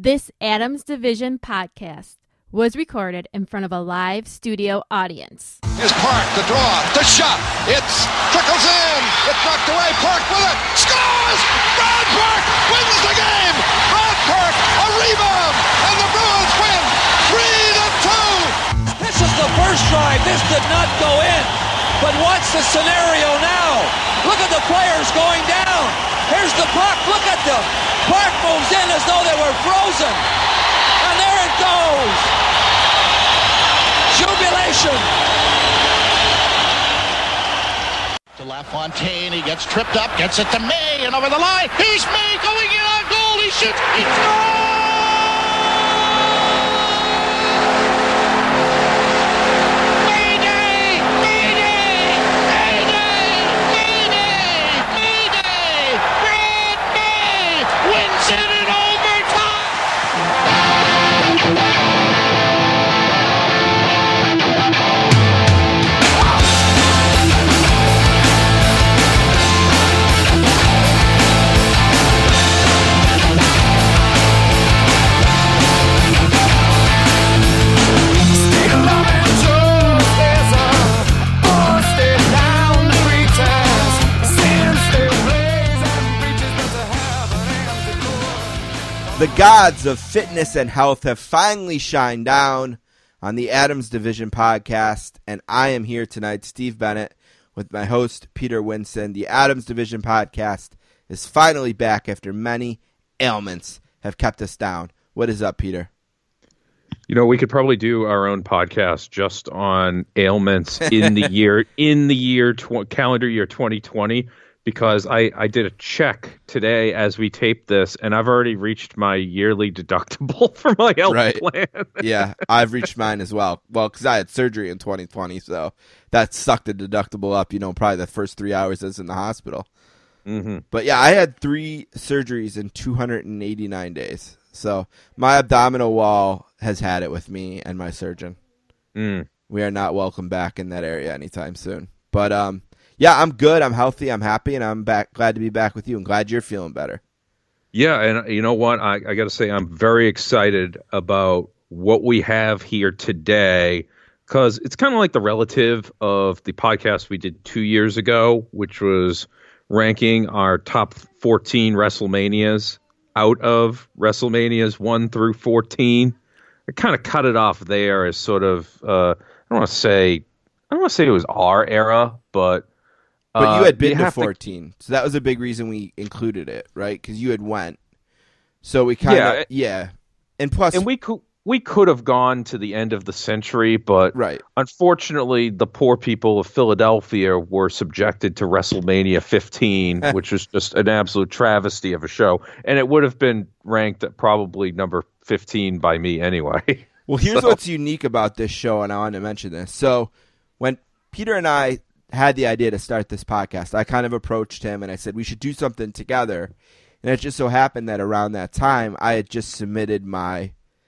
This Adams Division podcast was recorded in front of a live studio audience. Here's Park, the draw, the shot. It's trickles in. It's knocked away. Park with it. Scores! Brad Park wins the game. Brad Park, a rebound, and the Bruins win 3-2. This is the first drive. This did not go in. But what's the scenario now? Look at the players going down. Here's the puck. Look at them. Park moves in as though they were frozen. And there it goes. Jubilation. To LaFontaine, he gets tripped up, gets it to May, and over the line. Here's May going in on goal. He shoots. He scores! The gods of fitness and health have finally shined down on the Adams Division podcast, and I am here tonight, Steve Bennett, with my host, Peter Winson. The Adams Division podcast is finally back after many ailments have kept us down. What is up, Peter? You know, we could probably do our own podcast just on ailments in the calendar year 2020. Because I did a check today as we taped this, and I've already reached my yearly deductible for my health plan. Yeah, I've reached mine as well. Well, because I had surgery in 2020, so that sucked the deductible up, probably the first 3 hours I was in the hospital. Mm-hmm. But yeah, I had 3 surgeries in 289 days. So my abdominal wall has had it with me and my surgeon. We are not welcome back in that area anytime soon. But yeah, I'm good. I'm healthy. I'm happy, and I'm back. Glad to be back with you. I'm glad you're feeling better. Yeah, and you know what? I got to say, I'm very excited about what we have here today, because it's kind of like the relative of the podcast we did 2 years ago, which was ranking our top 14 WrestleManias out of WrestleManias 1 through 14. I kind of cut it off there as sort of I don't want to say it was our era, but you had been to 14, so that was a big reason we included it, right? Because you had went, so we kind of and plus, and we could have gone to the end of the century, but unfortunately, the poor people of Philadelphia were subjected to WrestleMania 15, which was just an absolute travesty of a show, and it would have been ranked at probably number 15 by me anyway. Well, here's what's unique about this show, and I want to mention this. So when Peter and I had the idea to start this podcast, I kind of approached him and I said we should do something together. And it just so happened that around that time I had just submitted my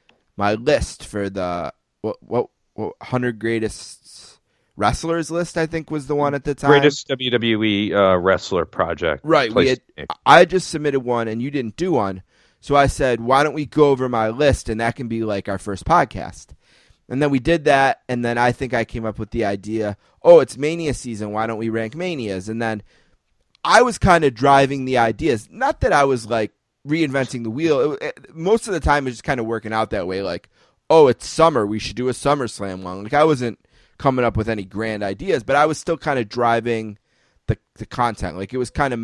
list for the what 100 greatest wrestlers list, I think was the one at the time. Greatest WWE wrestler project. Right. I just submitted one and you didn't do one. So I said, why don't we go over my list and that can be like our first podcast. And then we did that, and then I think I came up with the idea, it's Mania season, why don't we rank Manias? And then I was kind of driving the ideas. Not that I was, like, reinventing the wheel. Most of the time, it was just kind of working out that way, like, it's summer, we should do a SummerSlam one. Like, I wasn't coming up with any grand ideas, but I was still kind of driving the content. Like, it was kind of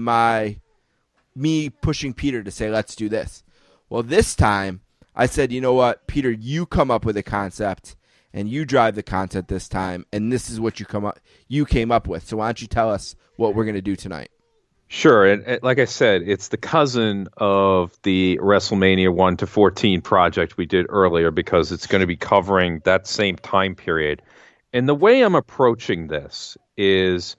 me pushing Peter to say, let's do this. Well, this time, I said, you know what, Peter, you come up with a concept, and you drive the content this time, and this is what you came up with. So why don't you tell us what we're going to do tonight? Sure, and like I said, it's the cousin of the WrestleMania 1 to 14 project we did earlier, because it's going to be covering that same time period. And the way I'm approaching this is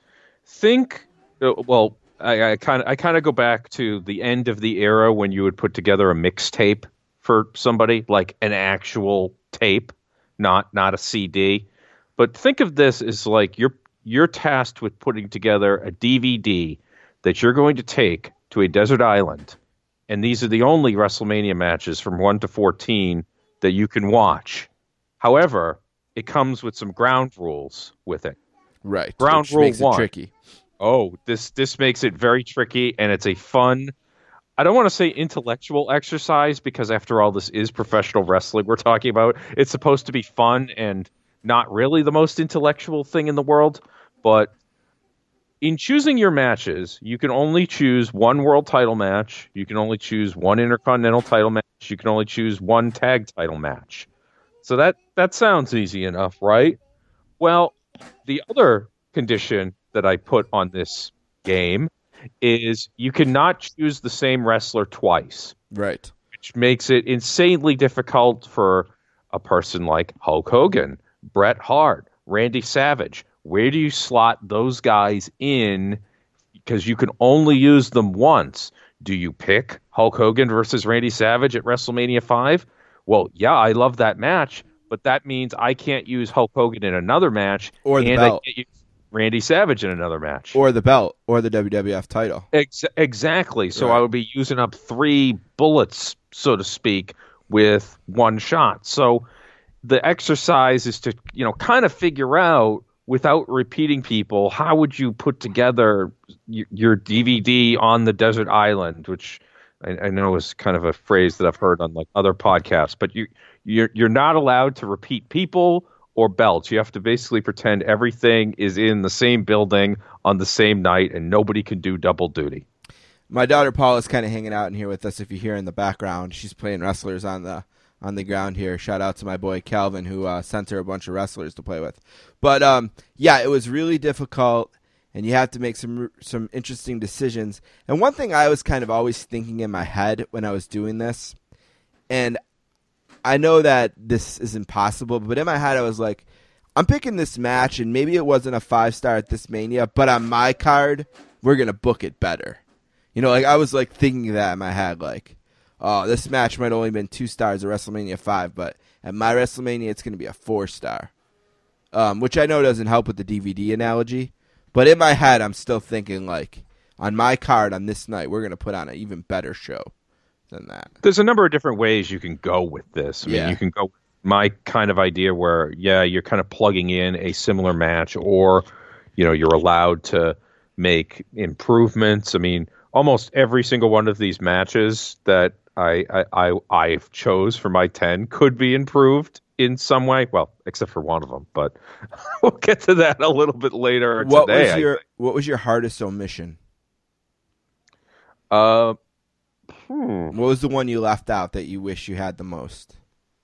I kind of go back to the end of the era when you would put together a mixtape for somebody, like an actual tape, not a CD. But think of this as like you're tasked with putting together a DVD that you're going to take to a desert island and these are the only WrestleMania matches from 1 to 14 that you can watch. However, it comes with some ground rules with it. Right. Ground which rule makes 1. it tricky. Oh, this makes it very tricky, and it's a fun, I don't want to say intellectual exercise, because after all, this is professional wrestling we're talking about. It's supposed to be fun and not really the most intellectual thing in the world, but in choosing your matches, you can only choose one world title match, you can only choose one intercontinental title match, you can only choose one tag title match. So that sounds easy enough, right? Well, the other condition that I put on this game is you cannot choose the same wrestler twice. Right. Which makes it insanely difficult for a person like Hulk Hogan, Bret Hart, Randy Savage. Where do you slot those guys in? Because you can only use them once. Do you pick Hulk Hogan versus Randy Savage at WrestleMania 5? Well, yeah, I love that match, but that means I can't use Hulk Hogan in another match, Or the and belt. I can't use Randy Savage in another match. Or the belt, or the WWF title. Exactly. So Right. I would be using up 3 bullets, so to speak, with one shot. So the exercise is to, kind of figure out, without repeating people, how would you put together your DVD on the desert island, which I know is kind of a phrase that I've heard on like other podcasts, but you're not allowed to repeat people or belts. You have to basically pretend everything is in the same building on the same night, and nobody can do double duty. My daughter Paula is kind of hanging out in here with us. If you hear in the background, she's playing wrestlers on the ground here. Shout out to my boy Calvin, who sent her a bunch of wrestlers to play with. But yeah, it was really difficult, and you have to make some interesting decisions. And one thing I was kind of always thinking in my head when I was doing this, and I know that this is impossible, but in my head I was like, I'm picking this match, and maybe it wasn't a 5-star at this Mania, but on my card, we're going to book it better. Like I was like thinking that in my head, like, oh, this match might only have been 2 stars at WrestleMania 5, but at my WrestleMania, it's going to be a 4-star. Which I know doesn't help with the DVD analogy, but in my head, I'm still thinking, like, on my card on this night, we're going to put on an even better show than that. There's a number of different ways you can go with this. I mean, you can go with my kind of idea where, you're kind of plugging in a similar match, or, you're allowed to make improvements. I mean, almost every single one of these matches that I've chose for my 10 could be improved in some way. Well, except for one of them, but we'll get to that a little bit later today. What was your hardest omission? What was the one you left out that you wish you had the most?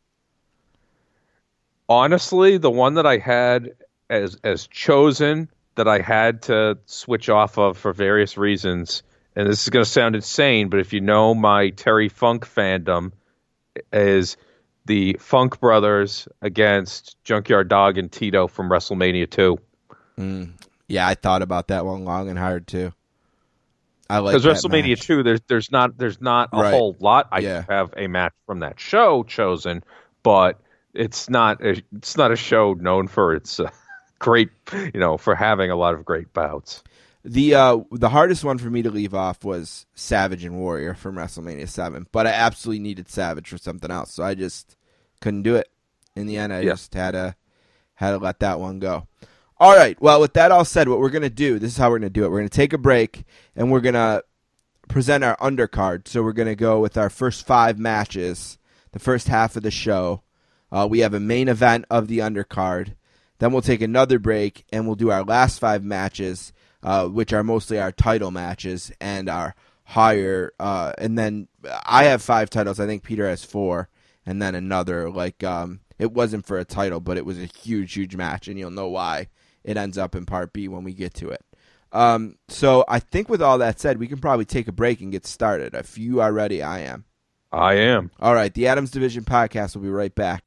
Honestly, the one that I had as chosen that I had to switch off of for various reasons, and this is going to sound insane, but if you know my Terry Funk fandom, is the Funk Brothers against Junkyard Dog and Tito from WrestleMania 2. Yeah, I thought about that one long and hard too. I like because WrestleMania 2, there's not a whole lot. I have a match from that show chosen, but it's not a show known for its great, for having a lot of great bouts. The hardest one for me to leave off was Savage and Warrior from WrestleMania 7, but I absolutely needed Savage for something else, so I just couldn't do it. In the end, I just had to let that one go. All right, well, with that all said, what we're going to do, this is how we're going to do it. We're going to take a break, and we're going to present our undercard. So we're going to go with our first 5 matches, the first half of the show. We have a main event of the undercard. Then we'll take another break, and we'll do our last 5 matches, which are mostly our title matches and our higher. And then I have 5 titles. I think Peter has 4. And then another, it wasn't for a title, but it was a huge, huge match, and you'll know why it ends up in Part B when we get to it. So I think with all that said, we can probably take a break and get started. If you are ready, I am. I am. All right, the Adams Division Podcast will be right back.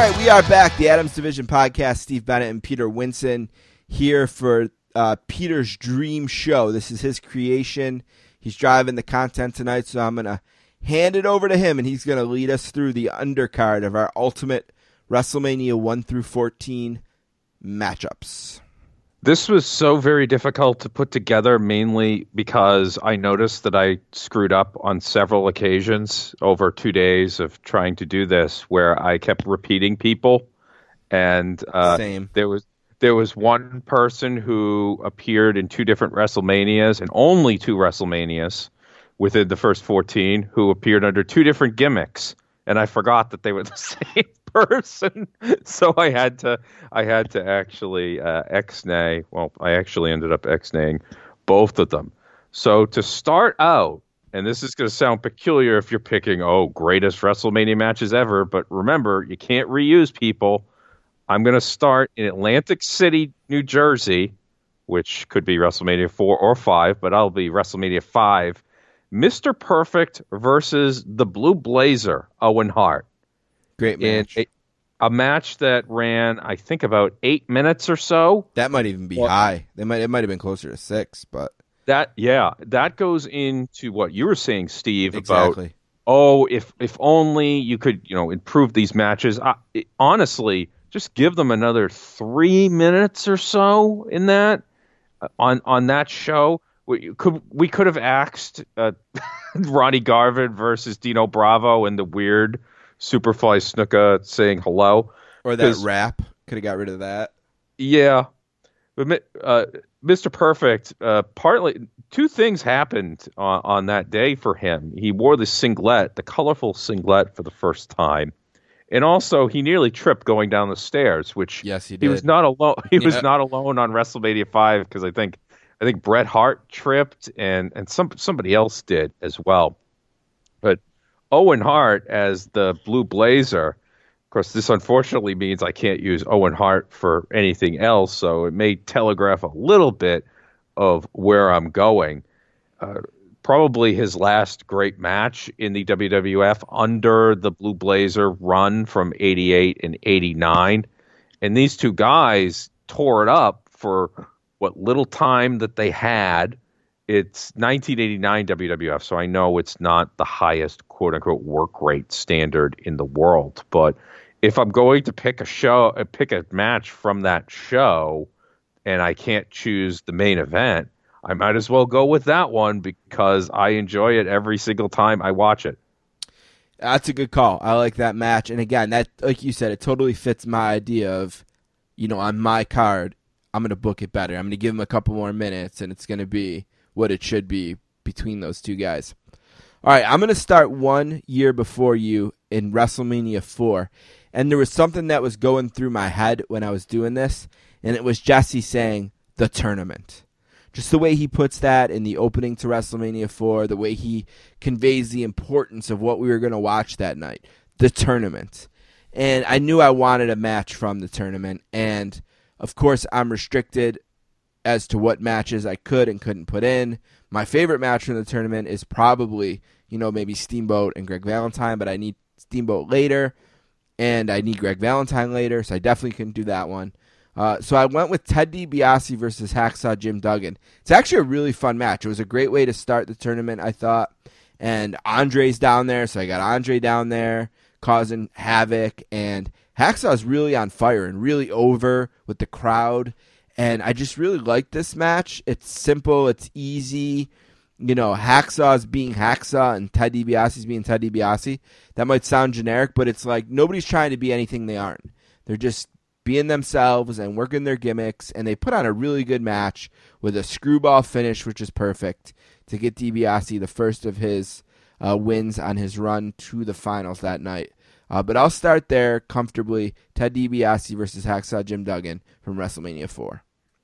right, we are back. The Adams Division Podcast. Steve Bennett and Peter Winson here for Peter's dream show. This is his creation. He's driving the content tonight, so I'm going to hand it over to him, and he's going to lead us through the undercard of our ultimate WrestleMania 1 through 14 matchups. This was so very difficult to put together, mainly because I noticed that I screwed up on several occasions over 2 days of trying to do this, where I kept repeating people. And Same. There was one person who appeared in 2 different WrestleManias, and only 2 WrestleManias within the first 14, who appeared under 2 different gimmicks. And I forgot that they were the same person, so I had to actually ex-nay. Well, I actually ended up ex-naying both of them. So to start out, and this is going to sound peculiar if you're picking greatest WrestleMania matches ever, but remember, you can't reuse people. I'm going to start in Atlantic City, New Jersey, which could be WrestleMania 4 or 5, but I'll be WrestleMania 5. Mr. Perfect versus the Blue Blazer, Owen Hart. Great match. In a match that ran, I think, about 8 minutes or so. That might even be high. It might have been closer to 6, but that goes into what you were saying, Steve, exactly. About if only you could improve these matches. Honestly, just give them another 3 minutes or so in that on that show. We could have axed Ronnie Garvin versus Dino Bravo and the weird Superfly Snuka saying hello. Or that rap. Could have got rid of that. Yeah. But Mr. Perfect, partly 2 things happened on that day for him. He wore the singlet, the colorful singlet, for the first time. And also, he nearly tripped going down the stairs, which yes, he did. He was not alone. He was not alone on WrestleMania 5, because I think Bret Hart tripped and somebody else did as well. But Owen Hart as the Blue Blazer, of course, this unfortunately means I can't use Owen Hart for anything else, so it may telegraph a little bit of where I'm going. Probably his last great match in the WWF under the Blue Blazer run from 88 and 89. And these 2 guys tore it up for what little time that they had. It's 1989 WWF, so I know it's not the highest quote-unquote work rate standard in the world. But if I'm going to pick a match from that show, and I can't choose the main event, I might as well go with that one because I enjoy it every single time I watch it. That's a good call. I like that match. And again, that, like you said, it totally fits my idea of, on my card, I'm going to book it better. I'm going to give him a couple more minutes, and it's going to be what it should be between those 2 guys. All right, I'm going to start 1 year before you in WrestleMania 4. And there was something that was going through my head when I was doing this, and it was Jesse saying, the tournament. Just the way he puts that in the opening to WrestleMania 4, the way he conveys the importance of what we were going to watch that night, the tournament. And I knew I wanted a match from the tournament, and of course I'm restricted as to what matches I could and couldn't put in. My favorite match from the tournament is probably, maybe Steamboat and Greg Valentine, but I need Steamboat later, and I need Greg Valentine later, so I definitely couldn't do that one. So I went with Ted DiBiase versus Hacksaw Jim Duggan. It's actually a really fun match. It was a great way to start the tournament, I thought. And Andre's down there, so I got Andre down there causing havoc. And Hacksaw's really on fire and really over with the crowd. And I just really like this match. It's simple. It's easy. Hacksaw's being Hacksaw and Ted DiBiase's being Ted DiBiase. That might sound generic, but it's like nobody's trying to be anything they aren't. They're just being themselves and working their gimmicks, and they put on a really good match with a screwball finish, which is perfect, to get DiBiase the first of his wins on his run to the finals that night. But I'll start there comfortably. Ted DiBiase versus Hacksaw Jim Duggan from WrestleMania 4.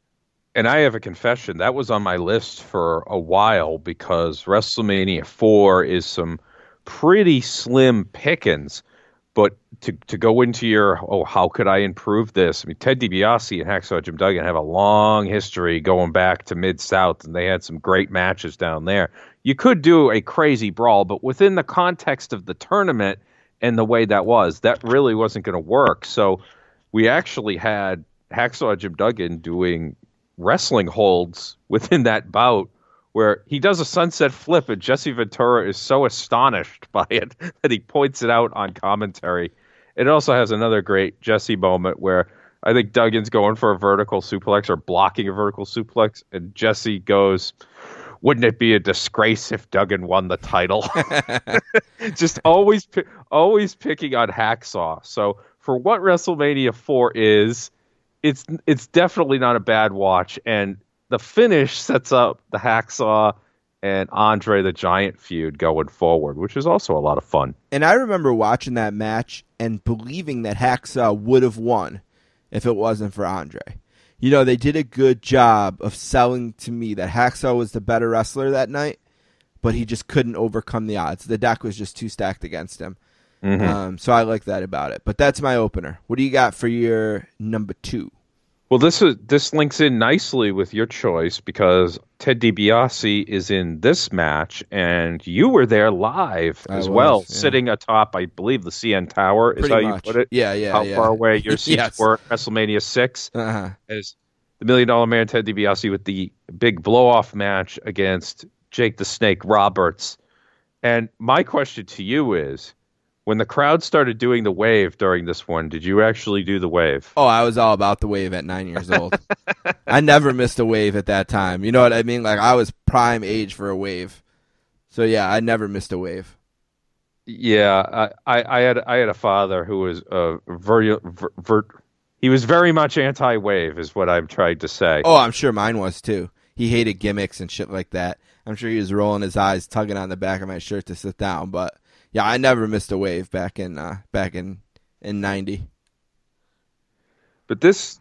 And I have a confession. That was on my list for a while because WrestleMania 4 is some pretty slim pickings. But to go into your, how could I improve this? I mean, Ted DiBiase and Hacksaw Jim Duggan have a long history going back to Mid-South, and they had some great matches down there. You could do a crazy brawl, but within the context of the tournament and the way that really wasn't going to work. So we actually had Hacksaw Jim Duggan doing wrestling holds within that bout where he does a sunset flip and Jesse Ventura is so astonished by it that he points it out on commentary. It also has another great Jesse moment where I think Duggan's going for a vertical suplex or blocking a vertical suplex, and Jesse goes, "Wouldn't it be a disgrace if Duggan won the title?" Just always picking on Hacksaw. So for what WrestleMania 4 is, it's definitely not a bad watch, and the finish sets up the Hacksaw and Andre the Giant feud going forward, which is also a lot of fun. And I remember watching that match and believing that Hacksaw would have won if it wasn't for Andre. You know, they did a good job of selling to me that Hacksaw was the better wrestler that night, but he just couldn't overcome the odds. The deck was just too stacked against him. Mm-hmm. So I like that about it. But that's my opener. What do you got for your number 2? Well, this links in nicely with your choice because Ted DiBiase is in this match, and you were there live as well, sitting atop, I believe, the CN Tower is how you put it. Yeah. How far away your seats were at WrestleMania 6. As the $1 Million Man Ted DiBiase with the big blow-off match against Jake the Snake Roberts. And my question to you is, when the crowd started doing the wave during this one, did you actually do the wave? Oh, I was all about the wave at 9 years old. I never missed a wave at that time. You know what I mean? Like, I was prime age for a wave. So, yeah, I never missed a wave. Yeah, I had a father who was he was very much anti-wave, is what I'm trying to say. Oh, I'm sure mine was, too. He hated gimmicks and shit like that. I'm sure he was rolling his eyes, tugging on the back of my shirt to sit down, but... yeah, I never missed a wave back in 90. But this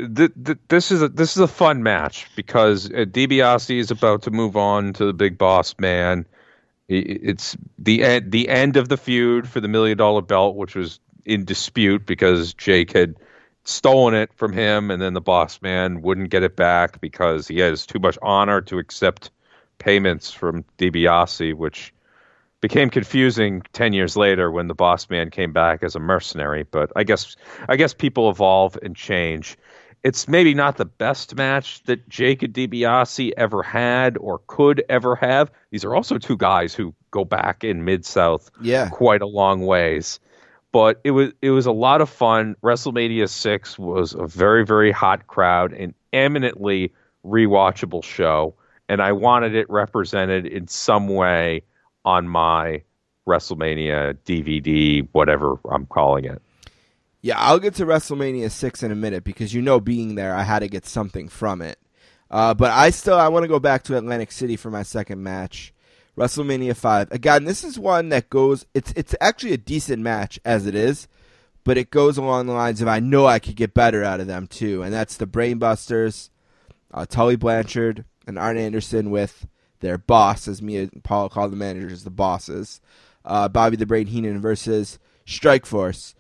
is a fun match because DiBiase is about to move on to the Big Boss Man. It's the end of the feud for the $1 Million Belt, which was in dispute because Jake had stolen it from him, and then the Boss Man wouldn't get it back because he has too much honor to accept payments from DiBiase, which became confusing 10 years later when the Boss Man came back as a mercenary. But I guess people evolve and change. It's maybe not the best match that Jake and DiBiase ever had or could ever have. These are also two guys who go back in Mid-South quite a long ways. But it was a lot of fun. WrestleMania 6 was a very, very hot crowd, an eminently rewatchable show, and I wanted it represented in some way on my WrestleMania DVD, whatever I'm calling it. Yeah, I'll get to WrestleMania 6 in a minute because being there, I had to get something from it. But I want to go back to Atlantic City for my second match. WrestleMania 5. Again, this is one that goes, it's actually a decent match as it is, but it goes along the lines of I know I could get better out of them too. And that's the Brainbusters, Tully Blanchard, and Arn Anderson with their boss, as me and Paul call the managers, the bosses. Bobby the Brain Heenan versus Strikeforce.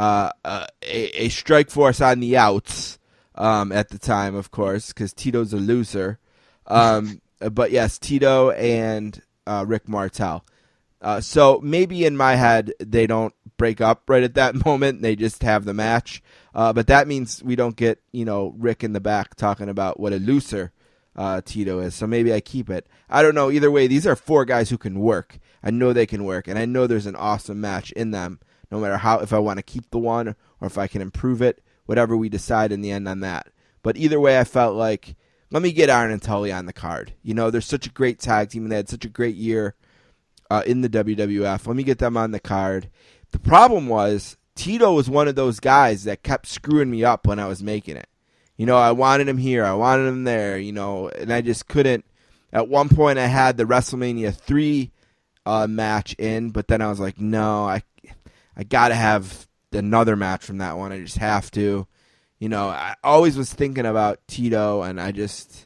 A Strikeforce on the outs at the time, of course, because Tito's a loser. But yes, Tito and Rick Martel. So maybe in my head they don't break up right at that moment. They just have the match. But that means we don't get Rick in the back talking about what a loser Tito is, so maybe I keep it. I don't know. Either way, these are 4 guys who can work. I know they can work, and I know there's an awesome match in them, no matter if I want to keep the one or if I can improve it, whatever we decide in the end on that. But either way, I felt like, let me get Arn and Tully on the card. They're such a great tag team, and they had such a great year in the WWF. Let me get them on the card. The problem was, Tito was one of those guys that kept screwing me up when I was making it. I wanted him here, I wanted him there, and I just couldn't. At one point, I had the WrestleMania 3 match in, but then I was like, no, I got to have another match from that one. I just have to. I always was thinking about Tito, and I just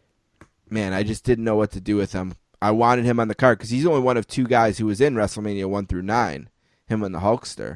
didn't know what to do with him. I wanted him on the card because he's only one of 2 guys who was in WrestleMania 1 through 9, him and the Hulkster.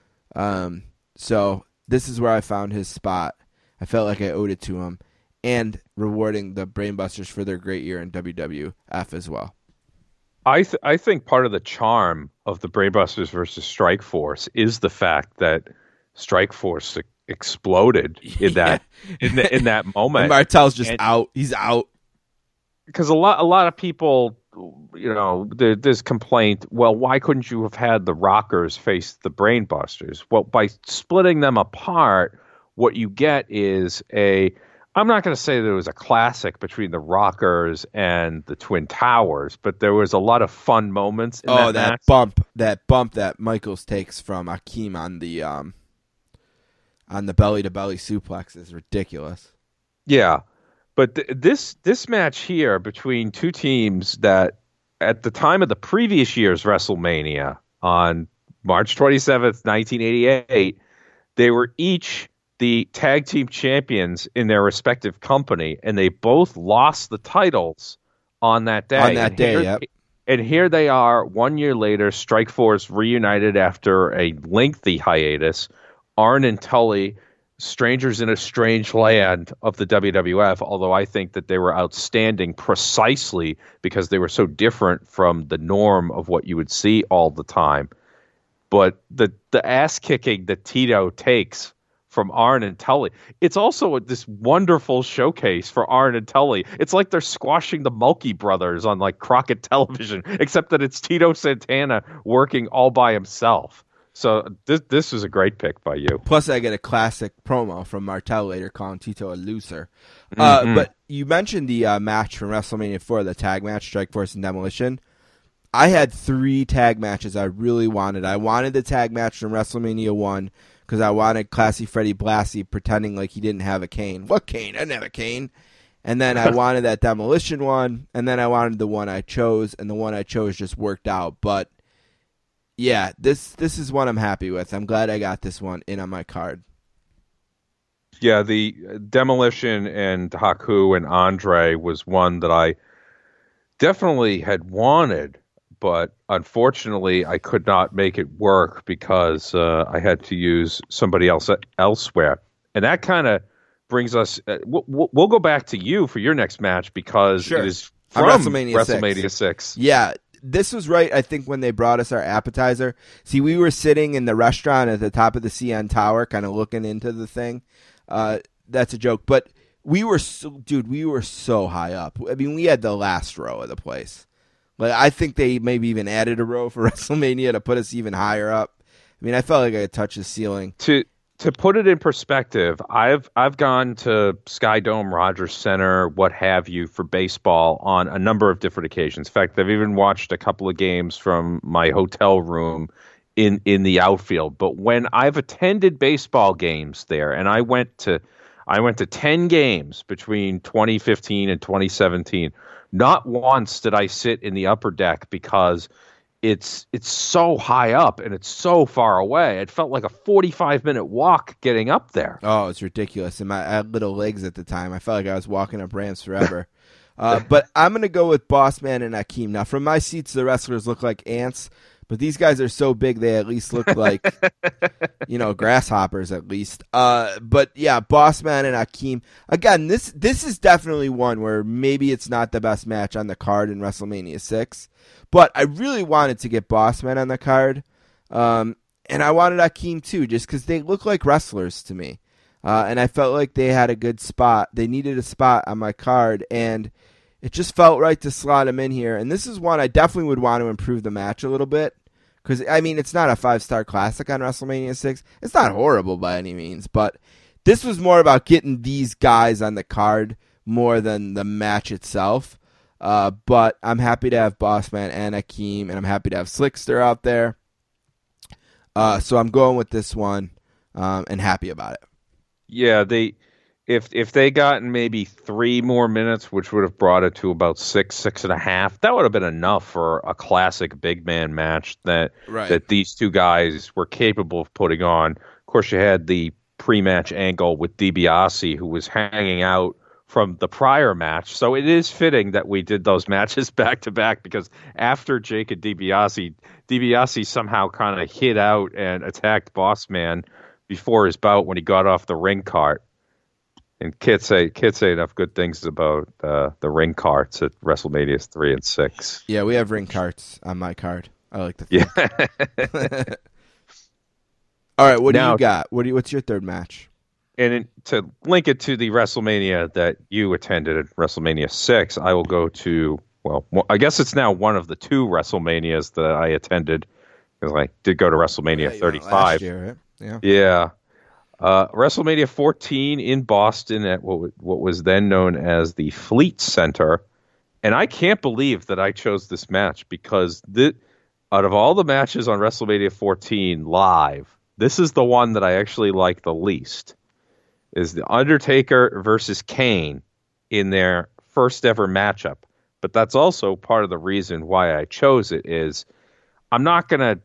So this is where I found his spot. I felt like I owed it to him, and rewarding the Brainbusters for their great year in WWF as well. I think part of the charm of the Brainbusters versus Strikeforce is the fact that Strikeforce exploded in that in that moment. And Martel's just out. He's out. Because a lot of people, there's complaint. Well, why couldn't you have had the Rockers face the Brainbusters? Well, by splitting them apart, what you get is I'm not going to say that it was a classic between the Rockers and the Twin Towers, but there was a lot of fun moments in that match. bump that Michaels takes from Akeem on the belly-to-belly suplex is ridiculous. Yeah, but this match here between two teams that at the time of the previous year's WrestleMania on March 27th, 1988, they were each the tag team champions in their respective company, and they both lost the titles on that day. Yep. And here they are 1 year later, Strikeforce reunited after a lengthy hiatus. Arn and Tully, strangers in a strange land of the WWF, although I think that they were outstanding precisely because they were so different from the norm of what you would see all the time. But the ass kicking that Tito takes from Arn and Tully, it's also this wonderful showcase for Arn and Tully. It's like they're squashing the Mulkey brothers on like Crockett Television, except that it's Tito Santana working all by himself. So this was a great pick by you. Plus, I get a classic promo from Martel later calling Tito a loser. But you mentioned the match from WrestleMania 4, the tag match, Strikeforce and Demolition. I had 3 tag matches I really wanted. I wanted the tag match from WrestleMania 1 because I wanted Classy Freddie Blassie pretending like he didn't have a cane. What cane? I didn't have a cane. And then I wanted that Demolition one, and then I wanted the one I chose, and the one I chose just worked out. But yeah, this is one I'm happy with. I'm glad I got this one in on my card. Yeah, the Demolition and Haku and Andre was one that I definitely had wanted, but unfortunately I could not make it work because I had to use somebody else elsewhere. And that kind of brings us we'll go back to you for your next match because it is from WrestleMania 6. Yeah. This was right, I think, when they brought us our appetizer. See, we were sitting in the restaurant at the top of the CN Tower, kind of looking into the thing. That's a joke. But we were so high up. I mean, we had the last row of the place. Like, I think they maybe even added a row for WrestleMania to put us even higher up. I mean, I felt like I could touch the ceiling. To put it in perspective, I've gone to Sky Dome, Rogers Center, what have you, for baseball on a number of different occasions. In fact, I've even watched a couple of games from my hotel room in the outfield. But when I've attended baseball games there, and I went to 10 games between 2015 and 2017, not once did I sit in the upper deck because it's so high up and it's so far away. It felt like a 45-minute walk getting up there. Oh, it's ridiculous. And I had little legs at the time. I felt like I was walking up ramps forever. But I'm going to go with Bossman and Akeem. Now, from my seats, the wrestlers look like ants, but these guys are so big they at least look like, grasshoppers at least. But yeah, Bossman and Akeem. Again, this is definitely one where maybe it's not the best match on the card in WrestleMania 6. But I really wanted to get Bossman on the card. And I wanted Akeem too, just because they look like wrestlers to me. And I felt like they had a good spot. They needed a spot on my card, and it just felt right to slot them in here. And this is one I definitely would want to improve the match a little bit. Because, I mean, it's not a 5-star classic on WrestleMania 6. It's not horrible by any means. But this was more about getting these guys on the card more than the match itself. But I'm happy to have Bossman and Akeem, and I'm happy to have Slickster out there. So I'm going with this one, and happy about it. Yeah, if they gotten maybe 3 more minutes, which would have brought it to about 6.5, that would have been enough for a classic big man match that these two guys were capable of putting on. Of course, you had the pre-match angle with DiBiase, who was hanging out from the prior match. So it is fitting that we did those matches back to back because after Jake and DiBiase somehow kind of hid out and attacked Bossman before his bout when he got off the ring cart. And can't say enough good things about the ring carts at WrestleMania 3 and 6. Yeah, we have ring carts on my card. I like to think. Yeah. All right, what do you got? What's your third match? And to link it to the WrestleMania that you attended at WrestleMania 6, I will go to, well, I guess it's now one of the 2 WrestleManias that I attended, because I did go to WrestleMania 35. Last year, right? Yeah. WrestleMania 14 in Boston at what was then known as the Fleet Center. And I can't believe that I chose this match, because out of all the matches on WrestleMania 14 live, this is the one that I actually like the least. Is the Undertaker versus Kane in their first ever matchup. But that's also part of the reason why I chose it. Is I'm not gonna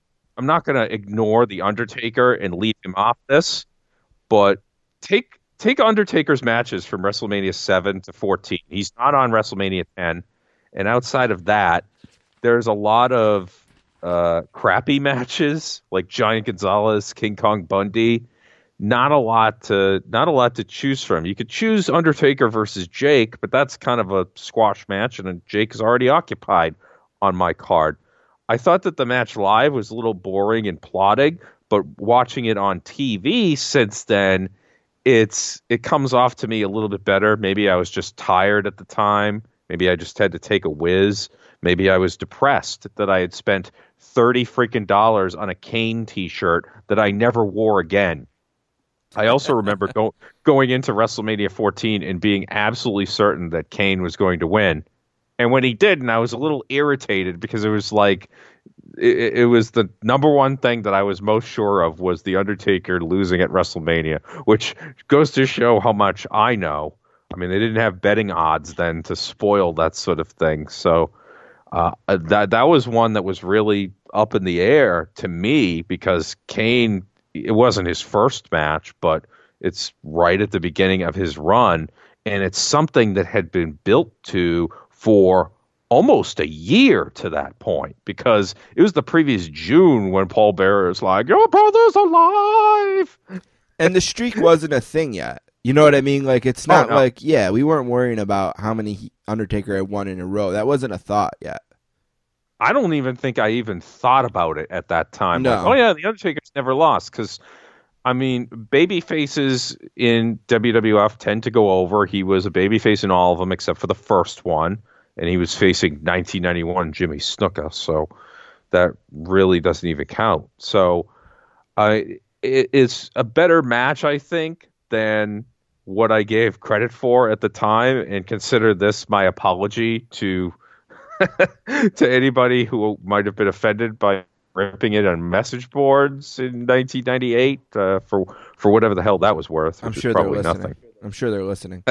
ignore the Undertaker and leave him off this, but take Undertaker's matches from WrestleMania 7 to 14. He's not on WrestleMania 10, and outside of that, there's a lot of crappy matches like Giant Gonzalez, King Kong Bundy. Not a lot to choose from. You could choose Undertaker versus Jake, but that's kind of a squash match, and Jake is already occupied on my card. I thought that the match live was a little boring and plodding, but watching it on TV since then, it comes off to me a little bit better. Maybe I was just tired at the time. Maybe I just had to take a whiz. Maybe I was depressed that I had spent $30 freaking on a Kane t-shirt that I never wore again. I also remember going into WrestleMania 14 and being absolutely certain that Kane was going to win. And when he didn't, I was a little irritated, because it was like it was the number one thing that I was most sure of was the Undertaker losing at WrestleMania, which goes to show how much I know. I mean, they didn't have betting odds then to spoil that sort of thing. So that was one that was really up in the air to me, because Kane, it wasn't his first match, but it's right at the beginning of his run, and it's something that had been built to for almost a year to that point, because it was the previous June when Paul Bearer is like, "Your brother's alive," and the streak wasn't a thing yet. You know what I mean? Like, it's not like, we weren't worrying about how many Undertaker had won in a row. That wasn't a thought yet. I don't even think I even thought about it at that time. No. Like, oh yeah, the Undertaker's never lost, because I mean, baby faces in WWF tend to go over. He was a baby face in all of them except for the first one, and he was facing 1991 Jimmy Snuka, so that really doesn't even count. So it's a better match, I think, than what I gave credit for at the time, and consider this my apology to to anybody who might have been offended by ripping it on message boards in 1998 for whatever the hell that was worth. I'm sure they're listening. Nothing. I'm sure they're listening.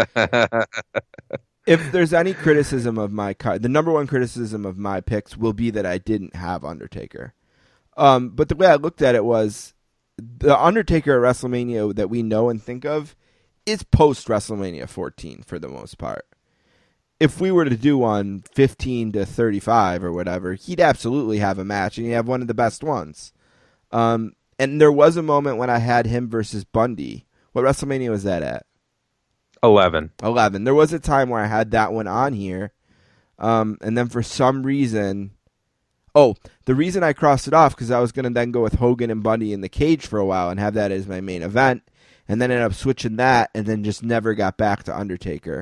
If there's any criticism of my card, the number one criticism of my picks will be that I didn't have Undertaker. But the way I looked at it was, the Undertaker at WrestleMania that we know and think of is post WrestleMania 14 for the most part. If we were to do one 15 to 35 or whatever, he'd absolutely have a match, and he'd have one of the best ones. And there was a moment when I had him versus Bundy. What WrestleMania was that at? 11. There was a time where I had that one on here, and then for some reason... Oh, the reason I crossed it off, because I was going to then go with Hogan and Bundy in the cage for a while and have that as my main event, and then ended up switching that, and then just never got back to Undertaker.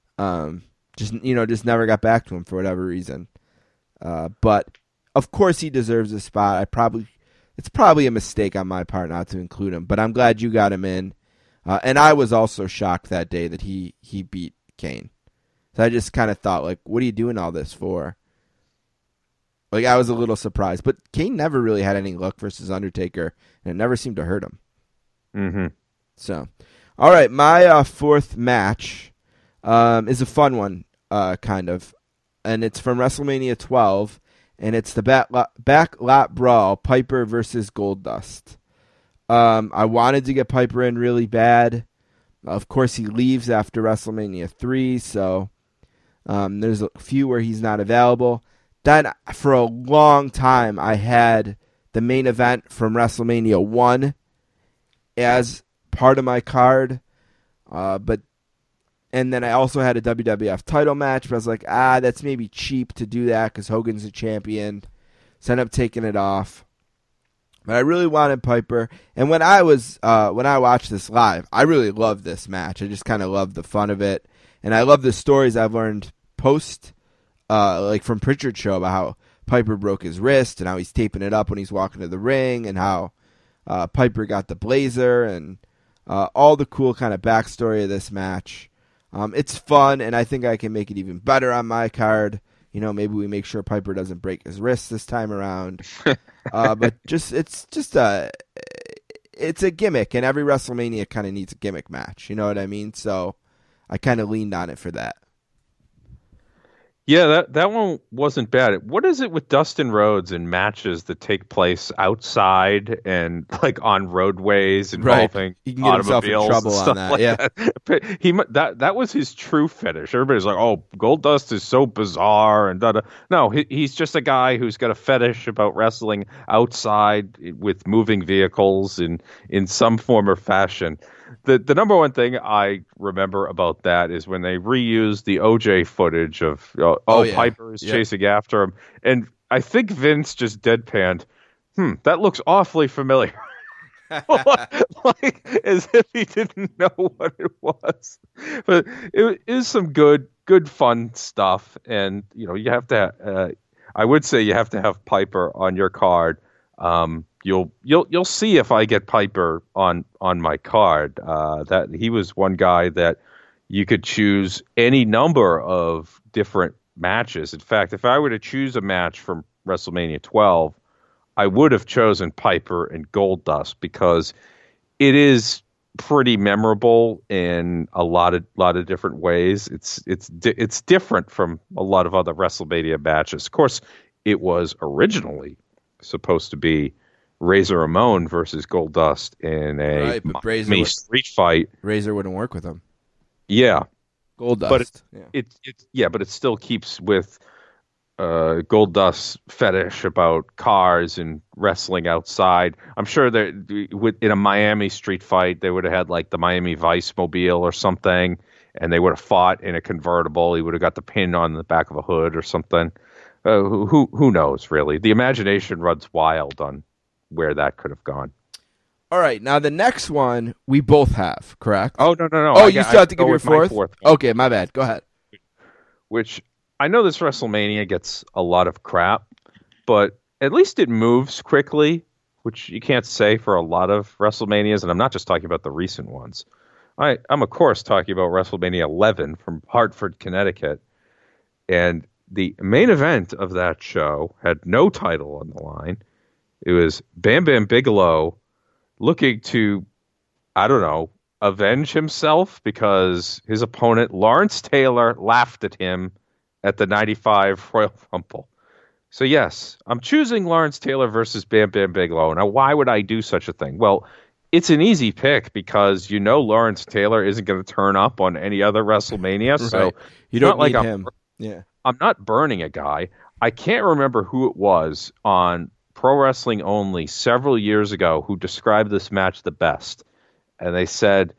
Just never got back to him for whatever reason. But of course he deserves a spot. It's probably a mistake on my part not to include him, but I'm glad you got him in. And I was also shocked that day that he beat Kane. So I just kind of thought, like, what are you doing all this for? Like, I was a little surprised. But Kane never really had any luck versus Undertaker, and it never seemed to hurt him. Mm-hmm. So, all right, my fourth match is a fun one, kind of. And it's from WrestleMania 12, and it's the back lot brawl, Piper versus Goldust. I wanted to get Piper in really bad. Of course, he leaves after WrestleMania 3, so there's a few where he's not available. Then, for a long time, I had the main event from WrestleMania 1 as part of my card. But And then I also had a WWF title match, but I was like, that's maybe cheap to do that because Hogan's a champion. So I ended up taking it off. But I really wanted Piper. And when I watched this live, I really loved this match. I just kind of loved the fun of it. And I love the stories I've learned post, like from Pritchard's show about how Piper broke his wrist and how he's taping it up when he's walking to the ring and how Piper got the blazer and all the cool kind of backstory of this match. It's fun, and I think I can make it even better on my card. Maybe we make sure Piper doesn't break his wrist this time around. But it's a gimmick, and every WrestleMania kind of needs a gimmick match. You know what I mean? So I kind of leaned on it for that. Yeah, that one wasn't bad. What is it with Dustin Rhodes and matches that take place outside and like on roadways involving he can get himself in trouble on that. Like yeah, that. That was his true fetish. Everybody's like, "Oh, Goldust is so bizarre," and da-da. No, he's just a guy who's got a fetish about wrestling outside with moving vehicles in some form or fashion. The number one thing I remember about that is when they reused the OJ footage of Piper is chasing after him, and I think Vince just deadpanned, that looks awfully familiar. like as if he didn't know what it was. But it is some good fun stuff, and you have to. I would say you have to have Piper on your card. You'll see if I get Piper on my card. That he was one guy that you could choose any number of different matches. In fact, if I were to choose a match from WrestleMania 12, I would have chosen Piper and Goldust because it is pretty memorable in a lot of different ways. It's different from a lot of other WrestleMania matches. Of course, it was originally supposed to be Razor Ramon versus Goldust in a Miami street fight. Razor wouldn't work with him. Yeah, Goldust. But it still keeps with Goldust's fetish about cars and wrestling outside. I'm sure that in a Miami street fight, they would have had like the Miami Vice Mobile or something, and they would have fought in a convertible. He would have got the pin on the back of a hood or something. Who knows, really? The imagination runs wild on where that could have gone. All right, now the next one we both have, correct? Oh, no. Oh, you still have to give your fourth? Okay, my bad. Go ahead. Which, I know this WrestleMania gets a lot of crap, but at least it moves quickly, which you can't say for a lot of WrestleManias, and I'm not just talking about the recent ones. I'm, of course, talking about WrestleMania 11 from Hartford, Connecticut, and the main event of that show had no title on the line. It was Bam Bam Bigelow looking to, avenge himself because his opponent, Lawrence Taylor, laughed at him at the 95 Royal Rumble. So yes, I'm choosing Lawrence Taylor versus Bam Bam Bigelow. Now, why would I do such a thing? Well, it's an easy pick because Lawrence Taylor isn't going to turn up on any other WrestleMania. Right. So you don't need him. Yeah. I'm not burning a guy. I can't remember who it was on Pro Wrestling Only several years ago who described this match the best. And they said,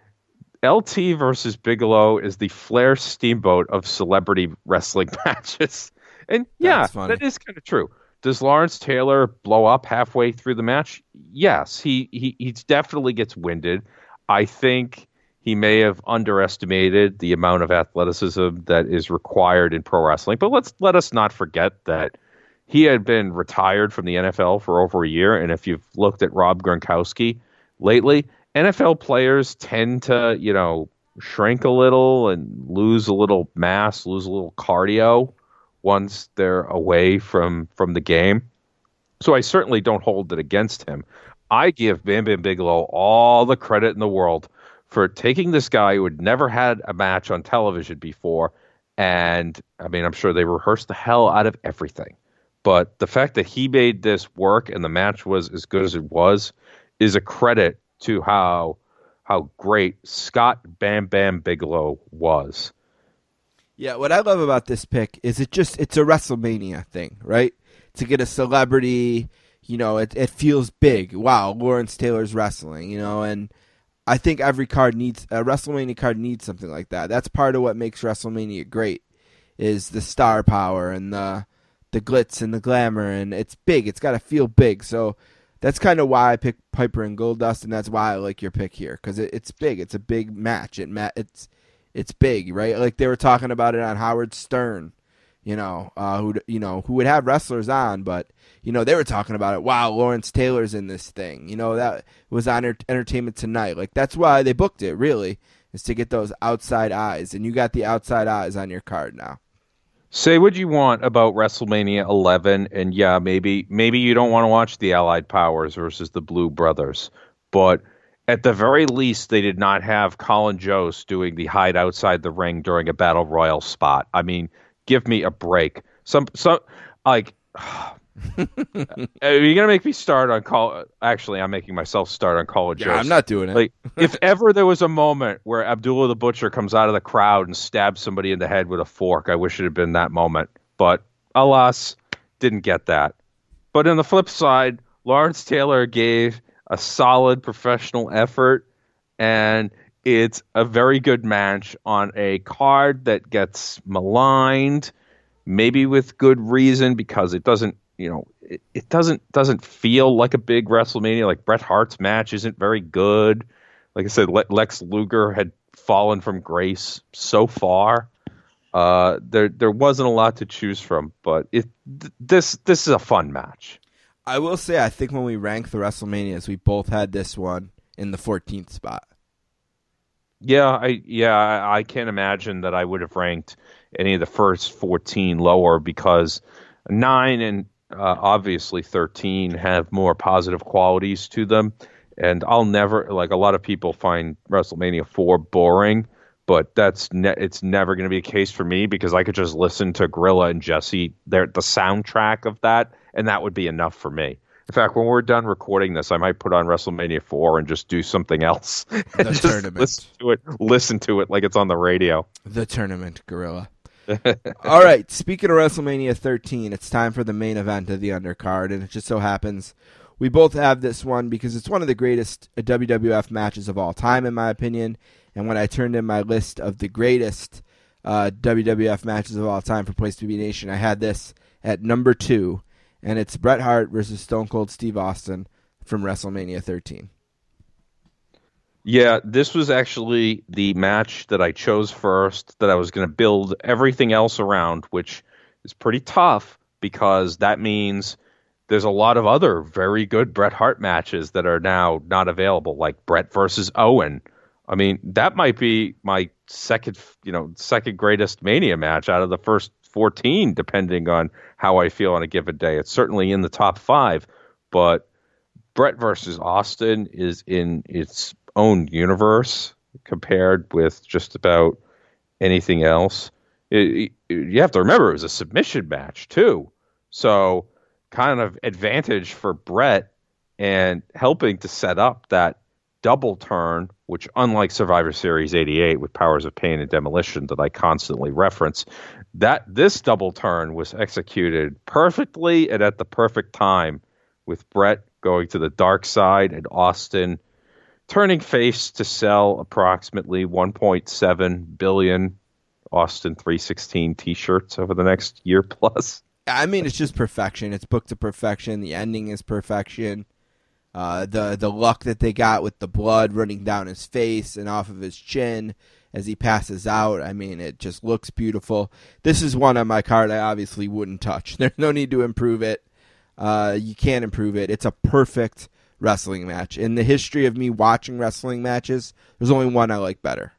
LT versus Bigelow is the Flair Steamboat of celebrity wrestling matches. And yeah, that is kind of true. Does Lawrence Taylor blow up halfway through the match? Yes, he definitely gets winded. I think he may have underestimated the amount of athleticism that is required in pro wrestling. But let us not forget that he had been retired from the NFL for over a year. And if you've looked at Rob Gronkowski lately, NFL players tend to, shrink a little and lose a little mass, lose a little cardio once they're away from the game. So I certainly don't hold it against him. I give Bam Bam Bigelow all the credit in the world for taking this guy who had never had a match on television before. And I'm sure they rehearsed the hell out of everything. But the fact that he made this work and the match was as good as it was is a credit to how great Scott Bam Bam Bigelow was. Yeah, what I love about this pick is it's a WrestleMania thing, right? To get a celebrity, it feels big. Wow, Lawrence Taylor's wrestling, and I think every card needs a WrestleMania card needs something like that. That's part of what makes WrestleMania great, is the star power and the glitz and the glamour, and it's big. It's got to feel big. So that's kind of why I picked Piper and Goldust, and that's why I like your pick here, because it's big. It's a big match. It's big, right? Like they were talking about it on Howard Stern, who would have wrestlers on, but they were talking about it. Wow, Lawrence Taylor's in this thing. That was on Entertainment Tonight. Like that's why they booked it. Really, is to get those outside eyes, and you got the outside eyes on your card now. Say what you want about WrestleMania 11, and yeah, maybe you don't want to watch the Allied Powers versus the Blue Brothers, but at the very least, they did not have Colin Jost doing the hide outside the ring during a Battle Royal spot. I mean, give me a break. You're gonna make me start on call. Actually, I'm making myself start on Colin Jost. Yeah, I'm not doing it. Like, if ever there was a moment where Abdullah the Butcher comes out of the crowd and stabs somebody in the head with a fork, I wish it had been that moment. But alas, didn't get that. But on the flip side, Lawrence Taylor gave a solid professional effort, and it's a very good match on a card that gets maligned, maybe with good reason, because it doesn't. It doesn't feel like a big WrestleMania. Like Bret Hart's match isn't very good. Like I said, Lex Luger had fallen from grace so far. There wasn't a lot to choose from, but this is a fun match. I will say, I think when we rank the WrestleManias, we both had this one in the 14th spot. Yeah, I can't imagine that I would have ranked any of the first 14 lower, because 9 and obviously 13 have more positive qualities to them, and I'll never, like a lot of people find WrestleMania 4 boring, but it's never going to be a case for me, because I could just listen to Gorilla and Jesse, the soundtrack of that, and that would be enough for me. In fact, when we're done recording this, I might put on WrestleMania 4 and just do something else. The tournament. Listen to it like it's on the radio. The tournament, Gorilla. All right, speaking of WrestleMania 13, it's time for the main event of the undercard, and it just so happens we both have this one because it's one of the greatest WWF matches of all time, in my opinion. And when I turned in my list of the greatest WWF matches of all time for Place to Be Nation, I had this at number 2, and it's Bret Hart versus Stone Cold Steve Austin from WrestleMania 13. Yeah, this was actually the match that I chose first, that I was going to build everything else around, which is pretty tough, because that means there's a lot of other very good Bret Hart matches that are now not available, like Bret versus Owen. I mean, that might be my second greatest Mania match out of the first 14, depending on how I feel on a given day. It's certainly in the top 5, but Bret versus Austin is in its own universe compared with just about anything else. You have to remember, it was a submission match too, so kind of advantage for Bret, and helping to set up that double turn, which, unlike Survivor Series 88 with Powers of Pain and Demolition that I constantly reference, this double turn was executed perfectly and at the perfect time, with Bret going to the dark side and Austin turning face to sell approximately 1.7 billion Austin 316 t-shirts over the next year plus. I mean, it's just perfection. It's booked to perfection. The ending is perfection. The luck that they got with the blood running down his face and off of his chin as he passes out, I mean, it just looks beautiful. This is one on my card I obviously wouldn't touch. There's no need to improve it. You can't improve it. It's a perfect wrestling match. In the history of me watching wrestling matches, there's only one I like better.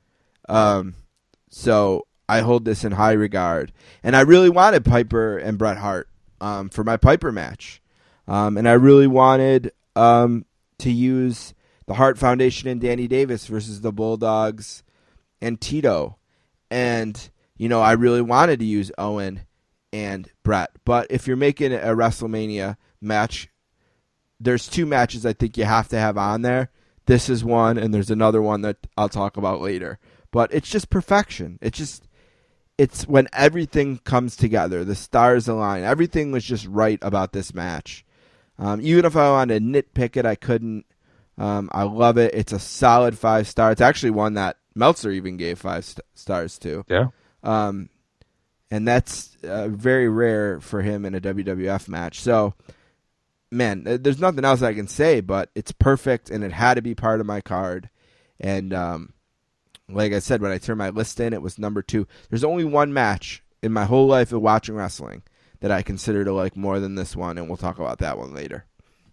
So I hold this in high regard. And I really wanted Piper and Bret Hart for my Piper match. And I really wanted to use the Hart Foundation and Danny Davis versus the Bulldogs and Tito. And, I really wanted to use Owen and Bret. But if you're making a WrestleMania match, there's 2 matches I think you have to have on there. This is one, and there's another one that I'll talk about later. But it's just perfection. It's when everything comes together. The stars align. Everything was just right about this match. Even if I wanted to nitpick it, I couldn't. I love it. It's a solid 5-star. It's actually one that Meltzer even gave 5 stars to. Yeah. And that's very rare for him in a WWF match. So, man, there's nothing else I can say, but it's perfect, and it had to be part of my card. And like I said, when I turned my list in, it was number 2. There's only one match in my whole life of watching wrestling that I consider to like more than this one, and we'll talk about that one later.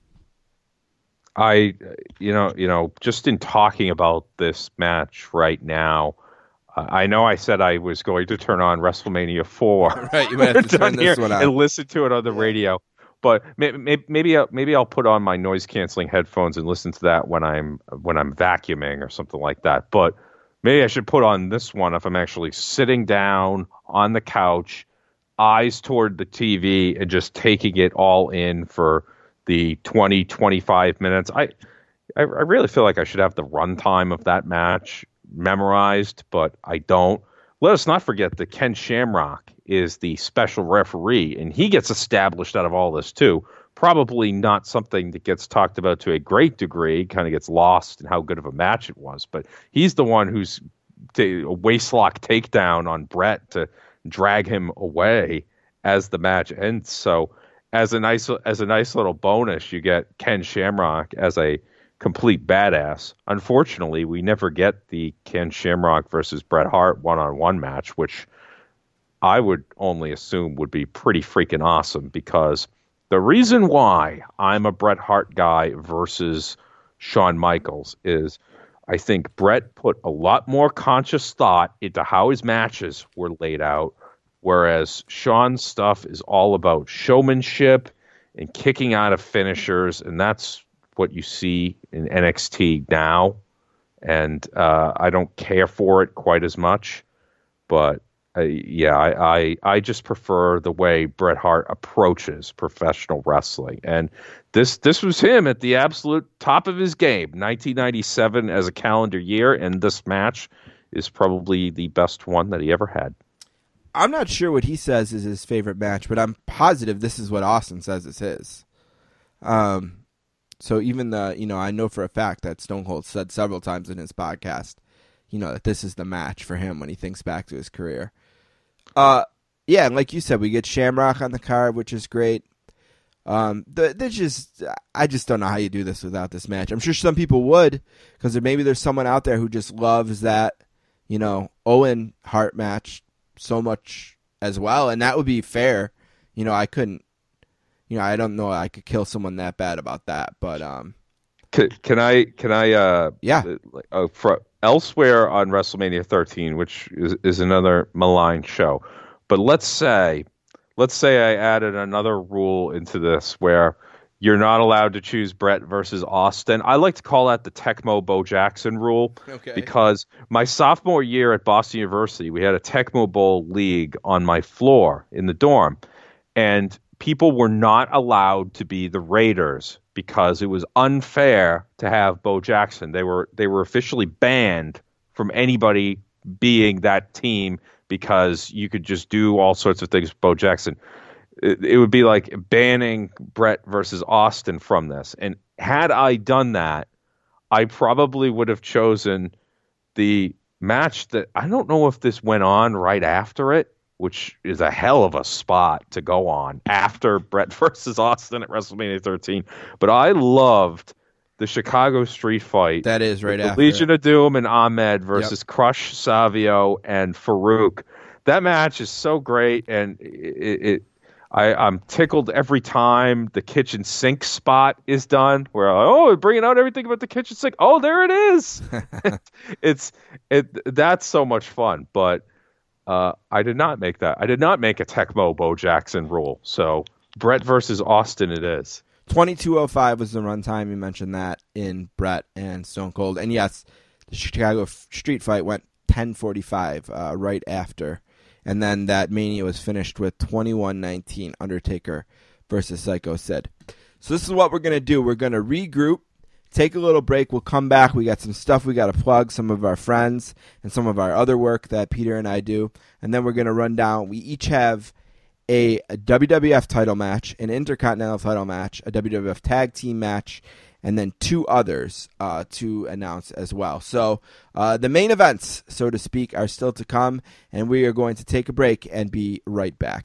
Just in talking about this match right now, I know I said I was going to turn on WrestleMania 4. Right, you might have to turn this one on and listen to it on the radio. But maybe I'll put on my noise canceling headphones and listen to that when I'm vacuuming or something like that. But maybe I should put on this one if I'm actually sitting down on the couch, eyes toward the TV, and just taking it all in for the 20-25 minutes. I really feel like I should have the runtime of that match memorized, but I don't. Let us not forget that Ken Shamrock is the special referee, and he gets established out of all this too. Probably not something that gets talked about to a great degree, kind of gets lost in how good of a match it was, but he's the one who's a waistlock takedown on Brett to drag him away as the match ends. So as a nice little bonus, you get Ken Shamrock as a complete badass. Unfortunately, we never get the Ken Shamrock versus Bret Hart one-on-one match, which I would only assume would be pretty freaking awesome, because the reason why I'm a Bret Hart guy versus Shawn Michaels is I think Bret put a lot more conscious thought into how his matches were laid out, whereas Shawn's stuff is all about showmanship and kicking out of finishers, and that's what you see in NXT now. And I don't care for it quite as much, but I just prefer the way Bret Hart approaches professional wrestling. And this was him at the absolute top of his game, 1997 as a calendar year, and this match is probably the best one that he ever had. I'm not sure what he says is his favorite match, but I'm positive this is what Austin says is his. So even I know for a fact that Stone Cold said several times in his podcast, that this is the match for him when he thinks back to his career. And like you said, we get Shamrock on the card, which is great. I just don't know how you do this without this match. I'm sure some people would, because maybe there's someone out there who just loves that, Owen Hart match so much as well, and that would be fair. I couldn't. I don't know I could kill someone that bad about that, but Can I? Yeah. Elsewhere on WrestleMania 13, which is another maligned show, but let's say I added another rule into this where you're not allowed to choose Bret versus Austin. I like to call that the Tecmo Bo Jackson rule, because my sophomore year at Boston University, we had a Tecmo Bowl league on my floor in the dorm, and people were not allowed to be the Raiders because it was unfair to have Bo Jackson. They were officially banned from anybody being that team because you could just do all sorts of things with Bo Jackson. It would be like banning Bret versus Austin from this. And had I done that, I probably would have chosen the match that I don't know if this went on right after it, which is a hell of a spot to go on after Bret versus Austin at WrestleMania 13. But I loved the Chicago Street Fight. That is right after Legion of Doom and Ahmed versus Crush, Savio, and Farouk. That match is so great, and I'm tickled every time the kitchen sink spot is done. Where bringing out everything about the kitchen sink. Oh, there it is. That's so much fun, but. I did not make that. I did not make a Tecmo Bo Jackson rule. So Bret versus Austin it is. 22:05 was the runtime. You mentioned that in Bret and Stone Cold. And yes, the Chicago Street Fight went 10:45 right after. And then that Mania was finished with 21:19 Undertaker versus Psycho Sid. So this is what we're going to do. We're going to regroup. Take a little break. We'll come back. We got some stuff we got to plug, some of our friends and some of our other work that Peter and I do. And then we're going to run down. We each have a WWF title match, an Intercontinental title match, a WWF tag team match, and then 2 others to announce as well. So the main events, so to speak, are still to come, and we are going to take a break and be right back.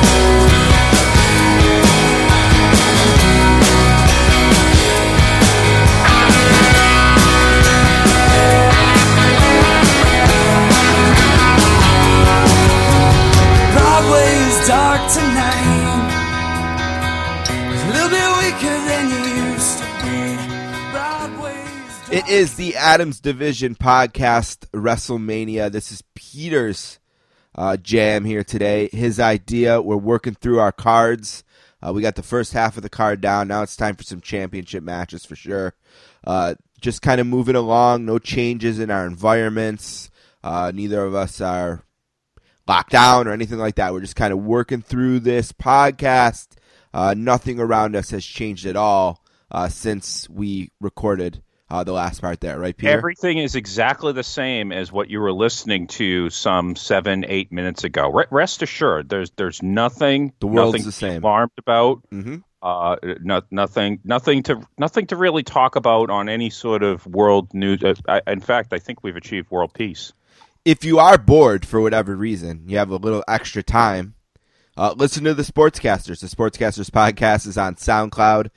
Broadway's dark tonight. It's a little bit weaker than you used to be. Broadway's dark. It is the Adams Division podcast, WrestleMania. This is Peter's jam here today. His idea. We're working through our cards. We got the first half of the card down. Now it's time for some championship matches for sure. Just kind of moving along. No changes in our environments. Neither of us are locked down or anything like that. We're just kind of working through this podcast. Nothing around us has changed at all since we recorded the last part there, right, Peter? Everything is exactly the same as what you were listening to some 7-8 minutes ago. Rest assured, there's nothing. The world's nothing the same. Alarmed about. Mm-hmm. Nothing to really talk about on any sort of world news. In fact, I think we've achieved world peace. If you are bored for whatever reason, you have a little extra time, listen to the Sportscasters. The Sportscasters podcast is on SoundCloud,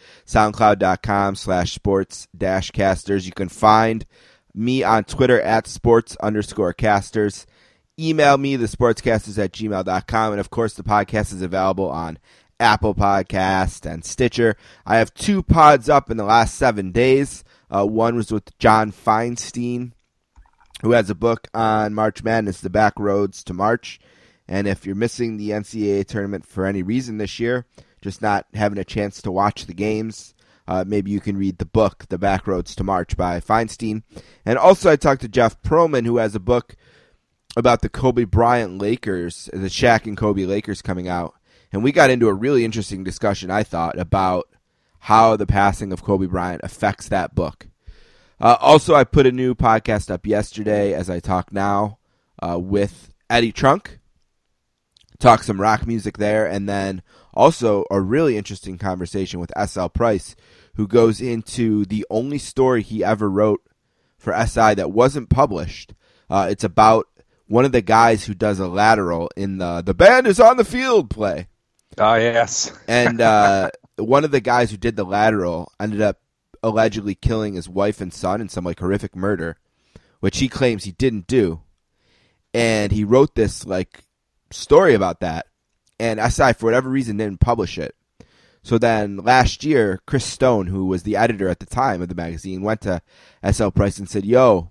soundcloud.com/sports-casters. You can find me on Twitter at sports_casters. Email me, thesportscasters@gmail.com. And, of course, the podcast is available on Apple Podcast and Stitcher. I have 2 pods up in the last 7 days. One was with John Feinstein, who has a book on March Madness, The Back Roads to March. And if you're missing the NCAA tournament for any reason this year, just not having a chance to watch the games, maybe you can read the book, The Back Roads to March by Feinstein. And also I talked to Jeff Pearlman, who has a book about the Kobe Bryant Lakers, the Shaq and Kobe Lakers coming out. And we got into a really interesting discussion, I thought, about how the passing of Kobe Bryant affects that book. Also, I put a new podcast up yesterday, as I talk now, with Eddie Trunk. Talk some rock music there, and then also a really interesting conversation with S.L. Price, who goes into the only story he ever wrote for SI that wasn't published. It's about one of the guys who does a lateral in the band is on the field play. Oh, yes. And one of the guys who did the lateral ended up allegedly killing his wife and son in some like horrific murder, which he claims he didn't do. And he wrote this like story about that, and SI for whatever reason didn't publish it. So then last year, Chris Stone, who was the editor at the time of the magazine, went to SL Price and said, "Yo,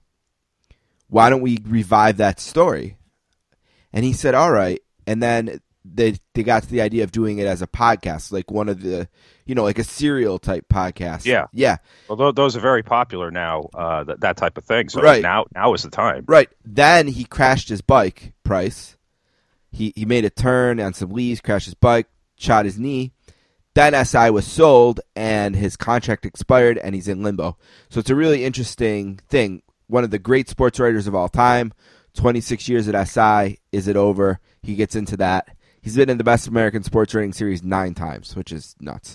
why don't we revive that story?" And he said, "All right." And then they got to the idea of doing it as a podcast, like one of the, like a serial type podcast. Yeah. Well, those are very popular now, that type of thing. So right. now is the time. Right. Then he crashed his bike, Price. He made a turn on some leaves, crashed his bike, shot his knee. Then SI was sold, and his contract expired, and he's in limbo. So it's a really interesting thing. One of the great sports writers of all time, 26 years at SI. Is it over? He gets into that. He's been in the Best American Sports Writing Series 9 times, which is nuts.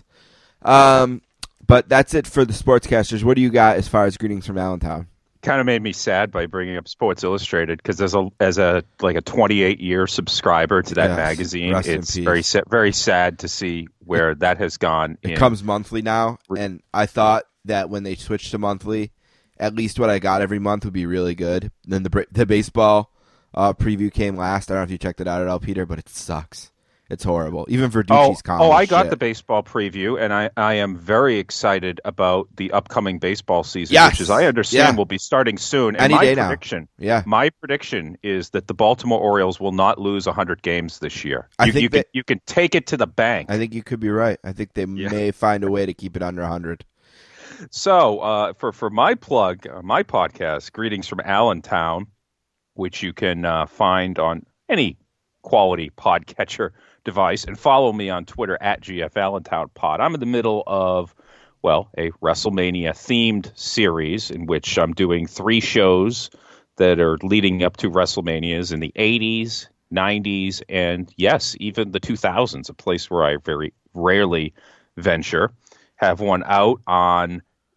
But that's it for the Sportscasters. What do you got as far as greetings from Allentown? Kind of made me sad by bringing up Sports Illustrated, because as a 28-year subscriber to that magazine, it's very sad to see where that has gone. It comes monthly now, and I thought that when they switched to monthly, at least what I got every month would be really good. Then the baseball preview came last. I don't know if you checked it out at all, Peter, but it sucks. It's horrible. Even Verducci's column. I got the baseball preview, and I am very excited about the upcoming baseball season, which, as I understand, will be starting soon. And my prediction is that the Baltimore Orioles will not lose 100 games this year. You can take it to the bank. I think you could be right. I think they may find a way to keep it under 100. So for my plug, my podcast, Greetings from Allentown, which you can find on any quality podcatcher device, and follow me on Twitter at GFAllentownPod. I'm in the middle of, a WrestleMania themed series in which I'm doing 3 shows that are leading up to WrestleManias in the 80s, 90s, and yes, even the 2000s, a place where I very rarely venture. Have one out on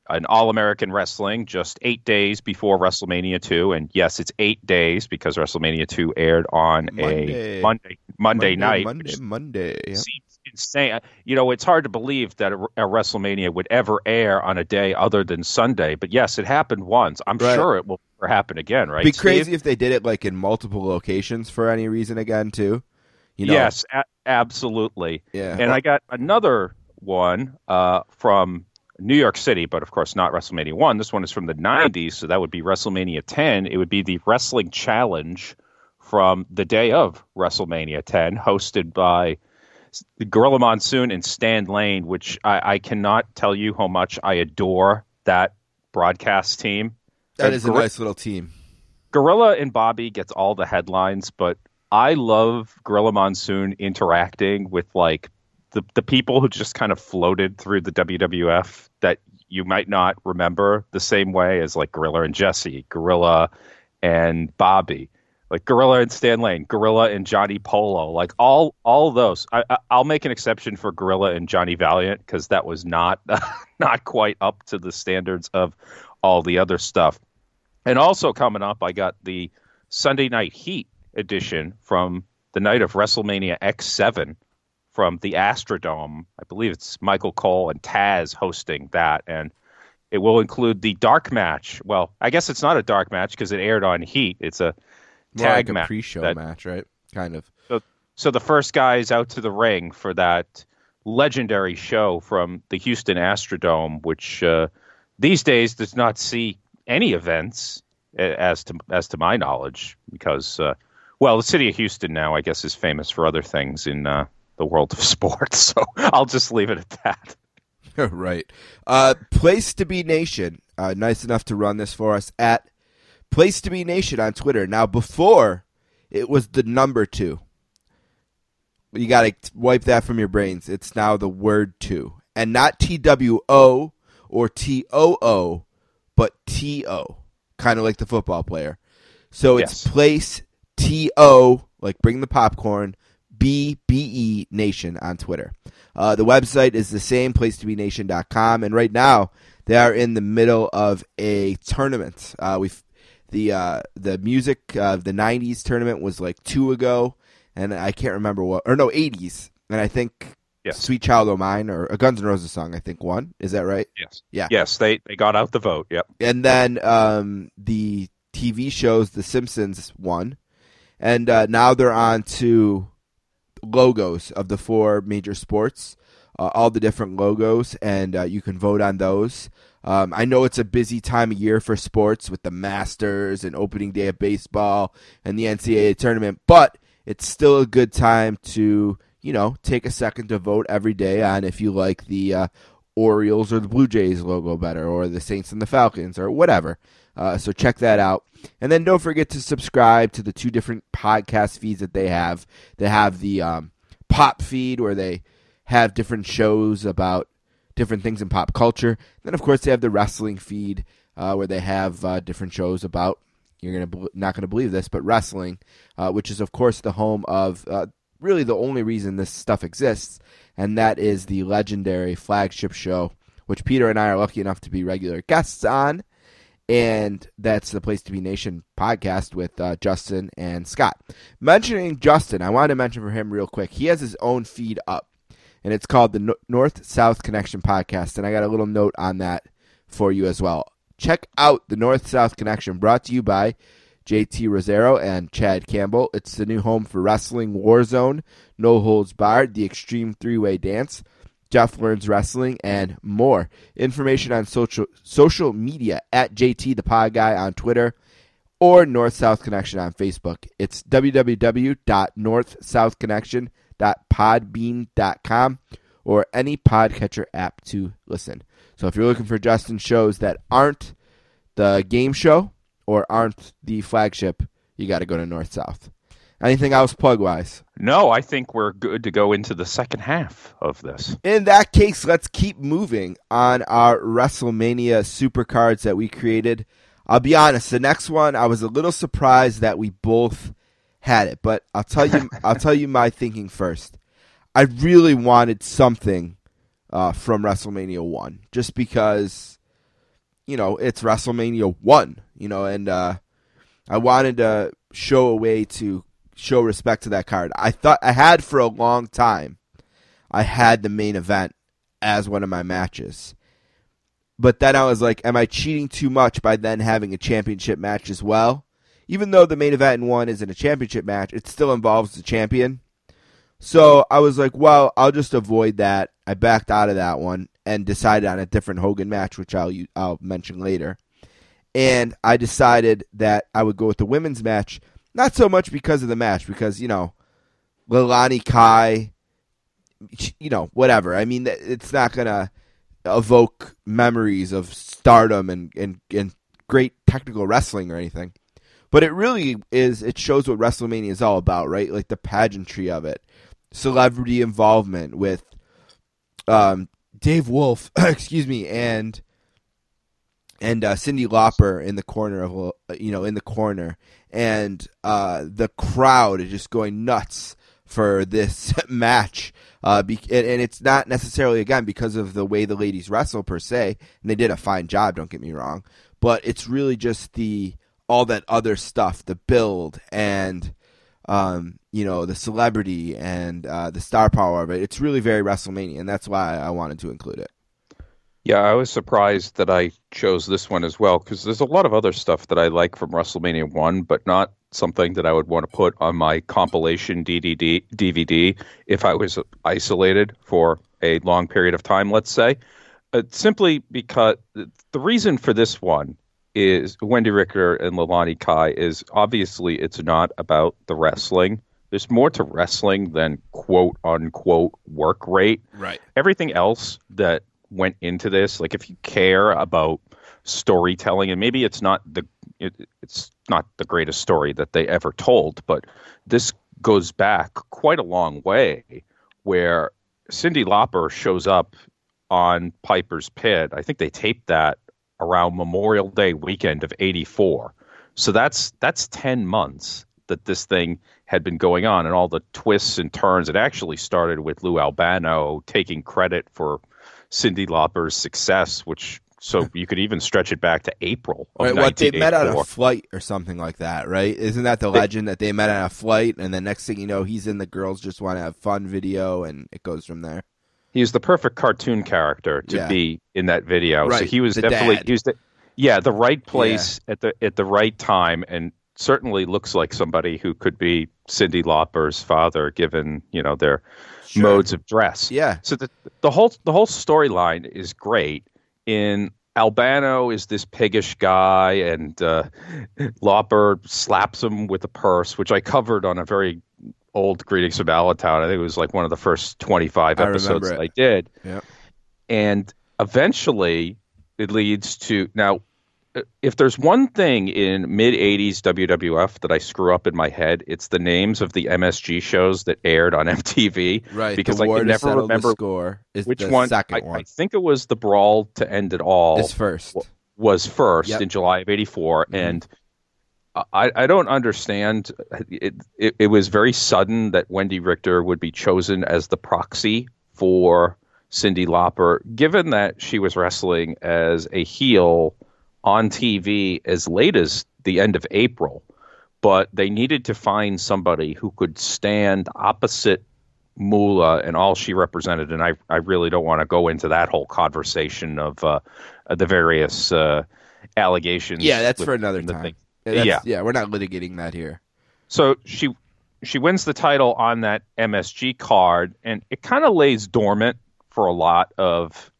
an All-American Wrestling just 8 days before WrestleMania 2. And yes, it's 8 days because WrestleMania 2 aired on a Monday night. Monday. Yeah. Seems insane. It's hard to believe that a WrestleMania would ever air on a day other than Sunday. But yes, it happened once. I'm sure it will never happen again, right? It'd be crazy Steve? if they did it like in multiple locations for any reason again, too. Yes, absolutely. Yeah. And I got another one from New York City, but of course not WrestleMania 1. This one is from the 90s, so that would be WrestleMania 10. It would be the Wrestling Challenge from the day of WrestleMania 10, hosted by Gorilla Monsoon and Stan Lane, which I cannot tell you how much I adore that broadcast team. That is a nice little team. Gorilla and Bobby gets all the headlines, but I love Gorilla Monsoon interacting with like the people who just kind of floated through the WWF that you might not remember the same way as like Gorilla and Jesse, Gorilla and Bobby, like Gorilla and Stan Lane, Gorilla and Johnny Polo, like all those. I'll make an exception for Gorilla and Johnny Valiant because that was not not quite up to the standards of all the other stuff. And also coming up, I got the Sunday Night Heat edition from the night of WrestleMania X7 from the Astrodome. I believe it's Michael Cole and Taz hosting that, and it will include the dark match. Well, I guess it's not a dark match because it aired on Heat. It's a tag match, pre-show match, right? Kind of. So the first guys out to the ring for that legendary show from the Houston Astrodome, which these days does not see any events, as to my knowledge, because the city of Houston now, I guess, is famous for other things in the world of sports. So I'll just leave it at that. Right. Place to Be Nation, nice enough to run this for us at Place to Be Nation on Twitter. Now, before it was the number 2. You got to wipe that from your brains. It's now the word 2, and not TWO or TOO, but TO, kind of like the football player. So it's Place TO, like bring the popcorn, BBE Nation on Twitter. The website is the same, placetobenation.com, and right now they are in the middle of a tournament. The music of the 90s tournament was like 2 ago, and I can't remember 80s, and I think Sweet Child O' Mine or a Guns N' Roses song, I think, won. Is that right? Yes. Yeah. Yes, they got out the vote, yep. And then the TV shows, The Simpsons won, and now they're on to logos of the 4 major sports, all the different logos, and you can vote on those. I know it's a busy time of year for sports with the Masters and opening day of baseball and the NCAA tournament, but it's still a good time to, take a second to vote every day on if you like the Orioles or the Blue Jays logo better, or the Saints and the Falcons, or whatever. So check that out. And then don't forget to subscribe to the 2 different podcast feeds that they have. They have the Pop feed, where they have different shows about different things in pop culture. Then, of course, they have the wrestling feed, where they have different shows about, you're not going to believe this, but wrestling, which is, of course, the home of really the only reason this stuff exists, and that is the legendary flagship show, which Peter and I are lucky enough to be regular guests on, and that's the Place to Be Nation podcast with Justin and Scott. Mentioning Justin, I wanted to mention for him real quick, he has his own feed up, and it's called the North-South Connection Podcast, and I got a little note on that for you as well. Check out the North-South Connection, brought to you by JT Rosero and Chad Campbell. It's the new home for Wrestling Warzone, No Holds Barred, the Extreme 3-Way Dance, Jeff Learns Wrestling, and more. Information on social media at JT the Pod Guy on Twitter or North-South Connection on Facebook. It's www.northsouthconnection.podbean.com or any podcatcher app to listen. So if you're looking for Justin's shows that aren't the game show or aren't the flagship, you got to go to North-South. Anything else plug-wise? No, I think we're good to go into the second half of this. In that case, let's keep moving on our WrestleMania supercards that we created. I'll be honest, the next one, I was a little surprised that we both had it, but I'll tell you my thinking first. I really wanted something from WrestleMania 1, just because it's WrestleMania 1, and I wanted to show a way to show respect to that card. I thought I had for a long time, I had the main event as one of my matches. But then I was like, am I cheating too much by then having a championship match as well? Even though the main event in one isn't a championship match, it still involves the champion. So I was like, well, I'll just avoid that. I backed out of that one and decided on a different Hogan match, which I'll mention later. And I decided that I would go with the women's match, not so much because of the match, because, Leilani Kai, whatever. I mean, it's not going to evoke memories of stardom and great technical wrestling or anything. But it really is, it shows what WrestleMania is all about, right? Like the pageantry of it. Celebrity involvement with Dave Wolf, excuse me, and Cyndi Lauper in the corner and the crowd is just going nuts for this match. And it's not necessarily, again, because of the way the ladies wrestle per se, and they did a fine job, don't get me wrong, but it's really just all that other stuff, the build and the celebrity and the star power of it. It's really very WrestleMania, and that's why I wanted to include it. Yeah, I was surprised that I chose this one as well, because there's a lot of other stuff that I like from WrestleMania 1, but not something that I would want to put on my compilation DVD if I was isolated for a long period of time, let's say. Simply because the reason for this one is Wendy Richter and Leilani Kai is obviously it's not about the wrestling. There's more to wrestling than quote-unquote work rate. Right. Everything else that went into this, like if you care about storytelling, and maybe it's not the greatest story that they ever told, but this goes back quite a long way, where Cyndi Lauper shows up on Piper's Pit. I think they taped that around Memorial Day weekend of '84. So that's 10 months that this thing had been going on, and all the twists and turns. It actually started with Lou Albano taking credit for Cyndi Lauper's success, so you could even stretch it back to April of 1984. What, they met on a flight or something like that, right? Isn't that the legend that they met on a flight, and the next thing you know, he's in the Girls Just Want to Have Fun video, and it goes from there? He's the perfect cartoon character to be in that video. Right. So he was definitely the right place at the right time, and certainly looks like somebody who could be Cyndi Lauper's father, given their modes of dress. Yeah. So the whole storyline is great. In Albano is this piggish guy, and Lauper slaps him with a purse, which I covered on a very old Greetings from Allentown. I think it was like one of the first 25 episodes I did. Yeah. And eventually it leads to, now, if there's one thing in mid-'80s WWF that I screw up in my head, it's the names of the MSG shows that aired on MTV. Right, because I can never remember which one. Second one. I think it was the Brawl to End It All. It's first. Was first Yep. in July of '84, Mm-hmm. and I don't understand. It was very sudden that Wendy Richter would be chosen as the proxy for Cyndi Lauper, given that she was wrestling as a heel on TV as late as the end of April. But they needed to find somebody who could stand opposite Moolah and all she represented. And I really don't want to go into that whole conversation of the various allegations. Yeah, that's for another time. Yeah, we're not litigating that here. So she wins the title on that MSG card, and it kind of lays dormant for a lot of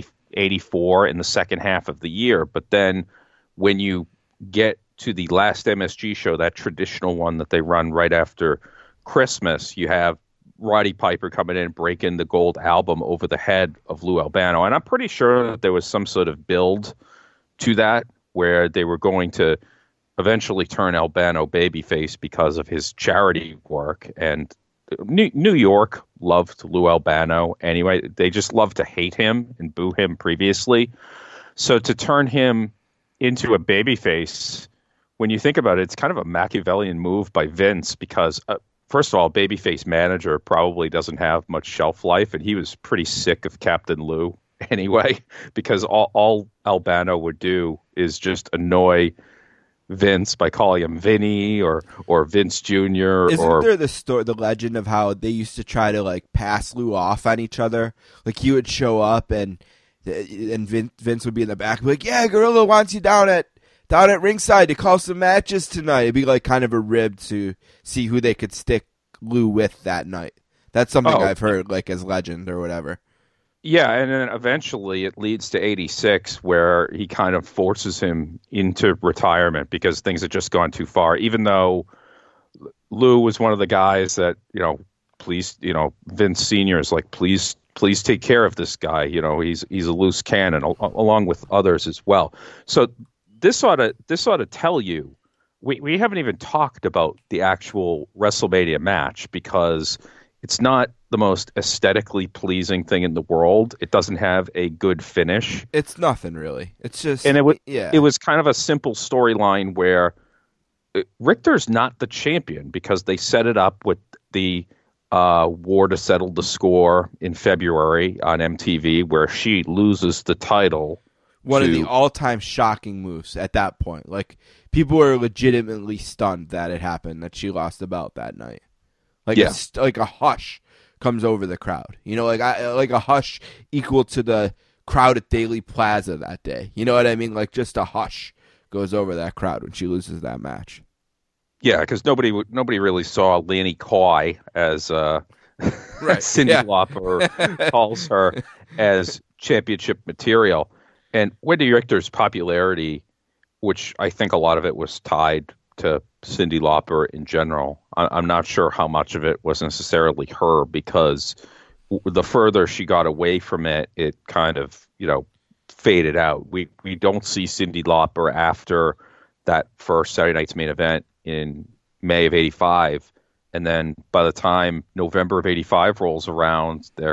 84 in the second half of the year. But then when you get to the last MSG show, that traditional one that they run right after Christmas, you have Roddy Piper coming in and breaking the gold album over the head of Lou Albano. And I'm pretty sure that there was some sort of build to that where they were going to eventually turn Albano babyface because of his charity work. And New York loved Lou Albano anyway. They just loved to hate him and boo him previously. So to turn him into a babyface, when you think about it, it's kind of a Machiavellian move by Vince because, first of all, babyface manager probably doesn't have much shelf life, and he was pretty sick of Captain Lou anyway, because all Albano would do is just annoy Vince by calling him Vinny or Vince Jr. Isn't there the legend of how they used to try to like pass Lou off on each other? Like he would show up and Vince would be in the back, like, yeah, Gorilla wants you down at ringside to call some matches tonight. It'd be like kind of a rib to see who they could stick Lou with that night. That's something I've heard, like as legend or whatever. Yeah, and then eventually it leads to 86, where he kind of forces him into retirement because things had just gone too far. Even though Lou was one of the guys that, Vince Sr. is like, please take care of this guy. He's a loose cannon, along with others as well. So this ought to tell you, we haven't even talked about the actual WrestleMania match because it's not the most aesthetically pleasing thing in the world. It doesn't have a good finish. It's nothing really. It's just, and it was kind of a simple storyline where Richter's not the champion because they set it up with the war to settle the score in February on MTV, where she loses the title. One of the all-time shocking moves at that point. Like people were legitimately stunned that it happened, that she lost the belt that night. Like a hush comes over the crowd. Like a hush equal to the crowd at Daily Plaza that day. You know what I mean? Like just a hush goes over that crowd when she loses that match. Yeah, because nobody really saw Lanny Coy as right. Cyndi Lauper calls her as championship material. And Wendy Richter's popularity, which I think a lot of it was tied to Cyndi Lauper in general. I'm not sure how much of it was necessarily her, because the further she got away from it, it kind of, faded out. We don't see Cyndi Lauper after that first Saturday Night's Main Event in May of 85. And then by the time November of 85 rolls around, they're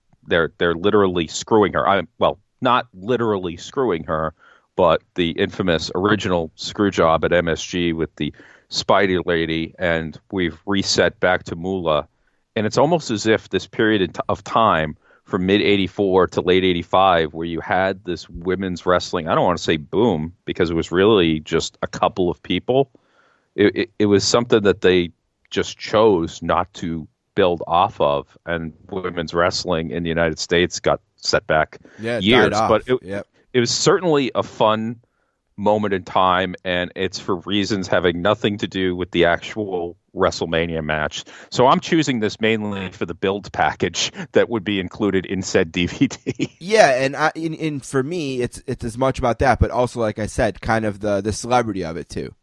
literally screwing her. Not literally screwing her, but the infamous original screw job at MSG with the Spidey lady, and we've reset back to Moolah. And it's almost as if this period of time from mid-84 to late 85, where you had this women's wrestling, I don't want to say boom, because it was really just a couple of people. It was something that they just chose not to build off of, and women's wrestling in the United States got set back years. But it was certainly a fun moment in time, and it's for reasons having nothing to do with the actual WrestleMania match. So I'm choosing this mainly for the build package that would be included in said DVD. Yeah, and for me, it's as much about that, but also, like I said, kind of the celebrity of it too.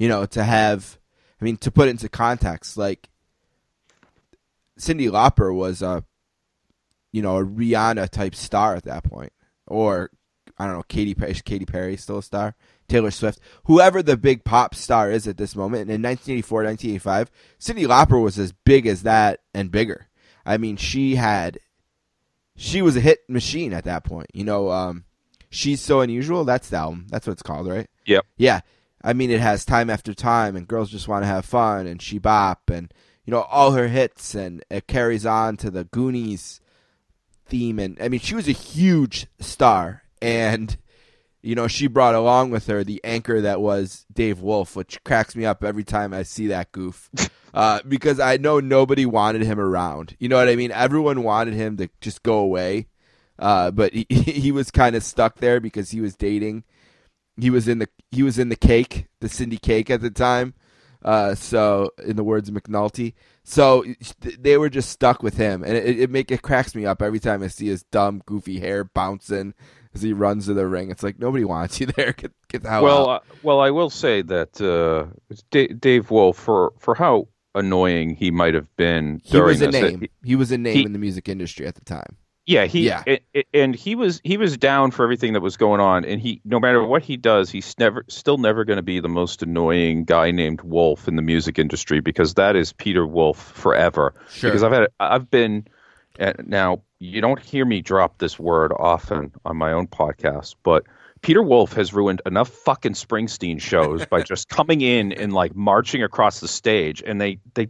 To put it into context, like Cyndi Lauper was a Rihanna type star at that point, or I don't know, Katy Perry still a star, Taylor Swift, whoever the big pop star is at this moment. And in 1984, 1985, Cyndi Lauper was as big as that and bigger. I mean, she was a hit machine at that point. She's So Unusual. That's the album. That's what it's called, right? Yep. Yeah. I mean, it has Time After Time and Girls Just Want to Have Fun and She Bop and, all her hits, and it carries on to the Goonies theme. And I mean, she was a huge star, and, she brought along with her the anchor that was Dave Wolf, which cracks me up every time I see that goof, because I know nobody wanted him around. You know what I mean? Everyone wanted him to just go away, but he was kind of stuck there because he was dating. He was in the cake, the Cindy cake at the time. So in the words of McNulty, so they were just stuck with him, and it cracks me up every time I see his dumb, goofy hair bouncing as he runs to the ring. It's like, nobody wants you there. Get the hell out. Well, I will say that Dave Wolf, for how annoying he might have been, he was a name. He was a name in the music industry at the time. Yeah, and he was down for everything that was going on, and no matter what he does, he's still never going to be the most annoying guy named Wolf in the music industry, because that is Peter Wolf forever. Sure. Because I've been now, you don't hear me drop this word often on my own podcast, but Peter Wolf has ruined enough fucking Springsteen shows by just coming in and like marching across the stage, and they just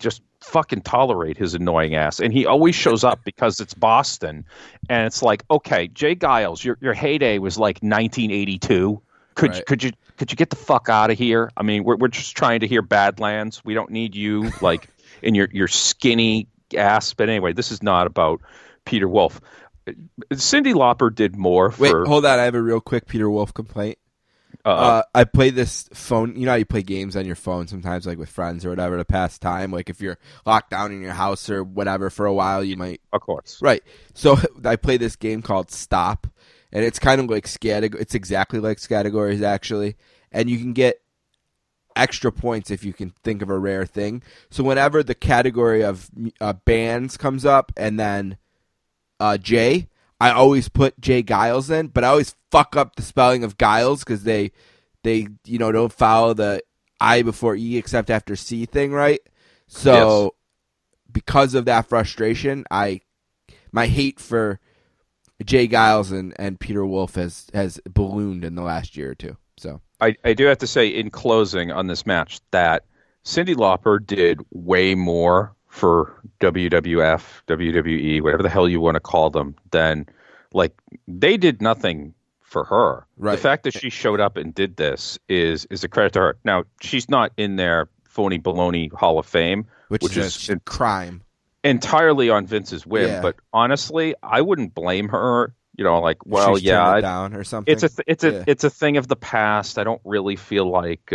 fucking tolerate his annoying ass. And he always shows up because it's Boston. And it's like, okay, Jay Giles, your heyday was like 1982. Could you get the fuck out of here? I mean, we're just trying to hear Badlands. We don't need you like in your skinny ass. But anyway, this is not about Peter Wolf. Cyndi Lauper did more for... Wait, hold on. I have a real quick Peter Wolf complaint. I play this phone. You know how you play games on your phone sometimes, like with friends or whatever, to pass time. Like if you're locked down in your house or whatever for a while, you might. Of course. Right. So I play this game called Stop, and it's kind of like it's exactly like Categories actually, and you can get extra points if you can think of a rare thing. So whenever the category of bands comes up, and then Jay, I always put Jay Giles in, but I always fuck up the spelling of Giles because they don't follow the I before E except after C thing, right? So because of that frustration, my hate for Jay Giles and Peter Wolf has ballooned in the last year or two. So I do have to say in closing on this match that Cyndi Lauper did way more for WWF, WWE, whatever the hell you want to call them, than like they did nothing for her. Right. The fact that she showed up and did this is a credit to her. Now, she's not in their phony baloney Hall of Fame, which is a crime. Entirely on Vince's whim, Yeah. But honestly, I wouldn't blame her. You know, like, well, She's yeah, turned it down or something. It's a thing of the past. I don't really feel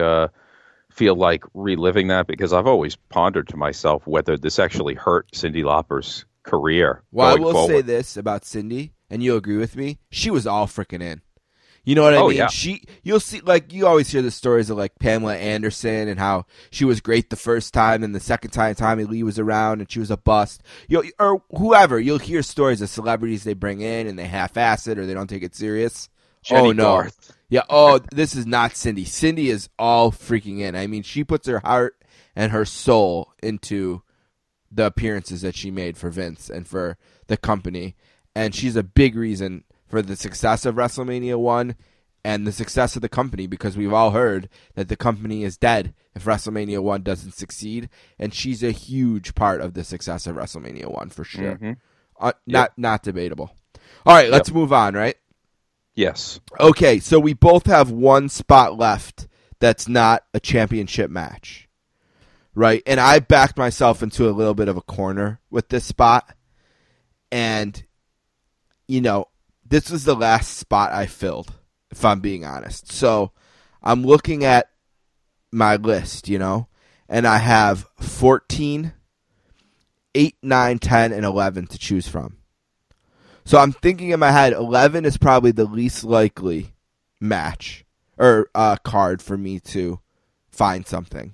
like reliving that because I've always pondered to myself whether this actually hurt Cyndi Lauper's career. Well, I going will forward. say this about Cyndi, and you'll agree with me. She was all freaking in. You know what I mean? Yeah. You'll see, like, you always hear the stories of like Pamela Anderson and how she was great the first time, and the second time Tommy Lee was around and she was a bust. Or whoever, you'll hear stories of celebrities they bring in and they half-ass it or they don't take it serious. Jenny oh no, Garth. Yeah. Oh, this is not Cyndi. Cyndi is all freaking in. I mean, she puts her heart and her soul into the appearances that she made for Vince and for the company, and she's a big reason for the success of WrestleMania 1 and the success of the company, because we've all heard that the company is dead if WrestleMania 1 doesn't succeed, and she's a huge part of the success of WrestleMania 1 for sure. Mm-hmm. Not debatable. All right, let's move on, right? Yes. Okay, so we both have one spot left that's not a championship match, right? And I backed myself into a little bit of a corner with this spot, and, you know, this was the last spot I filled, if I'm being honest. So I'm looking at my list, you know, and I have 14, 8, 9, 10, and 11 to choose from. So I'm thinking in my head, 11 is probably the least likely match or card for me to find something.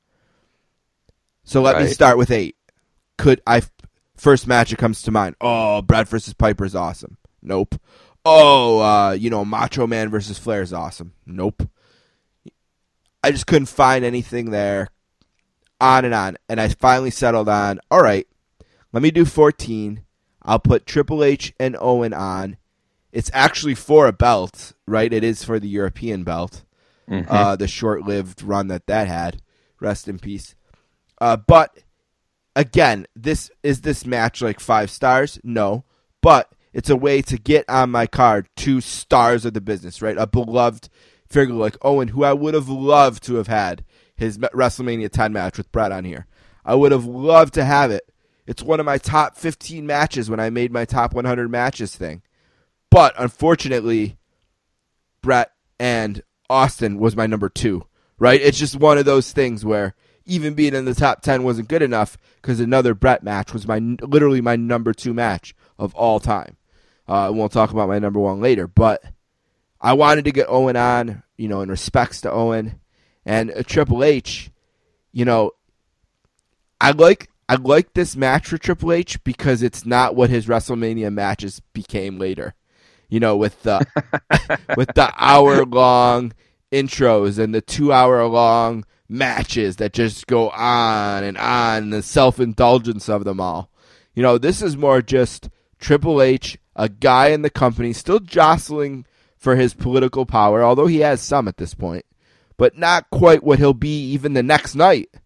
So let me start with 8. First match that comes to mind? Oh, Bret versus Piper is awesome. Nope. Oh, Macho Man versus Flair is awesome. Nope. I just couldn't find anything there. On and on. And I finally settled on, all right, let me do 14. I'll put Triple H and Owen on. It's actually for a belt, right? It is for the European belt. Mm-hmm. The short-lived run that had. Rest in peace. But, again, this match like 5 stars? No. But it's a way to get on my card 2 stars of the business, right? A beloved figure like Owen, who I would have loved to have had his WrestleMania 10 match with Bret on here. I would have loved to have it. It's one of my top 15 matches when I made my top 100 matches thing. But, unfortunately, Bret and Austin was my number 2, right? It's just one of those things where even being in the top 10 wasn't good enough because another Bret match was literally my number 2 match of all time. We'll talk about my number 1 later, but I wanted to get Owen on, you know, in respects to Owen. And Triple H, you know, I like this match for Triple H because it's not what his WrestleMania matches became later. You know, with the with the hour-long intros and the 2-hour-long matches that just go on, and the self-indulgence of them all. You know, this is more just Triple H, a guy in the company, still jostling for his political power, although he has some at this point, but not quite what he'll be even the next night.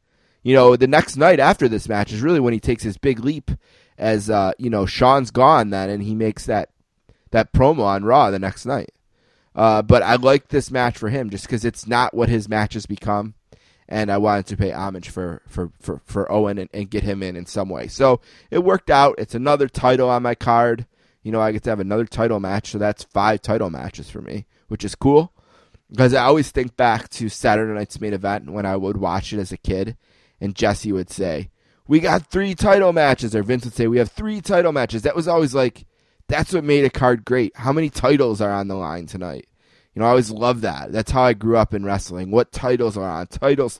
the next night after this match is really when he takes his big leap as, Shawn's gone then, and he makes that promo on Raw the next night. But I like this match for him just because it's not what his matches become, and I wanted to pay homage for Owen and get him in some way. So it worked out. It's another title on my card. I get to have another title match, so that's 5 title matches for me, which is cool. Because I always think back to Saturday Night's Main Event when I would watch it as a kid, and Jesse would say, "We got 3 title matches," or Vince would say, "We have 3 title matches." That was always like, that's what made a card great. How many titles are on the line tonight? I always loved that. That's how I grew up in wrestling. What titles are on? Titles.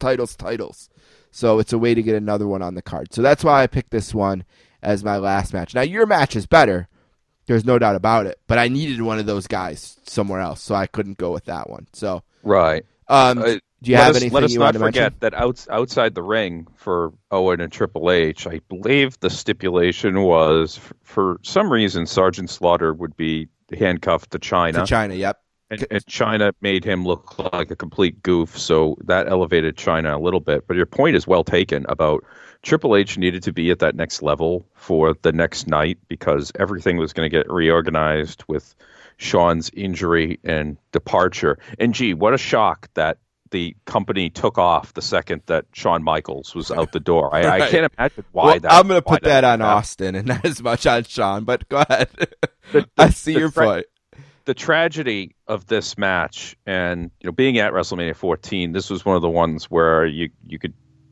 So it's a way to get another one on the card. So that's why I picked this one as my last match. Now, your match is better. There's no doubt about it. But I needed one of those guys somewhere else, so I couldn't go with that one. So right. Do you have anything let us you not want to mention? forget that outside the ring for Owen and Triple H, I believe the stipulation was for some reason Sergeant Slaughter would be handcuffed to China. To China, yep. And China made him look like a complete goof, so that elevated China a little bit. But your point is well taken about Triple H needed to be at that next level for the next night because everything was going to get reorganized with Shawn's injury and departure. And gee, what a shock that the company took off the second that Shawn Michaels was out the door. I can't imagine why that. I'm going to put that on Austin and not as much on Shawn, but go ahead. I see your point. The tragedy of this match, and being at WrestleMania 14, this was one of the ones where you could,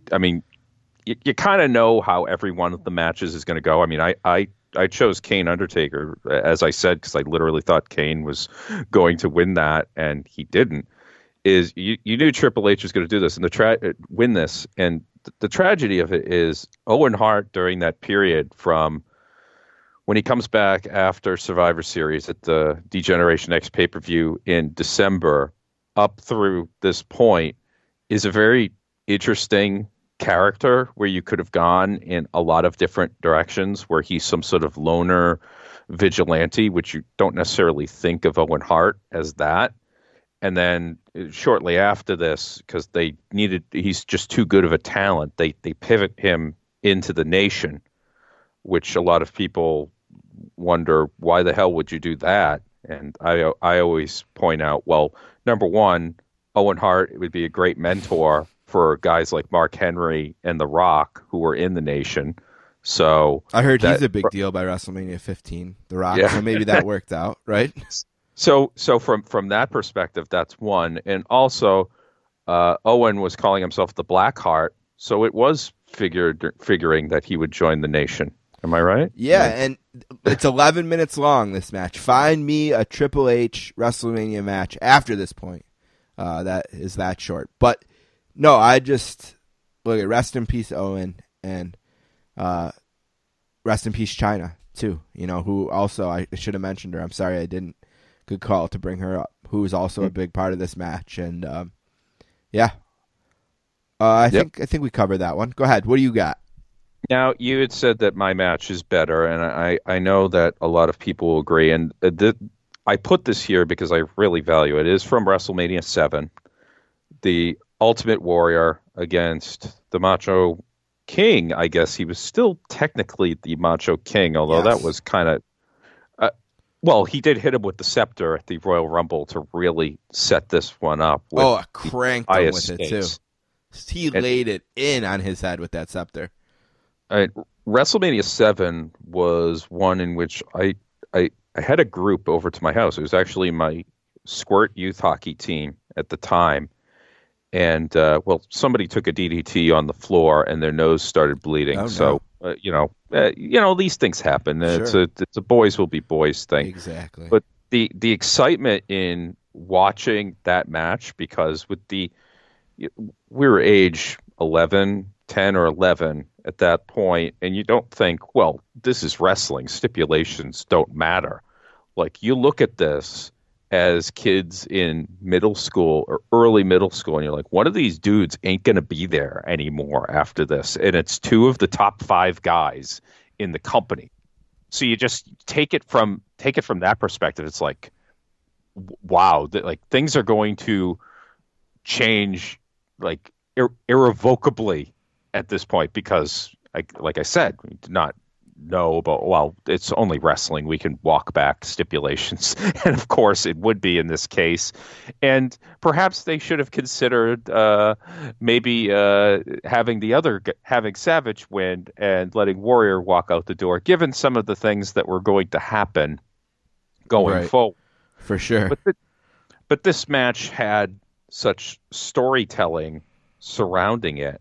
you kind of know how every one of the matches is going to go. I mean, I chose Kane Undertaker, as I said, because I literally thought Kane was going to win that, and he didn't. You knew Triple H was going to do this and win this, and the tragedy of it is Owen Hart during that period from when he comes back after Survivor Series at the D-Generation X pay-per-view in December up through this point is a very interesting character where you could have gone in a lot of different directions, where he's some sort of loner vigilante, which you don't necessarily think of Owen Hart as that. And then shortly after this, because he's just too good of a talent, they pivot him into the Nation, which a lot of people wonder, why the hell would you do that? And I always point out, well, number one, Owen Hart would be a great mentor for guys like Mark Henry and The Rock, who were in the Nation. So I heard he's a big deal by WrestleMania 15, The Rock. Yeah. So maybe that worked out, right? So from that perspective, that's one. And also, Owen was calling himself the Black Heart, so it was figuring that he would join the Nation. Am I right? Yeah, and it's 11 minutes long, this match. Find me a Triple H WrestleMania match after this point that is that short. But, no, I just, look at rest in peace, Owen, and rest in peace, China, too. Who also, I should have mentioned her. I'm sorry I didn't. Good call to bring her up, who is also a big part of this match. And, I think we covered that one. Go ahead. What do you got? Now, you had said that my match is better, and I know that a lot of people will agree. And I put this here because I really value it. It is from WrestleMania 7, the Ultimate Warrior against the Macho King. I guess he was still technically the Macho King, although that was kind of... he did hit him with the scepter at the Royal Rumble to really set this one up. I cranked him with it, too. He laid it in on his head with that scepter. WrestleMania 7 was one in which I had a group over to my house. It was actually my Squirt youth hockey team at the time. And, somebody took a DDT on the floor and their nose started bleeding. Oh, no. These things happen. Sure. It's a boys will be boys thing. Exactly. But the excitement in watching that match, because we were age 10 or 11 at that point, and you don't think, well, this is wrestling. Stipulations don't matter. Like, you look at this as kids in middle school or early middle school, and you're like, one of these dudes ain't going to be there anymore after this. And it's 2 of the top 5 guys in the company. So you just take it from that perspective. It's like, wow, things are going to change, irrevocably at this point because, like I said, we did not know about, well, it's only wrestling. We can walk back stipulations. And of course it would be in this case. And perhaps they should have considered maybe having Savage win and letting Warrior walk out the door, given some of the things that were going to happen going forward. For sure. But this match had such storytelling surrounding it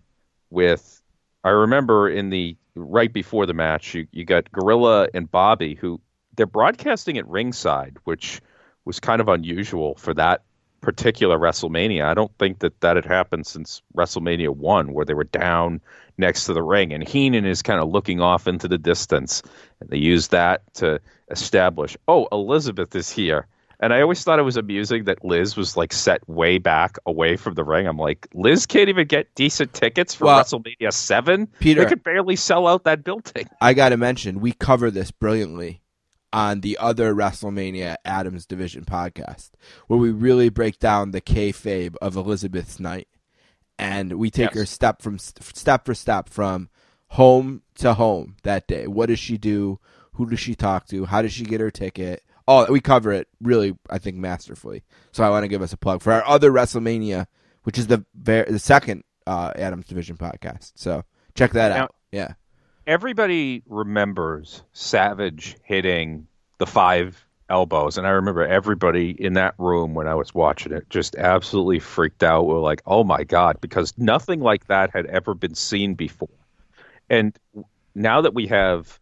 I remember right before the match, you got Gorilla and Bobby, who they're broadcasting at ringside, which was kind of unusual for that particular WrestleMania. I don't think that had happened since WrestleMania 1, where they were down next to the ring, and Heenan is kind of looking off into the distance, and they used that to establish, oh, Elizabeth is here. And I always thought it was amusing that Liz was like set way back away from the ring. I'm like, Liz can't even get decent tickets for WrestleMania 7? Peter, they could barely sell out that building. I got to mention, we cover this brilliantly on the other WrestleMania Adams Division podcast, where we really break down the kayfabe of Elizabeth's night. And we take her step for step from home to home that day. What does she do? Who does she talk to? How does she get her ticket? Oh, we cover it really, I think, masterfully. So I want to give us a plug for our other WrestleMania, which is the second Adams Division podcast. So check that out. Yeah. Everybody remembers Savage hitting the 5 elbows, and I remember everybody in that room when I was watching it just absolutely freaked out. We're like, oh my God, because nothing like that had ever been seen before. And now that we have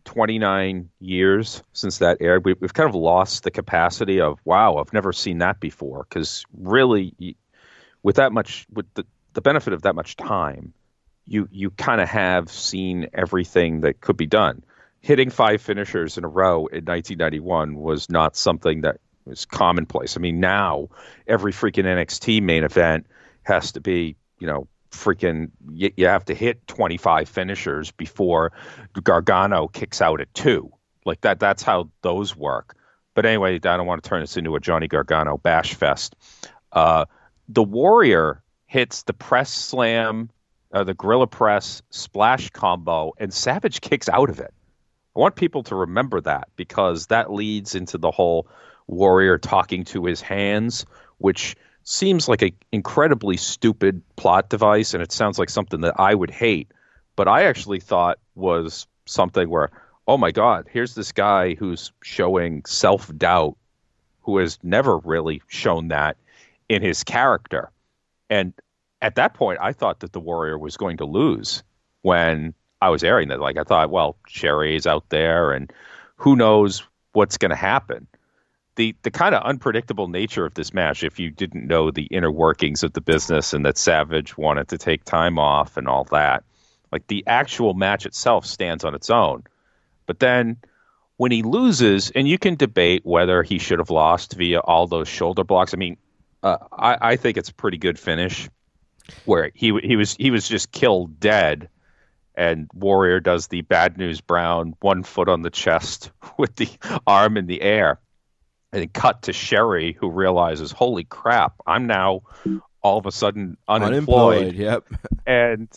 29 years since that aired, we've kind of lost the capacity of, wow, I've never seen that before. Because really, with the benefit of that much time, you kind of have seen everything that could be done. Hitting 5 finishers in a row in 1991 was not something that was commonplace. I mean, now every freaking NXT main event has to be, freaking, you have to hit 25 finishers before Gargano kicks out at 2. Like that's how those work. But anyway, I don't want to turn this into a Johnny Gargano bash fest. The Warrior hits the press slam, the Gorilla Press splash combo, and Savage kicks out of it. I want people to remember that, because that leads into the whole Warrior talking to his hands, which seems like an incredibly stupid plot device, and it sounds like something that I would hate. But I actually thought was something where, oh my God, here's this guy who's showing self-doubt, who has never really shown that in his character. And at that point, I thought that the Warrior was going to lose when I was airing that. Like, I thought, well, Sherry's out there, and who knows what's going to happen. The kind of unpredictable nature of this match, if you didn't know the inner workings of the business and that Savage wanted to take time off and all that, like the actual match itself stands on its own. But then when he loses, and you can debate whether he should have lost via all those shoulder blocks. I mean, I think it's a pretty good finish where he was just killed dead, and Warrior does the Bad News Brown 1 foot on the chest with the arm in the air. And then cut to Sherry, who realizes, holy crap, I'm now all of a sudden unemployed. Yep. And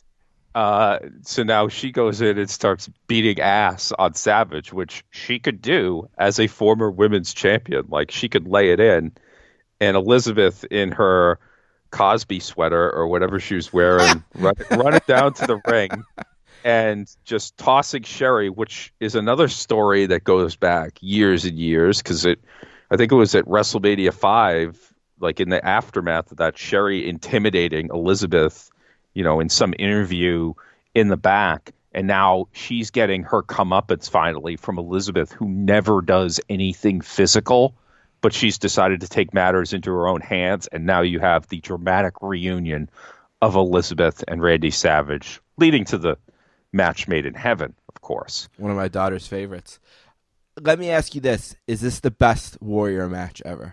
so now she goes in and starts beating ass on Savage, which she could do as a former women's champion. Like, she could lay it in. And Elizabeth, in her Cosby sweater or whatever she was wearing, run it down to the ring and just tossing Sherry, which is another story that goes back years and years, because I think it was at WrestleMania 5, like in the aftermath of that, Sherry intimidating Elizabeth, in some interview in the back. And now she's getting her comeuppance finally from Elizabeth, who never does anything physical, but she's decided to take matters into her own hands. And now you have the dramatic reunion of Elizabeth and Randy Savage, leading to the match made in heaven, of course. One of my daughter's favorites. Let me ask you this. Is this the best Warrior match ever?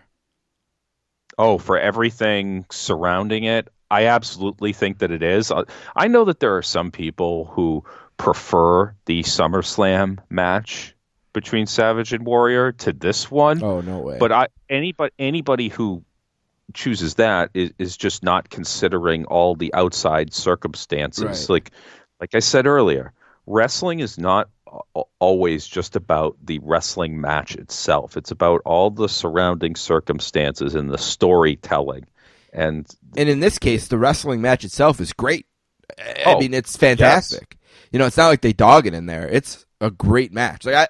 Oh, for everything surrounding it, I absolutely think that it is. I know that there are some people who prefer the SummerSlam match between Savage and Warrior to this one. Oh, no way. But anybody who chooses that is just not considering all the outside circumstances. Right. Like I said earlier, wrestling is not always just about the wrestling match itself. It's about all the surrounding circumstances and the storytelling. And in this case, the wrestling match itself is great. I mean, it's fantastic. Yes. You know, it's not like they dog it in there. It's a great match. Like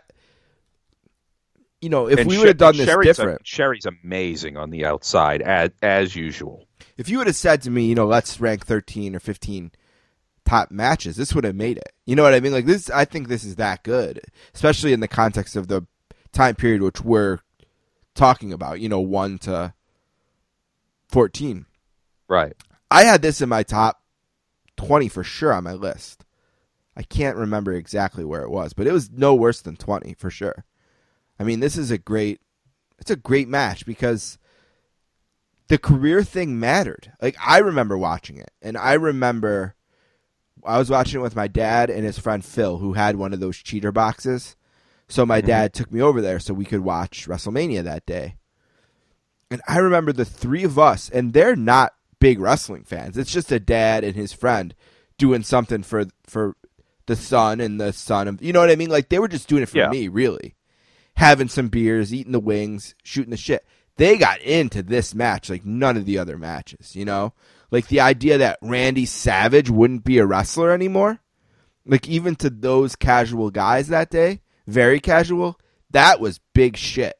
if we would have done this different, Sherry's amazing on the outside as usual. If you would have said to me, let's rank 13 or 15 top matches, this would have made it. You know what I mean? Like this, I think this is that good, especially in the context of the time period which we're talking about. 1 to 14. Right. I had this in my top 20 for sure on my list. I can't remember exactly where it was, but it was no worse than 20 for sure. I mean, this is a great match because the career thing mattered. Like, I remember watching it, and I remember I was watching it with my dad and his friend Phil, who had one of those cheater boxes. So my dad took me over there so we could watch WrestleMania that day. And I remember the three of us, and they're not big wrestling fans. It's just a dad and his friend doing something for the son and the son of, you know what I mean? Like, they were just doing it for me, really. Having some beers, eating the wings, shooting the shit. They got into this match like none of the other matches, Like, the idea that Randy Savage wouldn't be a wrestler anymore, like, even to those casual guys that day, very casual, that was big shit.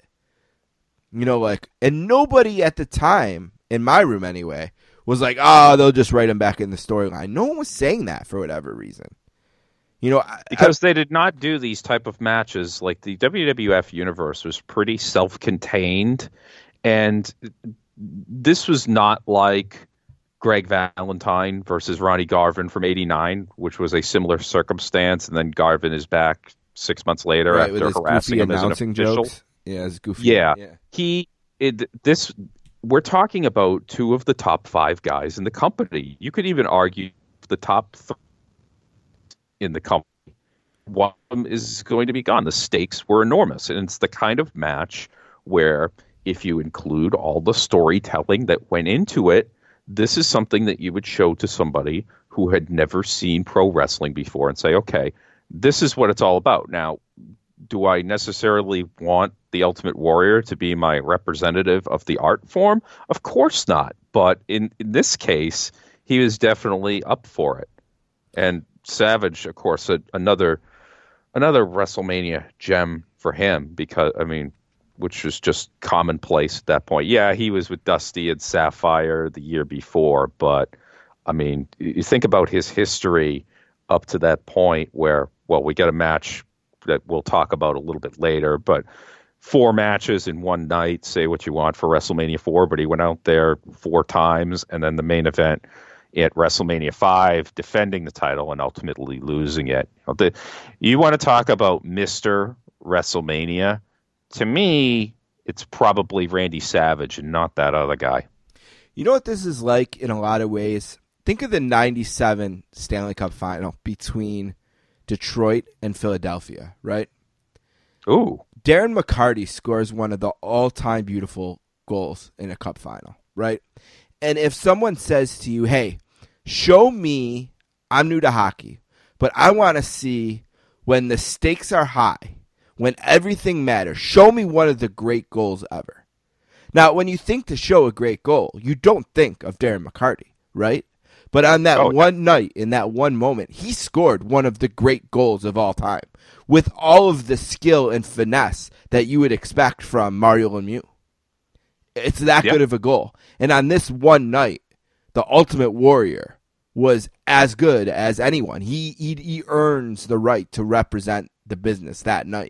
And nobody at the time, in my room anyway, was like, they'll just write him back in the storyline. No one was saying that for whatever reason. Because they did not do these type of matches. Like, the WWF universe was pretty self-contained, and this was not like Greg Valentine versus Ronnie Garvin from '89, which was a similar circumstance, and then Garvin is back 6 months later after harassing him as an official. Jokes. Yeah, it's goofy. Yeah. We're talking about two of the top 5 guys in the company. You could even argue the top 3 in the company. One of them is going to be gone. The stakes were enormous, and it's the kind of match where, if you include all the storytelling that went into it, this is something that you would show to somebody who had never seen pro wrestling before and say, okay, this is what it's all about. Now, do I necessarily want the Ultimate Warrior to be my representative of the art form? Of course not. But in this case, he was definitely up for it. And Savage, of course, another WrestleMania gem for him because, which was just commonplace at that point. Yeah, he was with Dusty and Sapphire the year before, but, you think about his history up to that point where, we got a match that we'll talk about a little bit later, but 4 matches in one night, say what you want for WrestleMania 4, but he went out there 4 times, and then the main event at WrestleMania 5, defending the title and ultimately losing it. You want to talk about Mr. WrestleMania? To me, it's probably Randy Savage and not that other guy. You know what this is like in a lot of ways? Think of the 97 Stanley Cup final between Detroit and Philadelphia, right? Ooh. Darren McCarty scores one of the all-time beautiful goals in a cup final, right? And if someone says to you, hey, show me, I'm new to hockey, but I want to see when the stakes are high, when everything matters, show me one of the great goals ever. Now, when you think to show a great goal, you don't think of Darren McCarty, right? But on that one night, in that one moment, he scored one of the great goals of all time with all of the skill and finesse that you would expect from Mario Lemieux. It's that good of a goal. And on this one night, the Ultimate Warrior was as good as anyone. He earns the right to represent the business that night.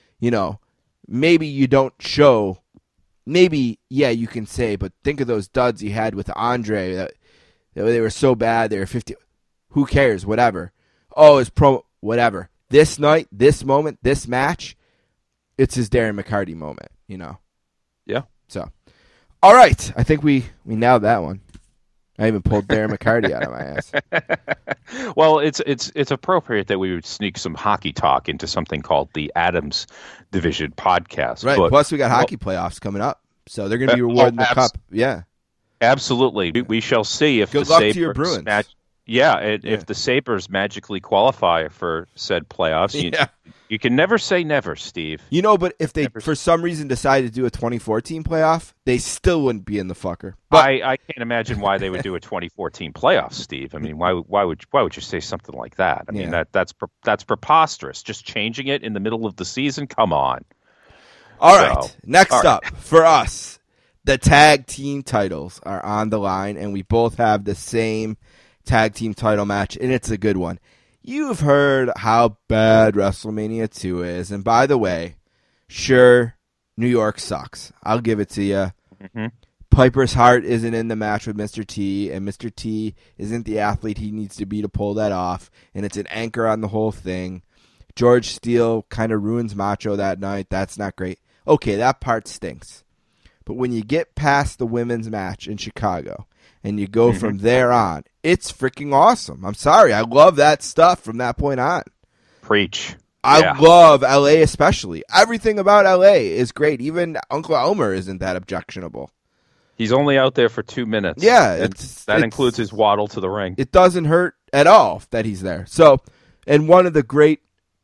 Maybe you don't show, maybe, you can say, but think of those duds he had with Andre that they were so bad, they were 50. Who cares? Whatever. Oh, his promo, whatever. This night, this moment, this match, it's his Darren McCarty moment, Yeah. So, all right. I think we nailed that one. I even pulled Darren McCarty out of my ass. Well, it's appropriate that we would sneak some hockey talk into something called the Adams Division podcast. Right. But, plus, we got hockey playoffs coming up, so they're going to be rewarding the cup. Yeah. Absolutely. We shall see if Good the luck Sabres to your Bruins. if the Sabres magically qualify for said playoffs. You can never say never, Steve. But if they, for some reason, decided to do a 2014 playoff, they still wouldn't be in the fucker. But I can't imagine why they would do a 2014 playoff, Steve. I mean, why would you say something like that? I mean, that's preposterous. Just changing it in the middle of the season? Come on. All right. Next up for us, the tag team titles are on the line, and we both have the same tag team title match, and it's a good one. You've heard how bad WrestleMania 2 is, and by the way, sure, New York sucks. I'll give it to you. Mm-hmm. Piper's heart isn't in the match with Mr. T, and Mr. T isn't the athlete he needs to be to pull that off, and it's an anchor on the whole thing. George Steele kind of ruins Macho that night. That's not great. Okay, that part stinks. But when you get past the women's match in Chicago, and you go from there on, it's freaking awesome. I'm sorry. I love that stuff from that point on. Preach. I love L.A. especially. Everything about L.A. is great. Even Uncle Elmer isn't that objectionable. He's only out there for 2 minutes. Yeah. That includes his waddle to the ring. It doesn't hurt at all that he's there. So, and one of the great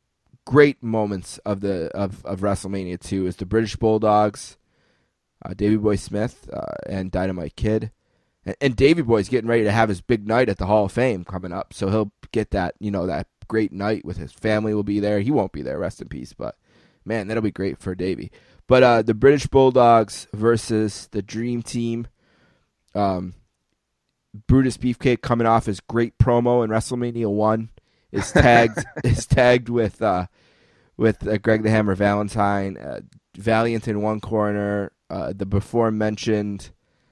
moments of WrestleMania 2 is the British Bulldogs, Davey Boy Smith, and Dynamite Kid. And Davey Boy's getting ready to have his big night at the Hall of Fame coming up, so he'll get that, that great night with his family will be there. He won't be there, rest in peace, but man, that'll be great for Davey. But the British Bulldogs versus the Dream Team. Brutus Beefcake coming off his great promo in WrestleMania 1 is tagged with Greg the Hammer Valentine, Valiant in one corner, the before mentioned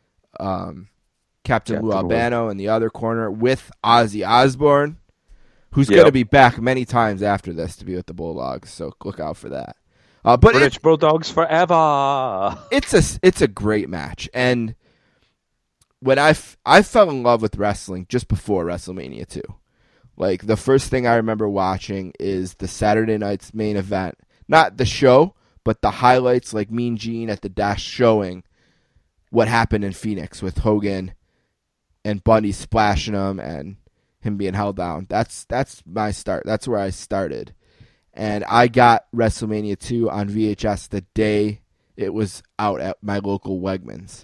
Captain Lou Albano in the other corner with Ozzy Osbourne, who's going to be back many times after this to be with the Bulldogs. So look out for that. But British Bulldogs forever. It's a great match, and when I fell in love with wrestling just before WrestleMania 2. Like the first thing I remember watching is the Saturday night's main event, not the show, but the highlights, like Mean Gene at the Dash showing what happened in Phoenix with Hogan and Bundy splashing him and him being held down. That's my start. That's where I started. And I got WrestleMania 2 on VHS the day it was out at my local Wegmans.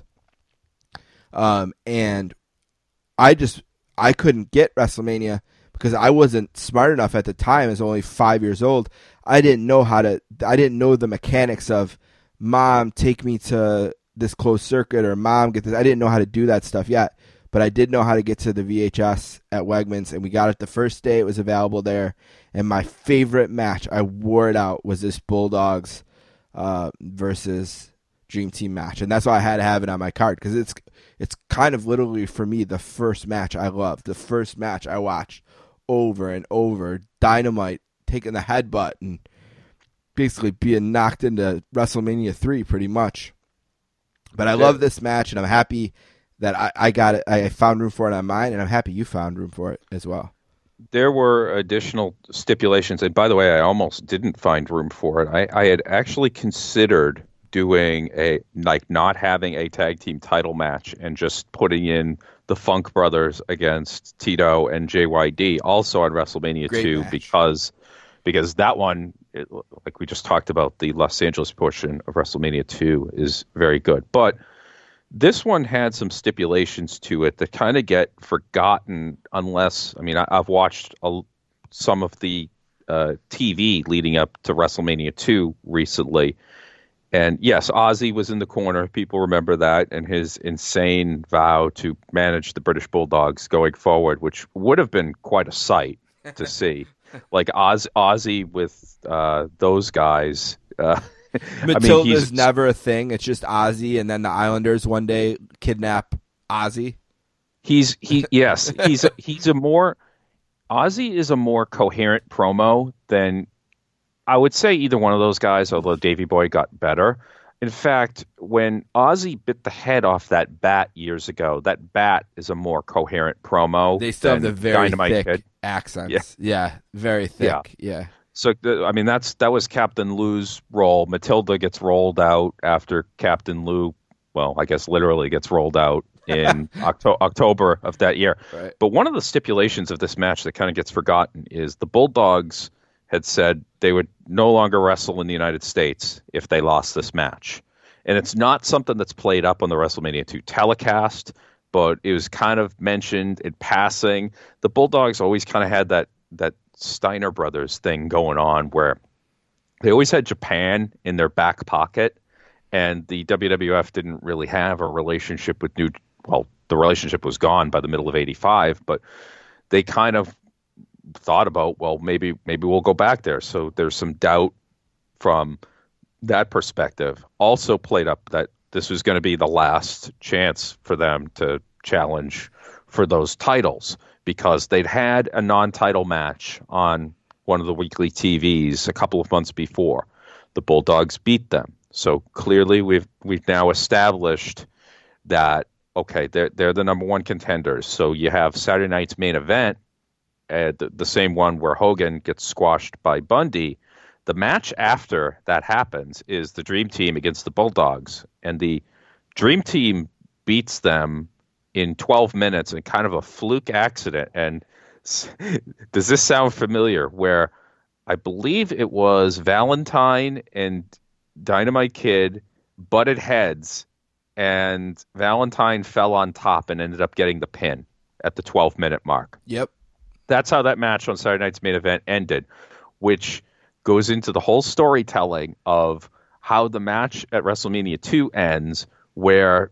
And I couldn't get WrestleMania because I wasn't smart enough at the time. I was only 5 years old. I didn't know the mechanics of, Mom, take me to this closed circuit, or Mom, get this. I didn't know how to do that stuff yet, but I did know how to get to the VHS at Wegmans, and we got it the first day it was available there. And my favorite match, I wore it out, was this Bulldogs versus Dream Team match, and that's why I had to have it on my card, because it's kind of literally for me the first match I loved, the first match I watched over and over. Dynamite taking the headbutt and basically being knocked into WrestleMania 3 pretty much. But I love this match, and I'm happy that I got it. I found room for it on mine, and I'm happy you found room for it as well. There were additional stipulations, and by the way, I almost didn't find room for it. I had actually considered doing not having a tag team title match and just putting in the Funk Brothers against Tito and JYD also on WrestleMania 2 because that one, like we just talked about, the Los Angeles portion of WrestleMania 2 is very good. But this one had some stipulations to it that kind of get forgotten unless, I've watched some of the TV leading up to WrestleMania 2 recently. And yes, Ozzy was in the corner. People remember that, and his insane vow to manage the British Bulldogs going forward, which would have been quite a sight to see. Like Ozzy with those guys. Matilda's never a thing. It's just Ozzy, and then the Islanders one day kidnap Ozzy. Ozzy is a more coherent promo than I would say either one of those guys, although Davey Boy got better. In fact, when Ozzy bit the head off that bat years ago, that bat is a more coherent promo. They still have the very Dynamite thick Kid. accents. Yeah, very thick. Yeah. So, that was Captain Lou's role. Matilda gets rolled out after Captain Lou, well, I guess literally gets rolled out in October of that year. Right. But one of the stipulations of this match that kind of gets forgotten is the Bulldogs had said they would no longer wrestle in the United States if they lost this match. And it's not something that's played up on the WrestleMania 2 telecast, but it was kind of mentioned in passing. The Bulldogs always kind of had that Steiner Brothers thing going on where they always had Japan in their back pocket, and the WWF didn't really have a relationship with the relationship was gone by the middle of '85, but they kind of thought about, well, maybe we'll go back there. So there's some doubt from that perspective. Also played up that this was going to be the last chance for them to challenge for those titles, because they'd had a non-title match on one of the weekly TVs a couple of months before. The Bulldogs beat them. So clearly we've now established that, okay, they're the number one contenders. So you have Saturday night's main event, the same one where Hogan gets squashed by Bundy. The match after that happens is the Dream Team against the Bulldogs, and the Dream Team beats them in 12 minutes in kind of a fluke accident. And does this sound familiar? Where I believe it was Valentine and Dynamite Kid butted heads, and Valentine fell on top and ended up getting the pin at the 12-minute mark. Yep. That's how that match on Saturday night's main event ended, which goes into the whole storytelling of how the match at WrestleMania 2 ends, where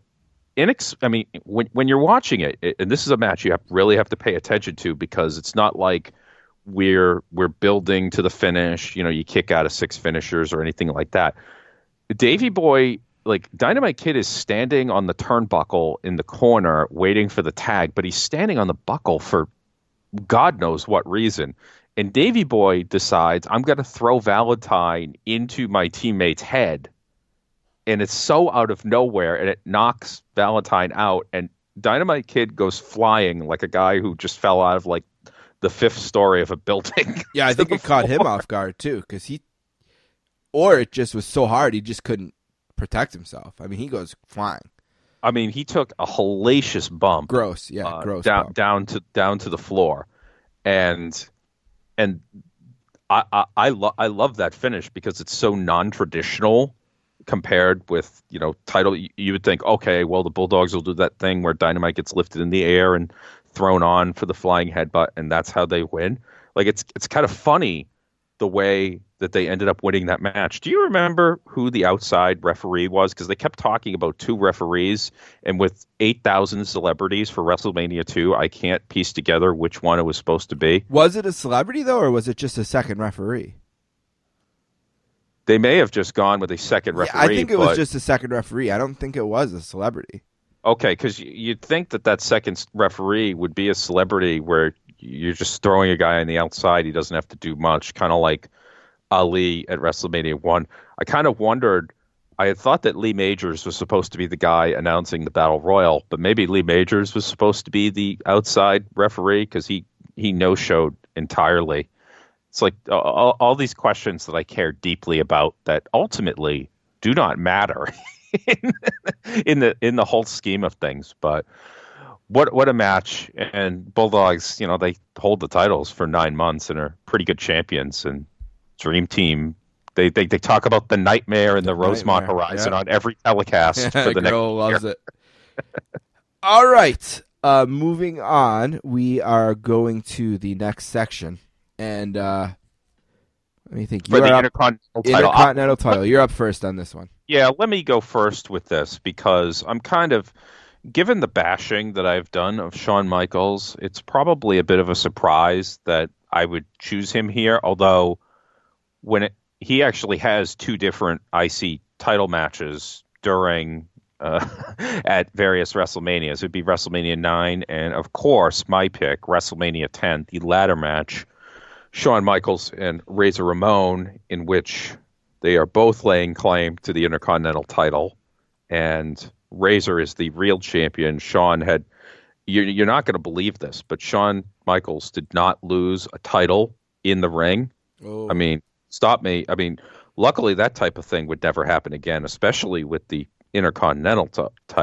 when you're watching it, and this is a match you really have to pay attention to, because it's not like we're building to the finish, you kick out of 6 finishers or anything like that. Davey Boy, like Dynamite Kid, is standing on the turnbuckle in the corner waiting for the tag, but he's standing on the buckle for God knows what reason. And Davey Boy decides, I'm going to throw Valentine into my teammate's head. And it's so out of nowhere, and it knocks Valentine out. And Dynamite Kid goes flying like a guy who just fell out of like the 5th story of a building. Yeah, I think it caught him off guard too, because it just was so hard he just couldn't protect himself. I mean, he goes flying. I mean, he took a hellacious bump. Gross, yeah, gross. Down to the floor, and I love that finish because it's so non-traditional compared with title. You would think, okay, well, the Bulldogs will do that thing where Dynamite gets lifted in the air and thrown on for the flying headbutt, and that's how they win. Like it's kind of funny the way that they ended up winning that match. Do you remember who the outside referee was? Because they kept talking about 2 referees, and with 8,000 celebrities for WrestleMania 2, I can't piece together which one it was supposed to be. Was it a celebrity, though, or was it just a second referee? They may have just gone with a second referee. I think it was just a second referee. I don't think it was a celebrity. Okay, because you'd think that second referee would be a celebrity where you're just throwing a guy on the outside. He doesn't have to do much, kind of like Ali at WrestleMania 1. I kind of wondered, I had thought that Lee Majors was supposed to be the guy announcing the Battle Royal, but maybe Lee Majors was supposed to be the outside referee because he no-showed entirely. It's like all these questions that I care deeply about that ultimately do not matter in the whole scheme of things. But what a match. And Bulldogs, they hold the titles for 9 months and are pretty good champions. And Dream Team, they talk about the nightmare and the Rosemont Horizon on every telecast for the next year. Loves it. All right. Moving on, we are going to the next section. And let me think. For the Intercontinental title. You're up first on this one. Yeah, let me go first with this because I'm kind of, given the bashing that I've done of Shawn Michaels, it's probably a bit of a surprise that I would choose him here. Although he actually has 2 different IC title matches during at various WrestleManias. It'd be WrestleMania 9 and, of course, my pick, WrestleMania 10, the ladder match. Shawn Michaels and Razor Ramon, in which they are both laying claim to the Intercontinental title, and Razor is the real champion. Shawn had, you're not going to believe this, but Shawn Michaels did not lose a title in the ring. Oh. I mean, stop me. I mean, luckily that type of thing would never happen again, especially with the Intercontinental title.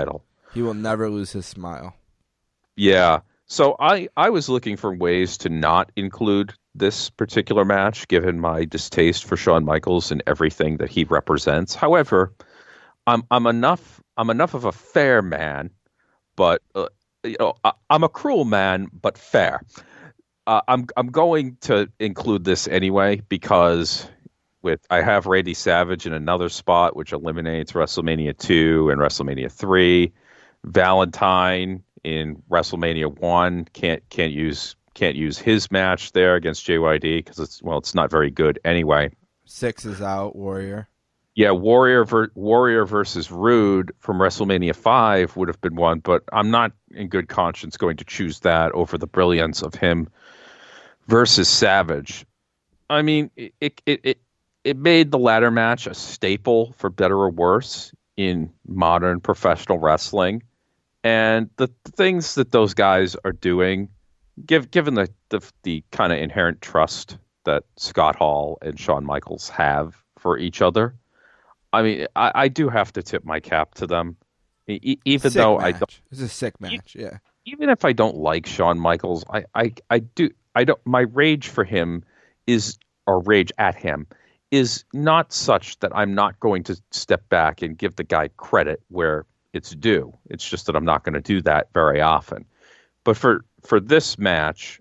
He will never lose his smile. Yeah. So I was looking for ways to not include this particular match, given my distaste for Shawn Michaels and everything that he represents. However, I'm enough of a fair man, but I'm a cruel man, but fair. I'm going to include this anyway because I have Randy Savage in another spot, which eliminates WrestleMania 2 and WrestleMania 3. Valentine in WrestleMania 1 can't use his match there against JYD because it's not very good anyway. 6 is out. Warrior. Yeah, Warrior versus Rude from WrestleMania 5 would have been one, but I'm not in good conscience going to choose that over the brilliance of him versus Savage. I mean, it made the ladder match a staple, for better or worse, in modern professional wrestling. And the things that those guys are doing, given the kind of inherent trust that Scott Hall and Shawn Michaels have for each other, I mean, I do have to tip my cap to them. Even though I don't, it's a sick match. Yeah. Even if I don't like Shawn Michaels, I don't. My rage for him or rage at him is not such that I'm not going to step back and give the guy credit where it's due. It's just that I'm not going to do that very often. But for this match,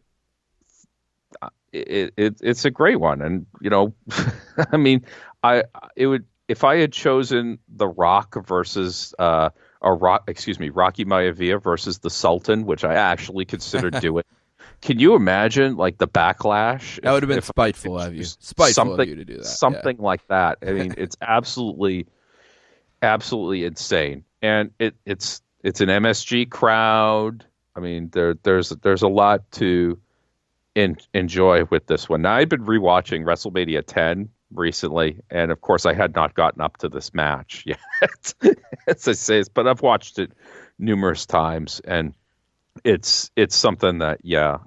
it's a great one, and I mean, if I had chosen The Rock versus Rocky Maivia versus the Sultan, which I actually considered doing. Can you imagine like the backlash? That would have been spiteful of you. Spiteful of you to do that. Something like that. I mean, it's absolutely insane. And it's an MSG crowd. I mean, there's a lot to enjoy with this one. Now, I've been rewatching WrestleMania 10 recently, and of course I had not gotten up to this match yet, as I say, but I've watched it numerous times, and it's something that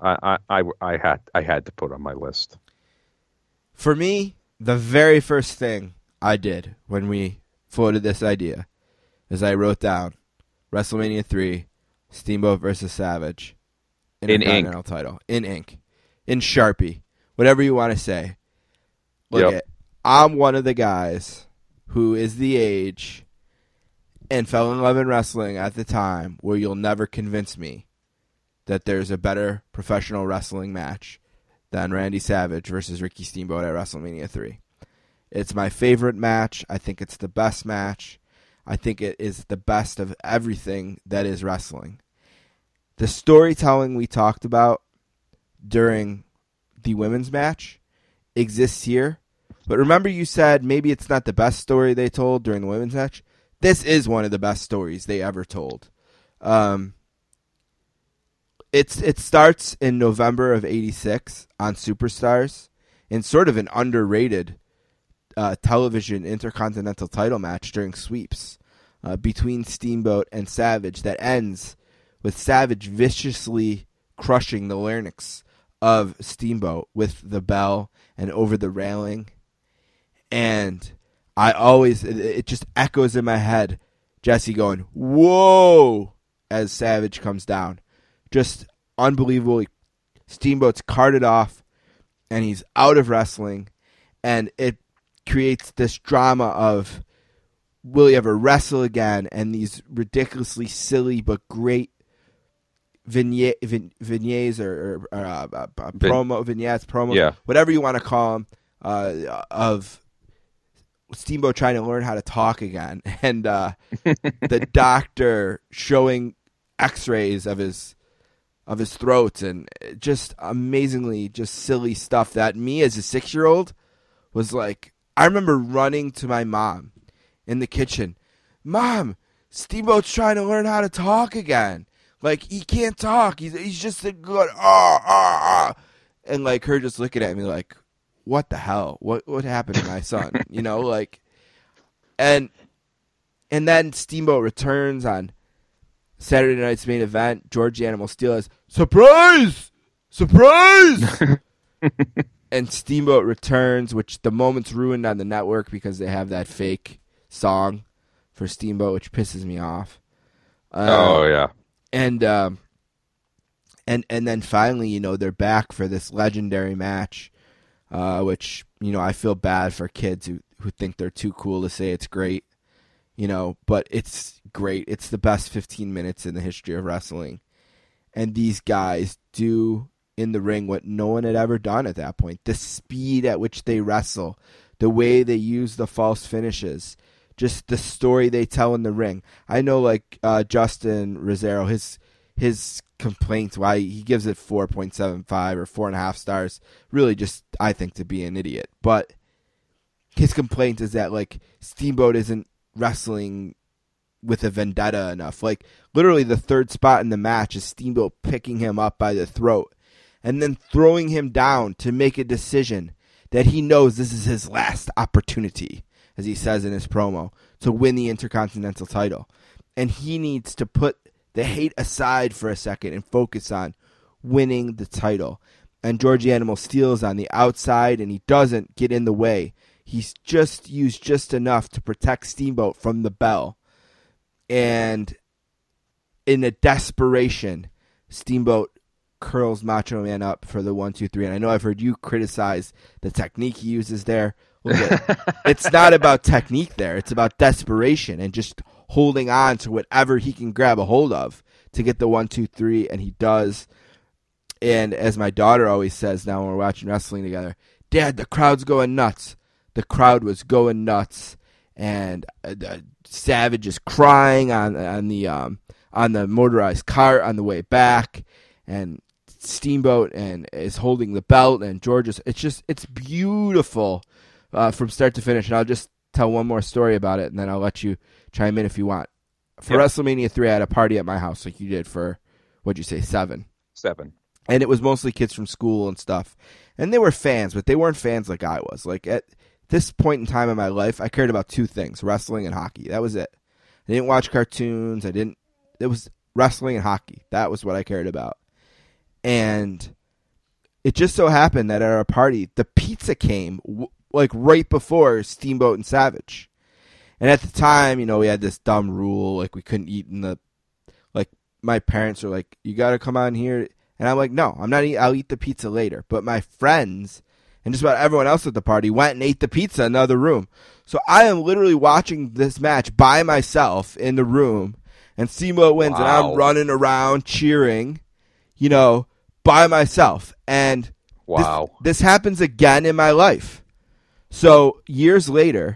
I had to put on my list. For me, the very first thing I did when we floated this idea is I wrote down WrestleMania 3, Steamboat versus Savage, Intercontinental title in ink, in Sharpie, whatever you want to say. Look, I'm one of the guys who is the age and fell in love in wrestling at the time where you'll never convince me that there's a better professional wrestling match than Randy Savage versus Ricky Steamboat at WrestleMania 3. It's my favorite match. I think it's the best match. I think it is the best of everything that is wrestling. The storytelling we talked about during the women's match exists here. But remember you said maybe it's not the best story they told during the women's match? This is one of the best stories they ever told. It starts in November of '86 on Superstars in sort of an underrated television intercontinental title match during sweeps between Steamboat and Savage that ends with Savage viciously crushing the larynx of Steamboat with the bell and over the railing. And it just echoes in my head, Jesse going, whoa, as Savage comes down. Just unbelievable. Steamboat's carted off, and he's out of wrestling, and it creates this drama of, will he ever wrestle again? And these ridiculously silly but great vignettes or vignettes, whatever you want to call them, of Steamboat trying to learn how to talk again, and the doctor showing X-rays of his throat, and just amazingly just silly stuff that me as a 6-year-old was like. I remember running to my mom in the kitchen. Mom, Steamboat's trying to learn how to talk again. Like, he can't talk. He's just a good and like her just looking at me like, what the hell? What happened to my son? And then Steamboat returns on Saturday night's main event. George Animal Steel has surprise. And Steamboat returns, which the moment's ruined on the network because they have that fake song for Steamboat, which pisses me off. Oh yeah. And then finally, they're back for this legendary match, which, I feel bad for kids who think they're too cool to say it's great, but it's great. It's the best 15 minutes in the history of wrestling. And these guys do in the ring what no one had ever done at that point. The speed at which they wrestle, the way they use the false finishes, just the story they tell in the ring. I know, like, Justin Rosero, his complaints, why he gives it 4.75 or 4.5 stars, really just, I think, to be an idiot. But his complaint is that, like, Steamboat isn't wrestling with a vendetta enough. Like, literally the third spot in the match is Steamboat picking him up by the throat and then throwing him down to make a decision that he knows this is his last opportunity, as he says in his promo, to win the Intercontinental title. And he needs to put the hate aside for a second and focus on winning the title. And Georgie Animal Steel's on the outside, and he doesn't get in the way. He's just used just enough to protect Steamboat from the bell. And in a desperation, Steamboat curls Macho Man up for the 1, 2, 3. And I know I've heard you criticize the technique he uses there. Look, it's not about technique there. It's about desperation and just holding on to whatever he can grab a hold of to get the 1, 2, 3, and he does. And as my daughter always says now when we're watching wrestling together, Dad, the crowd's going nuts. The crowd was going nuts, and Savage is crying on the motorized cart on the way back, and Steamboat and is holding the belt, and George's. It's beautiful from start to finish. And I'll just tell one more story about it, and then I'll let you chime in if you want. For WrestleMania 3, I had a party at my house like you did for, what'd you say, 7? 7. And it was mostly kids from school and stuff. And they were fans, but they weren't fans like I was. Like, at this point in time in my life, I cared about 2 things, wrestling and hockey. That was it. I didn't watch cartoons. It was wrestling and hockey. That was what I cared about. And it just so happened that at our party, the pizza came like right before Steamboat and Savage. And at the time, we had this dumb rule, like we couldn't eat in the, like my parents were like, you got to come on here. And I'm like, no, I'm not eating, I'll eat the pizza later. But my friends and just about everyone else at the party went and ate the pizza in the other room. So I am literally watching this match by myself in the room, and Steamboat wins, and I'm running around cheering, by myself. And this happens again in my life. So years later,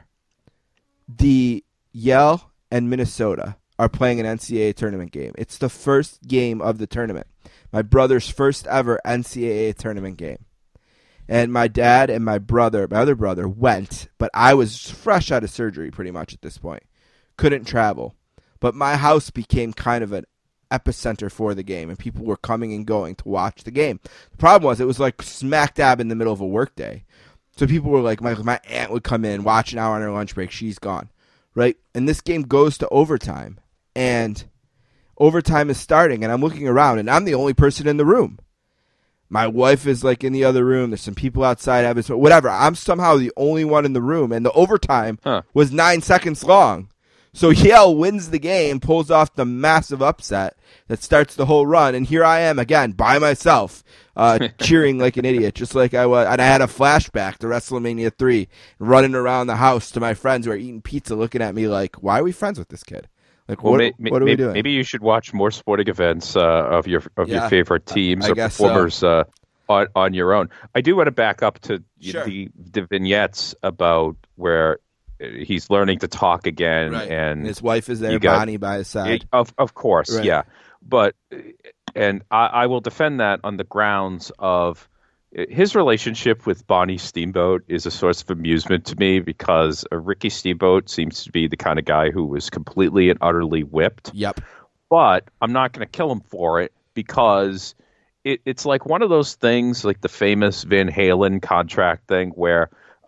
the Yale and Minnesota are playing an NCAA tournament game. It's the first game of the tournament. My brother's first ever NCAA tournament game. And my dad and my other brother went, but I was fresh out of surgery pretty much at this point. Couldn't travel. But my house became kind of an epicenter for the game, and people were coming and going to watch the game. The problem was it was like smack dab in the middle of a work day. So people were like, my aunt would come in, watch an hour on her lunch break, she's gone. Right? And this game goes to overtime. And overtime is starting, and I'm looking around, and I'm the only person in the room. My wife is like in the other room. There's some people outside having whatever. I'm somehow the only one in the room, and the overtime was 9 seconds long. So Yale wins the game, pulls off the massive upset that starts the whole run, and here I am again by myself, cheering like an idiot, just like I was. And I had a flashback to WrestleMania 3, running around the house to my friends who are eating pizza, looking at me like, "Why are we friends with this kid? Like, what are we doing?" Maybe you should watch more sporting events of your favorite teams or performers on your own. I do want to back up to the vignettes about where he's learning to talk again, and his wife is there, Bonnie by his side. Of course, yeah. But I will defend that on the grounds of his relationship with Bonnie Steamboat is a source of amusement to me because Ricky Steamboat seems to be the kind of guy who was completely and utterly whipped. Yep. But I'm not going to kill him for it because it's like one of those things, like the famous Van Halen contract thing where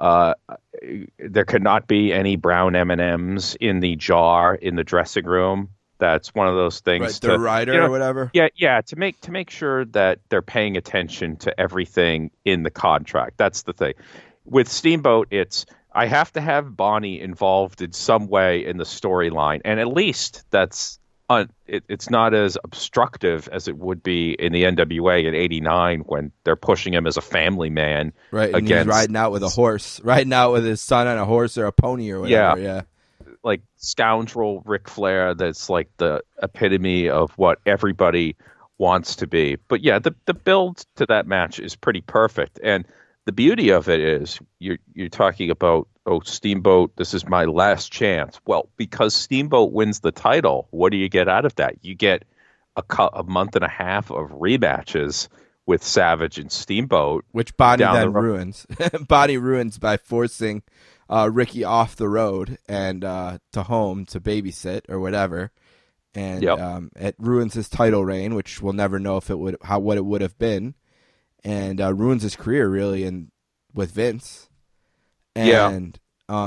there cannot be any brown M&Ms in the jar in the dressing room. That's one of those things. Right, the rider or whatever. Yeah. To make sure that they're paying attention to everything in the contract. That's the thing. With Steamboat, it's I have to have Bonnie involved in some way in the storyline, and at least that's it's not as obstructive as it would be in the NWA in '89 when they're pushing him as a family man. Right, and he's riding out with a horse, riding out with his son on a horse or a pony or whatever. Yeah. Like scoundrel Ric Flair, that's like the epitome of what everybody wants to be. But yeah, the build to that match is pretty perfect. And the beauty of it is you're talking about, Steamboat, this is my last chance. Well, because Steamboat wins the title, what do you get out of that? You get a month and a half of rematches with Savage and Steamboat. Which Bonnie then ruins. Bonnie ruins by forcing Ricky off the road and to home to babysit or whatever, and it ruins his title reign, which we'll never know if it would what it would have been, and ruins his career really with Vince, and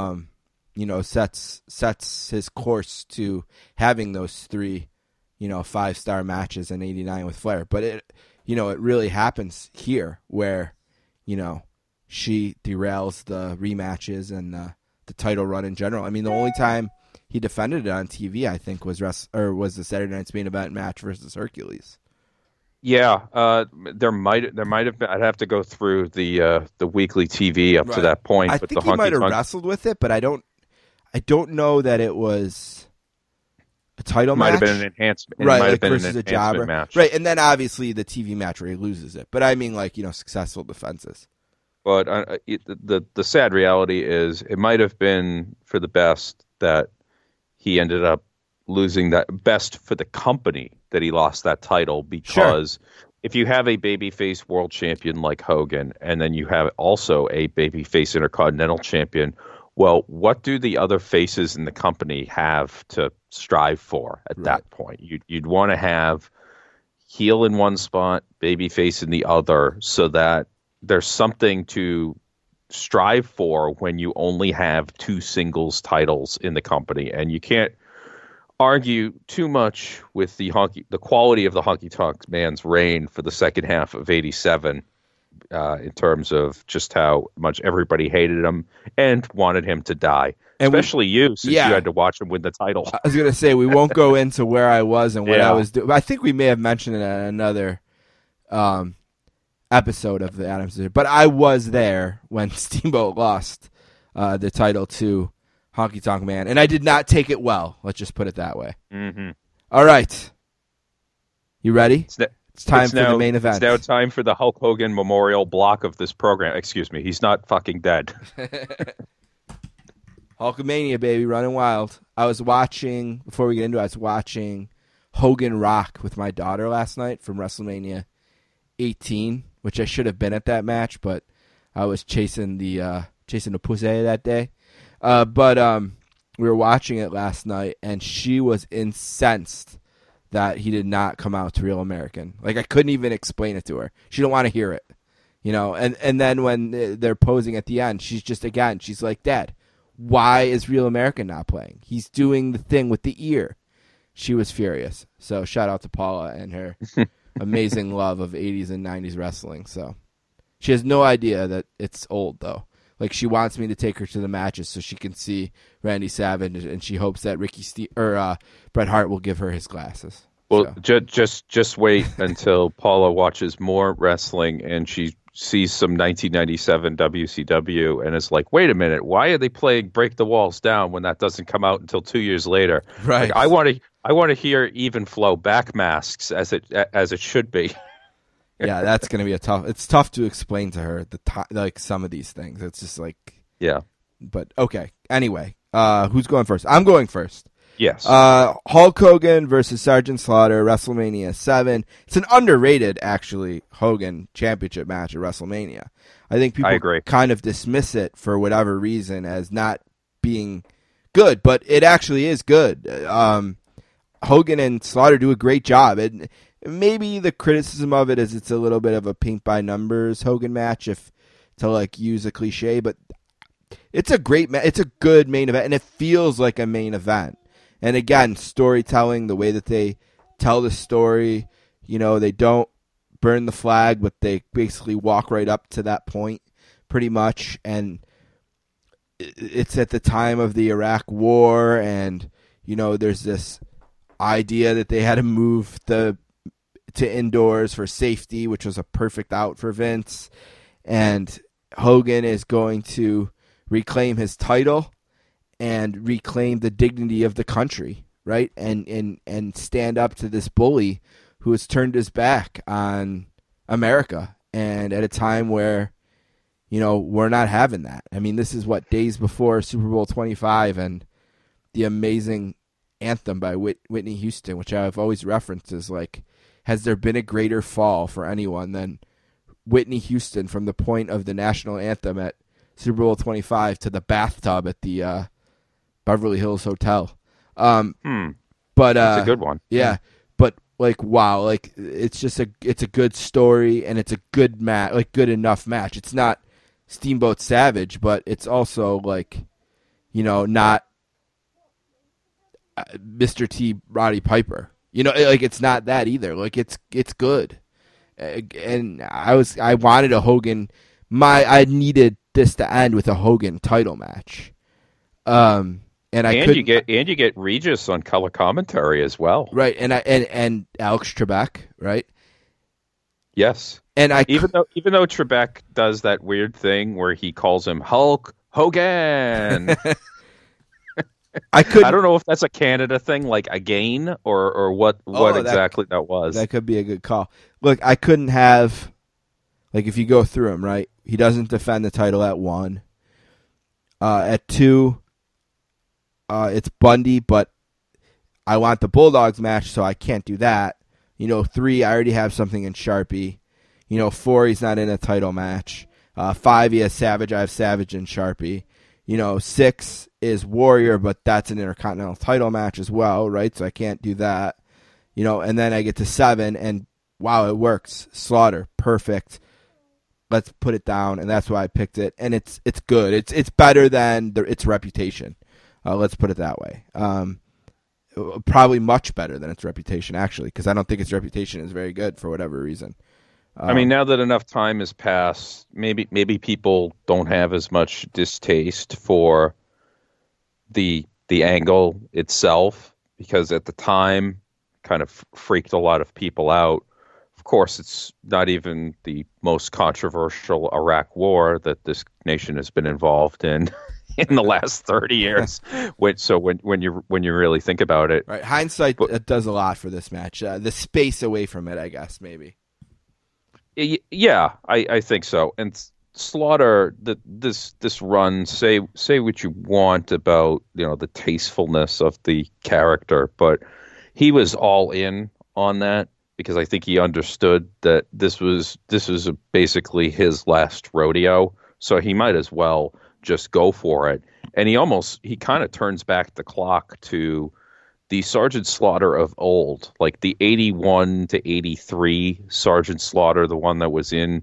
sets his course to having those 3 5-star matches in '89 with Flair. But it really happens here where she derails the rematches and the title run in general. I mean, the only time he defended it on TV, I think, was the Saturday Night's Main Event match versus Hercules. Yeah, there might have been. I'd have to go through the weekly TV up to that point. I think he might have wrestled with it, but I don't know that it was a title match. Might have been an enhancement, right? Might like have been versus an a jobber, match. right? And then obviously the TV match where he loses it. But I mean, successful defenses. But the sad reality is it might have been for the best that he ended up losing that, best for the company that he lost that title, because if you have a babyface world champion like Hogan and then you have also a babyface Intercontinental champion, well, what do the other faces in the company have to strive for at that point? You'd want to have heel in one spot, babyface in the other, so that there's something to strive for when you only have 2 singles titles in the company. And you can't argue too much with the quality of the Honky Tonk Man's reign for the second half of '87 in terms of just how much everybody hated him and wanted him to die. And especially you, since you had to watch him win the title. I was going to say, we won't go into where I was and what I was doing. I think we may have mentioned it in another episode of the Adams Decision, but I was there when Steamboat lost the title to Honky Tonk Man, and I did not take it well. Let's just put it that way. Mm-hmm. All right. You ready? It's time for the main event. It's now time for the Hulk Hogan memorial block of this program. Excuse me. He's not fucking dead. Hulkamania, baby, running wild. Before we get into it, I was watching Hogan Rock with my daughter last night from WrestleMania 18, which I should have been at that match, but I was chasing the pussy that day. But we were watching it last night, and she was incensed that he did not come out to Real American. Like, I couldn't even explain it to her. She didn't want to hear it, And then when they're posing at the end, she's like, Dad, why is Real American not playing? He's doing the thing with the ear. She was furious. So shout out to Paula and her amazing love of 80s and 90s wrestling. So she has no idea that it's old, though. Like, she wants me to take her to the matches so she can see Randy Savage, and she hopes that Bret Hart will give her his glasses. Well, so. just wait until Paula watches more wrestling and she sees some 1997 WCW and is like, wait a minute, why are they playing Break the Walls Down when that doesn't come out until 2 years later? Right. Like, I want to hear Even Flow back masks as it should be. Yeah, that's going to be it's tough to explain to her like some of these things. It's just like, yeah. But okay. Anyway, who's going first? I'm going first. Yes. Hulk Hogan versus Sergeant Slaughter, WrestleMania 7. It's an underrated, actually, Hogan championship match at WrestleMania. I think people kind of dismiss it for whatever reason as not being good, but it actually is good. Hogan and Slaughter do a great job. Maybe the criticism of it is it's a little bit of a paint by numbers Hogan match, if to like use a cliche, but it's a great it's a good main event, and it feels like a main event. And again, storytelling, the way that they tell the story, they don't burn the flag, but they basically walk right up to that point pretty much. And it's at the time of the Iraq War, and there's this idea that they had to move to indoors for safety, which was a perfect out for Vince. And Hogan is going to reclaim his title and reclaim the dignity of the country, right? And stand up to this bully who has turned his back on America, and at a time where, we're not having that. I mean, this is days before Super Bowl 25 and the amazing anthem by Whitney Houston, which I've always referenced as has there been a greater fall for anyone than Whitney Houston from the point of the national anthem at Super Bowl 25 to the bathtub at the Beverly Hills Hotel. But that's a good one. Yeah. But wow, it's a good story, and it's a good match, good enough match. It's not Steamboat Savage, but it's also not Mr. T. Roddy Piper. It's not that either. It's good. And I wanted a Hogan. I needed this to end with a Hogan title match. And you get Regis on color commentary as well, right? And Alex Trebek, right? Yes, and even though Trebek does that weird thing where he calls him Hulk Hogan. I don't know if that's a Canada thing, again, or what exactly that was. That could be a good call. Look, I couldn't have, if you go through him, right? He doesn't defend the title at 1. At 2, it's Bundy, but I want the Bulldogs match, so I can't do that. 3, I already have something in Sharpie. 4, he's not in a title match. 5, he has Savage. I have Savage and Sharpie. 6 is Warrior, but that's an Intercontinental title match as well, right? So I can't do that. And then I get to 7, and wow, it works. Slaughter, perfect. Let's put it down, and that's why I picked it. And it's good. It's better than its reputation. Let's put it that way. Probably much better than its reputation, actually, because I don't think its reputation is very good for whatever reason. I mean, now that enough time has passed, maybe people don't have as much distaste for the angle itself, because at the time kind of freaked a lot of people out. Of course, it's not even the most controversial Iraq war that this nation has been involved in the last 30 years. So when you really think about it, right? Hindsight does a lot for this match. The space away from it, I guess, maybe. Yeah, I think so. And Slaughter, this run, say what you want about the tastefulness of the character, but he was all in on that, because I think he understood that this was basically his last rodeo, so he might as well just go for it. And he kind of turns back the clock to the Sergeant Slaughter of old, like the 81 to 83 Sergeant Slaughter, the one that was in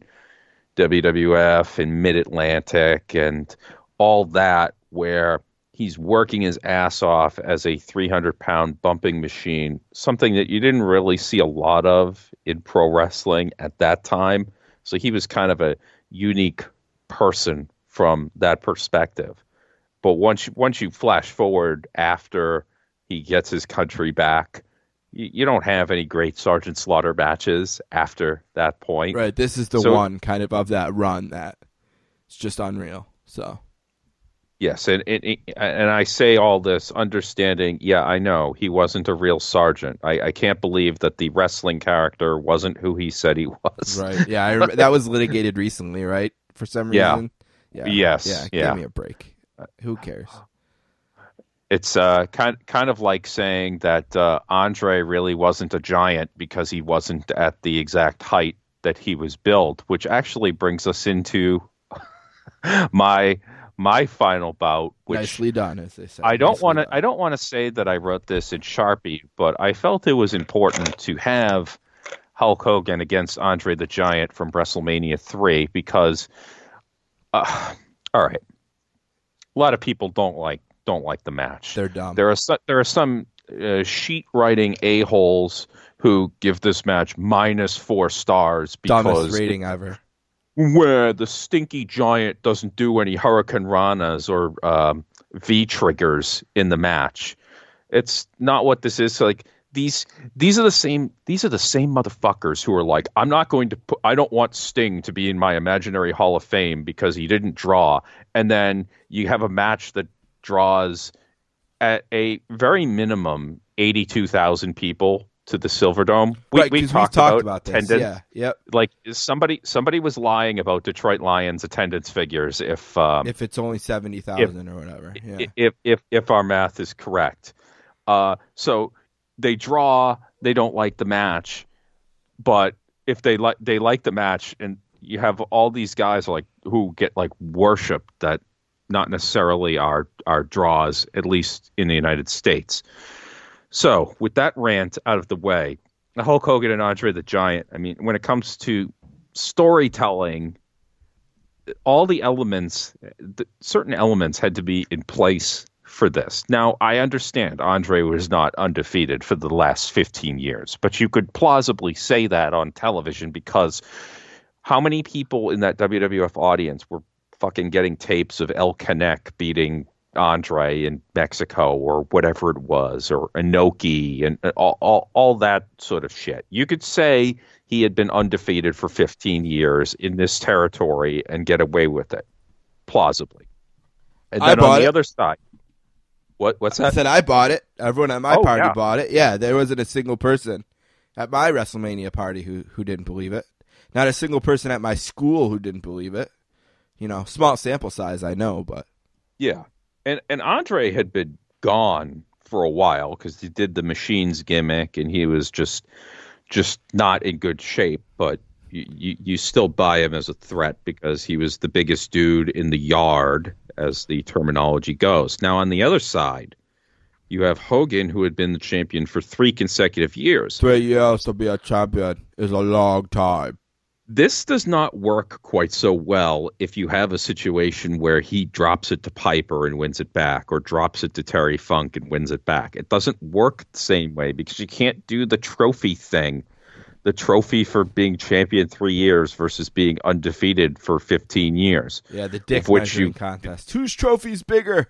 WWF and Mid-Atlantic and all that, where he's working his ass off as a 300-pound bumping machine, something that you didn't really see a lot of in pro wrestling at that time. So he was kind of a unique person from that perspective. But once you flash forward after he gets his country back, you don't have any great Sergeant Slaughter matches after that point. Right. This is the one kind of that run that it's just unreal. So. Yes, and I say all this understanding, yeah, I know he wasn't a real sergeant. I can't believe that the wrestling character wasn't who he said he was. Right. Yeah, that was litigated recently, right? For some reason. Yeah. Yes. Yeah. Give me a break. Who cares? It's kind of like saying that Andre really wasn't a giant because he wasn't at the exact height that he was billed, which actually brings us into my final bout. Which nicely done, as they say. I don't want to say that I wrote this in Sharpie, but I felt it was important to have Hulk Hogan against Andre the Giant from WrestleMania 3 because, all right, a lot of people don't like the match. They're dumb. There are some sheet writing a-holes who give this match -4 stars because dumbest rating ever. Where the stinky giant doesn't do any Hurricane Ranas or V triggers in the match. It's not what this is. Like these are the same motherfuckers who are like, I don't want Sting to be in my imaginary Hall of Fame because he didn't draw. And then you have a match that draws at a very minimum 82,000 people to the Silverdome. We talked about this. Attendance. Yeah. Yep. Like somebody was lying about Detroit Lions attendance figures if it's only 70,000 or whatever. Yeah. If our math is correct. So they draw, they don't like the match, but if they like the match, and you have all these guys like who get like worship that not necessarily are draws, at least in the United States. So with that rant out of the way, Hulk Hogan and Andre the Giant, I mean, when it comes to storytelling, all the elements, certain elements had to be in place for this. Now, I understand Andre was not undefeated for the last 15 years, but you could plausibly say that on television because how many people in that WWF audience were fucking getting tapes of El Canek beating Andre in Mexico or whatever it was, or Inoki and all that sort of shit. You could say he had been undefeated for 15 years in this territory and get away with it, plausibly. And then on the other side, what's that? I said I bought it. Everyone at my party bought it. Yeah, there wasn't a single person at my WrestleMania party who didn't believe it. Not a single person at my school who didn't believe it. You know, small sample size, I know, but yeah. And Andre had been gone for a while because he did the Machines gimmick and he was just not in good shape. But you still buy him as a threat because he was the biggest dude in the yard, as the terminology goes. Now, on the other side, you have Hogan, who had been the champion for 3 consecutive years. 3 years to be a champion is a long time. This does not work quite so well if you have a situation where he drops it to Piper and wins it back, or drops it to Terry Funk and wins it back. It doesn't work the same way because you can't do the trophy thing, the trophy for being champion 3 years versus being undefeated for 15 years. Yeah, the dick measuring contest. Whose trophy's bigger?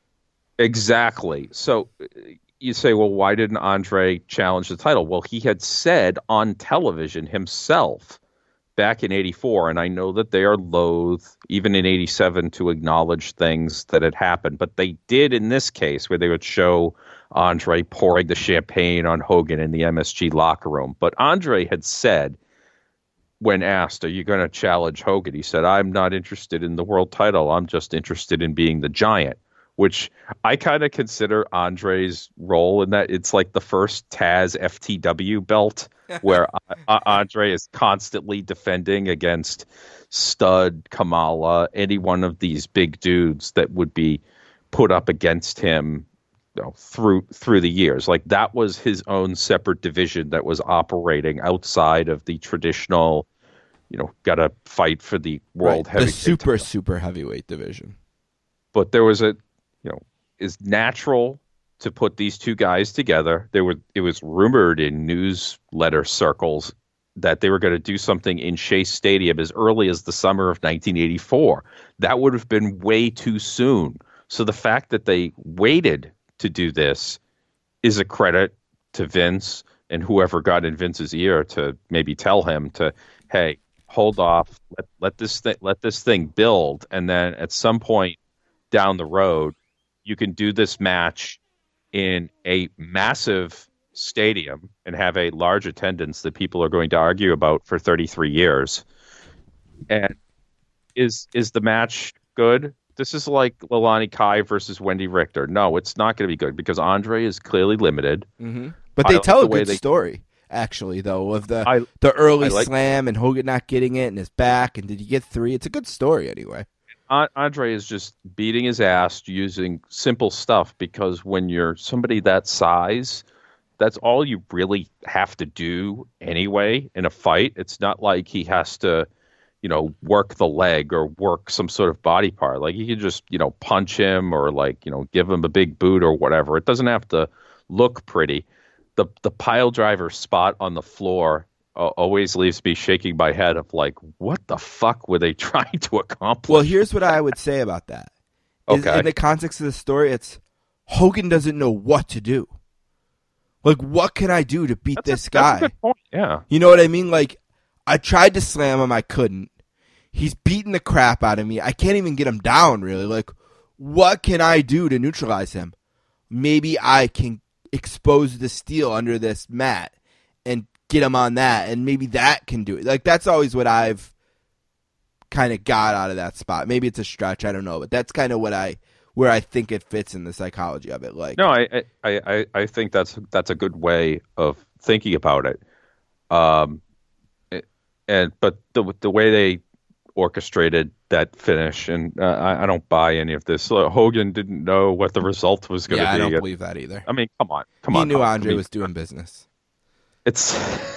Exactly. So you say, well, why didn't Andre challenge the title? Well, he had said on television himself back in 84, and I know that they are loath, even in 87, to acknowledge things that had happened, but they did in this case, where they would show Andre pouring the champagne on Hogan in the MSG locker room. But Andre had said, when asked, are you going to challenge Hogan? He said, I'm not interested in the world title. I'm just interested in being the Giant, which I kind of consider Andre's role in that it's like the first Taz FTW belt, where Andre is constantly defending against Stud, Kamala, any one of these big dudes that would be put up against him, you know, through the years. Like that was his own separate division that was operating outside of the traditional, you know, got to fight for the world heavyweight. The super heavyweight division. But there was is natural to put these two guys together. It was rumored in newsletter circles that they were going to do something in Shea Stadium as early as the summer of 1984. That would have been way too soon. So the fact that they waited to do this is a credit to Vince and whoever got in Vince's ear to maybe tell him to, hey, hold off, let this thing build, and then at some point down the road, you can do this match in a massive stadium and have a large attendance that people are going to argue about for 33 years. And is the match good? This is like Leilani Kai versus Wendy Richter. No, it's not going to be good because Andre is clearly limited. Mm-hmm. But they tell a good story, actually, though, of the early slam and Hogan not getting it and his back. And did he get 3? It's a good story anyway. Andre is just beating his ass using simple stuff because when you're somebody that size, that's all you really have to do anyway in a fight. It's not like he has to, you know, work the leg or work some sort of body part. Like, you can just, you know, punch him or, like, you know, give him a big boot or whatever. It doesn't have to look pretty. The pile driver spot on the floor always leaves me shaking my head of, like, what the fuck were they trying to accomplish? Well, here's what I would say about that. Okay. In the context of the story, it's Hogan doesn't know what to do. Like, what can I do to beat this guy? That's a good point. Yeah. You know what I mean? Like, I tried to slam him. I couldn't. He's beating the crap out of me. I can't even get him down, really. Like, what can I do to neutralize him? Maybe I can expose the steel under this mat and get him on that, and maybe that can do it. Like, that's always what I've kind of got out of that spot. Maybe it's a stretch. I don't know. But that's kind of where I think it fits in the psychology of it. Like, no, I think that's a good way of thinking about it. But the way they orchestrated that finish, and I don't buy any of this. Hogan didn't know what the result was going to be. I don't believe that either. I mean, come on. He knew Andre was doing business. It's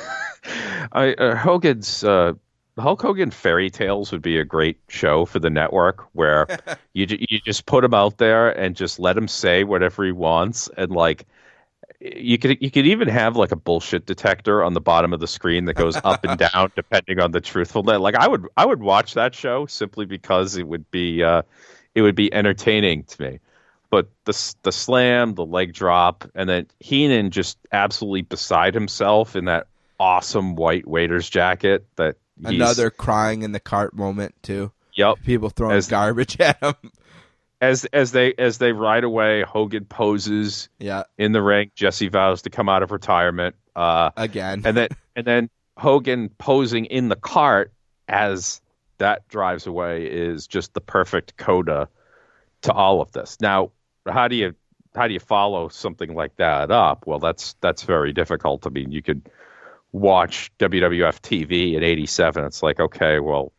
Hogan's. Hulk Hogan Fairy Tales would be a great show for the network, where you just put him out there and just let him say whatever he wants, and like you could even have like a bullshit detector on the bottom of the screen that goes up and down depending on the truthfulness. Like I would watch that show simply because it would be entertaining to me. But the slam, the leg drop, and then Heenan just absolutely beside himself in that awesome white waiter's jacket that. Another crying in the cart moment too. Yep. People throwing garbage at him. As they ride away, Hogan poses in the ring. Jesse vows to come out of retirement again. And then Hogan posing in the cart as that drives away is just the perfect coda to all of this. Now, how do you follow something like that up? Well, that's very difficult. I mean, you could watch WWF TV in '87. It's like, okay, well,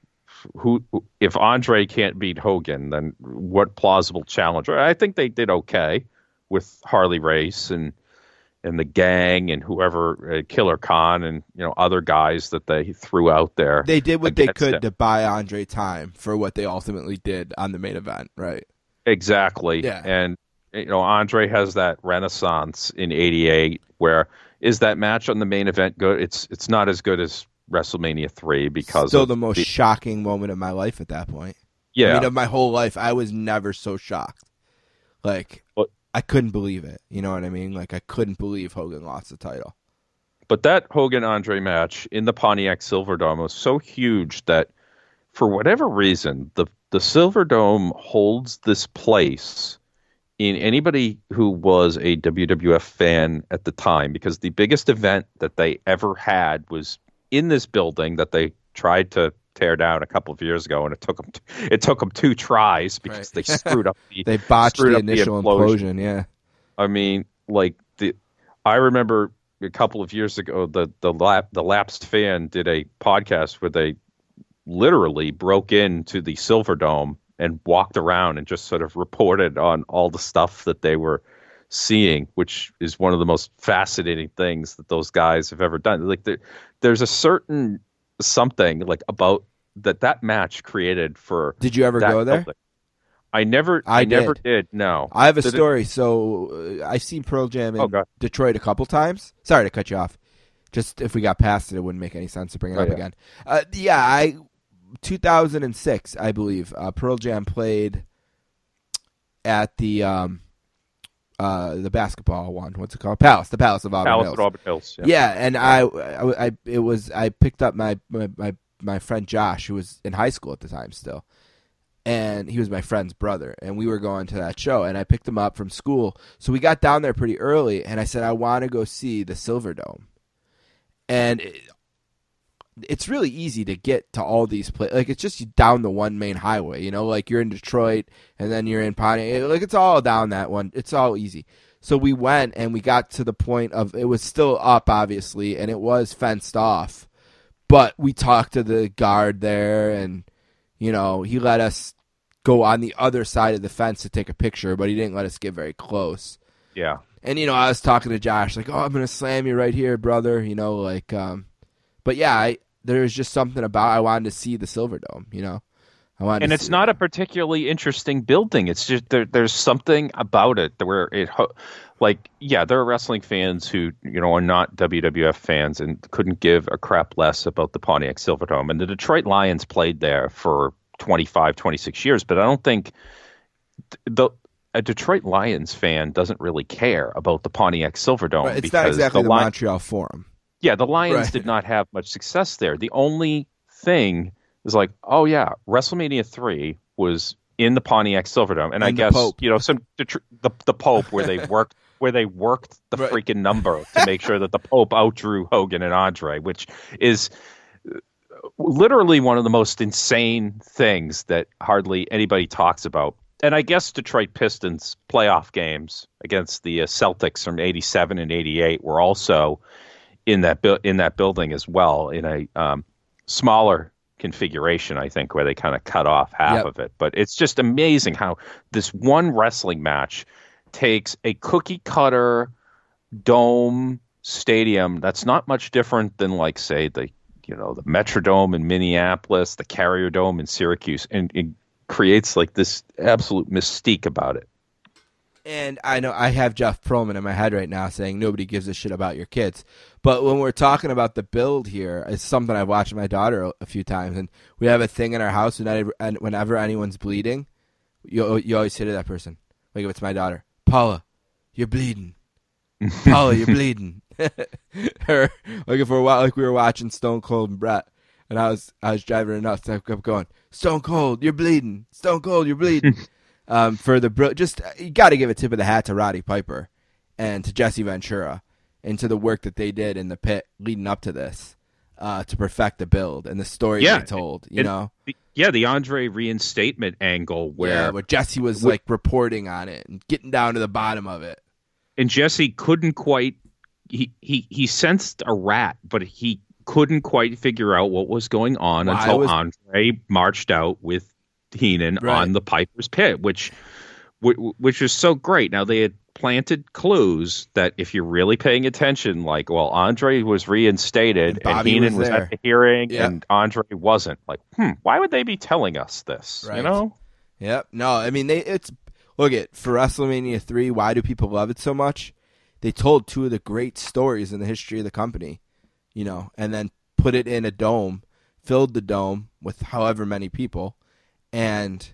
if Andre can't beat Hogan, then what plausible challenger? I think they did okay with Harley Race and the gang and whoever, Killer Khan and other guys that they threw out there. They did what they could to buy Andre time for what they ultimately did on the main event, right? Exactly. Yeah. And Andre has that renaissance in '88 where. Is that match on the main event good? It's not as good as WrestleMania 3 because still the most shocking moment of my life at that point. Yeah, I mean, of my whole life, I was never so shocked. Like, I couldn't believe it. You know what I mean? Like, I couldn't believe Hogan lost the title. But that Hogan-Andre match in the Pontiac Silverdome was so huge that, for whatever reason, the Silverdome holds this place in anybody who was a WWF fan at the time, because the biggest event that they ever had was in this building that they tried to tear down a couple of years ago, and it took them 2 tries because they screwed up they botched the initial implosion. Yeah, I mean, like I remember a couple of years ago, the Lapsed Fan did a podcast where they literally broke into the Silverdome and walked around and just sort of reported on all the stuff that they were seeing, which is one of the most fascinating things that those guys have ever done. Like there's a certain something like about that match created for. Did you ever go there? Building. I never did. No, I have a story. So I've seen Pearl Jam in Detroit a couple times. Sorry to cut you off. Just if we got past it, it wouldn't make any sense to bring it up again. 2006, I believe, Pearl Jam played at the basketball one. What's it called? The Palace of Auburn Hills. Yeah, and I picked up my friend Josh, who was in high school at the time still, and he was my friend's brother, and we were going to that show, and I picked him up from school, so we got down there pretty early, and I said I want to go see the Silverdome, and it's really easy to get to all these places. Like, it's just down the one main highway, like you're in Detroit and then you're in Pontiac. Like, it's all down that one. It's all easy. So we went and we got to the point of, it was still up, obviously, and it was fenced off. But we talked to the guard there, and, he let us go on the other side of the fence to take a picture, but he didn't let us get very close. Yeah. And, I was talking to Josh, like, I'm going to slam you right here, brother, but yeah, there's just something about I wanted to see the Silverdome, And it's not a particularly interesting building. It's just there's something about it where there are wrestling fans who are not WWF fans and couldn't give a crap less about the Pontiac Silverdome. And the Detroit Lions played there for 25, 26 years, but I don't think a Detroit Lions fan doesn't really care about the Pontiac Silverdome. Right, it's not exactly the Montreal Forum. Yeah, the Lions did not have much success there. The only thing is like, oh yeah, WrestleMania 3 was in the Pontiac Silverdome, and I guess the Pope where they worked the freaking number to make sure that the Pope outdrew Hogan and Andre, which is literally one of the most insane things that hardly anybody talks about. And I guess Detroit Pistons playoff games against the Celtics from '87 and '88 were also in that building as well, in a smaller configuration, I think, where they kind of cut off half of it. But it's just amazing how this one wrestling match takes a cookie cutter dome stadium that's not much different than, like, say, the Metrodome in Minneapolis, the Carrier Dome in Syracuse, and it creates like this absolute mystique about it. And I know I have Jeff Pearlman in my head right now saying nobody gives a shit about your kids. But when we're talking about the build here, it's something I've watched my daughter a few times. And we have a thing in our house whenever anyone's bleeding, you always say to that person, like if it's my daughter, Paula, you're bleeding. Paula, you're bleeding. Or like if we were watching Stone Cold and Brett, and I was driving her nuts. I kept going, Stone Cold, you're bleeding. Stone Cold, you're bleeding. You got to give a tip of the hat to Roddy Piper and to Jesse Ventura and to the work that they did in the pit leading up to this to perfect the build and the story they told. The Andre reinstatement angle where Jesse was like reporting on it and getting down to the bottom of it, and Jesse couldn't quite. He sensed a rat, but he couldn't quite figure out what was going on until Andre marched out with Heenan on the Piper's Pit, which is so great. Now, they had planted clues that if you're really paying attention, like, well, Andre was reinstated and Heenan was at the hearing and Andre wasn't. Like, why would they be telling us this? Right. You know? Yep. No, I mean, for WrestleMania 3, why do people love it so much? They told two of the great stories in the history of the company, and then put it in a dome, filled the dome with however many people, and,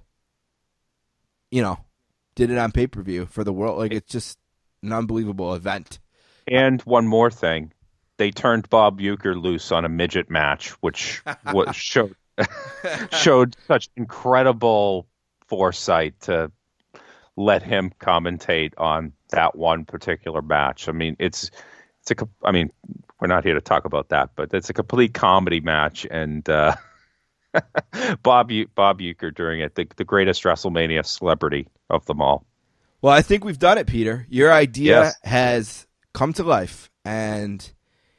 did it on pay-per-view for the world. Like, it's just an unbelievable event. And one more thing. They turned Bob Uecker loose on a midget match, which showed such incredible foresight to let him commentate on that one particular match. I mean, we're not here to talk about that, but it's a complete comedy match, and Bob Uecker during it, the greatest WrestleMania celebrity of them all. Well, I think we've done it, Peter. Your idea has come to life and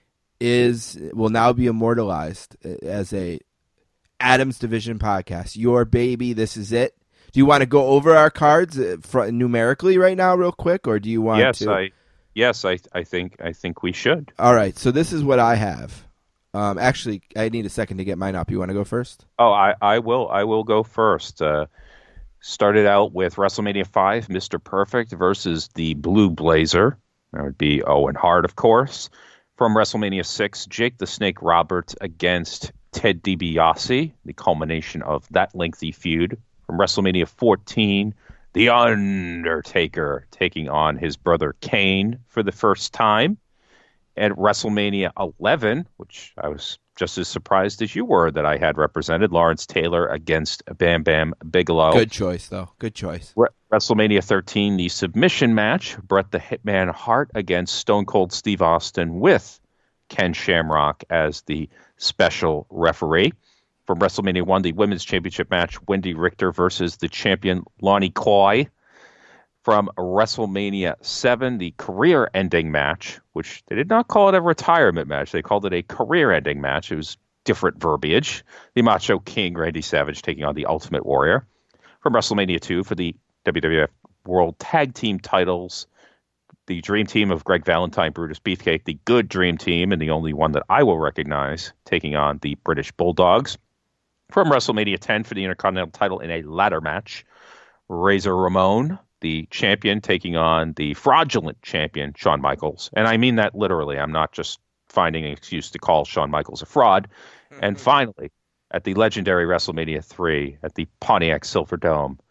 will now be immortalized as a Adams Division podcast. Your baby, this is it. Do you want to go over our cards numerically right now, real quick, or do you want to? I think we should. All right. So this is what I have. Actually, I need a second to get mine up. You want to go first? Oh, I will go first. Started out with WrestleMania 5, Mr. Perfect versus the Blue Blazer. That would be Owen Hart, of course. From WrestleMania 6, Jake the Snake Roberts against Ted DiBiase, the culmination of that lengthy feud. From WrestleMania 14, The Undertaker taking on his brother Kane for the first time. At WrestleMania 11, which I was just as surprised as you were that I had represented, Lawrence Taylor against Bam Bam Bigelow. Good choice, though. Good choice. WrestleMania 13, the submission match, Bret the Hitman Hart against Stone Cold Steve Austin with Ken Shamrock as the special referee. From WrestleMania 1, the Women's Championship match, Wendy Richter versus the champion Lonnie Coy. From WrestleMania 7, the career-ending match, which they did not call it a retirement match. They called it a career-ending match. It was different verbiage. The Macho King, Randy Savage, taking on the Ultimate Warrior. From WrestleMania 2, for the WWF World Tag Team titles, the Dream Team of Greg Valentine, Brutus Beefcake, the Good Dream Team, and the only one that I will recognize, taking on the British Bulldogs. From WrestleMania 10, for the Intercontinental title in a ladder match, Razor Ramon, the champion, taking on the fraudulent champion, Shawn Michaels. And I mean that literally. I'm not just finding an excuse to call Shawn Michaels a fraud. And finally, at the legendary WrestleMania 3 at the Pontiac Silverdome,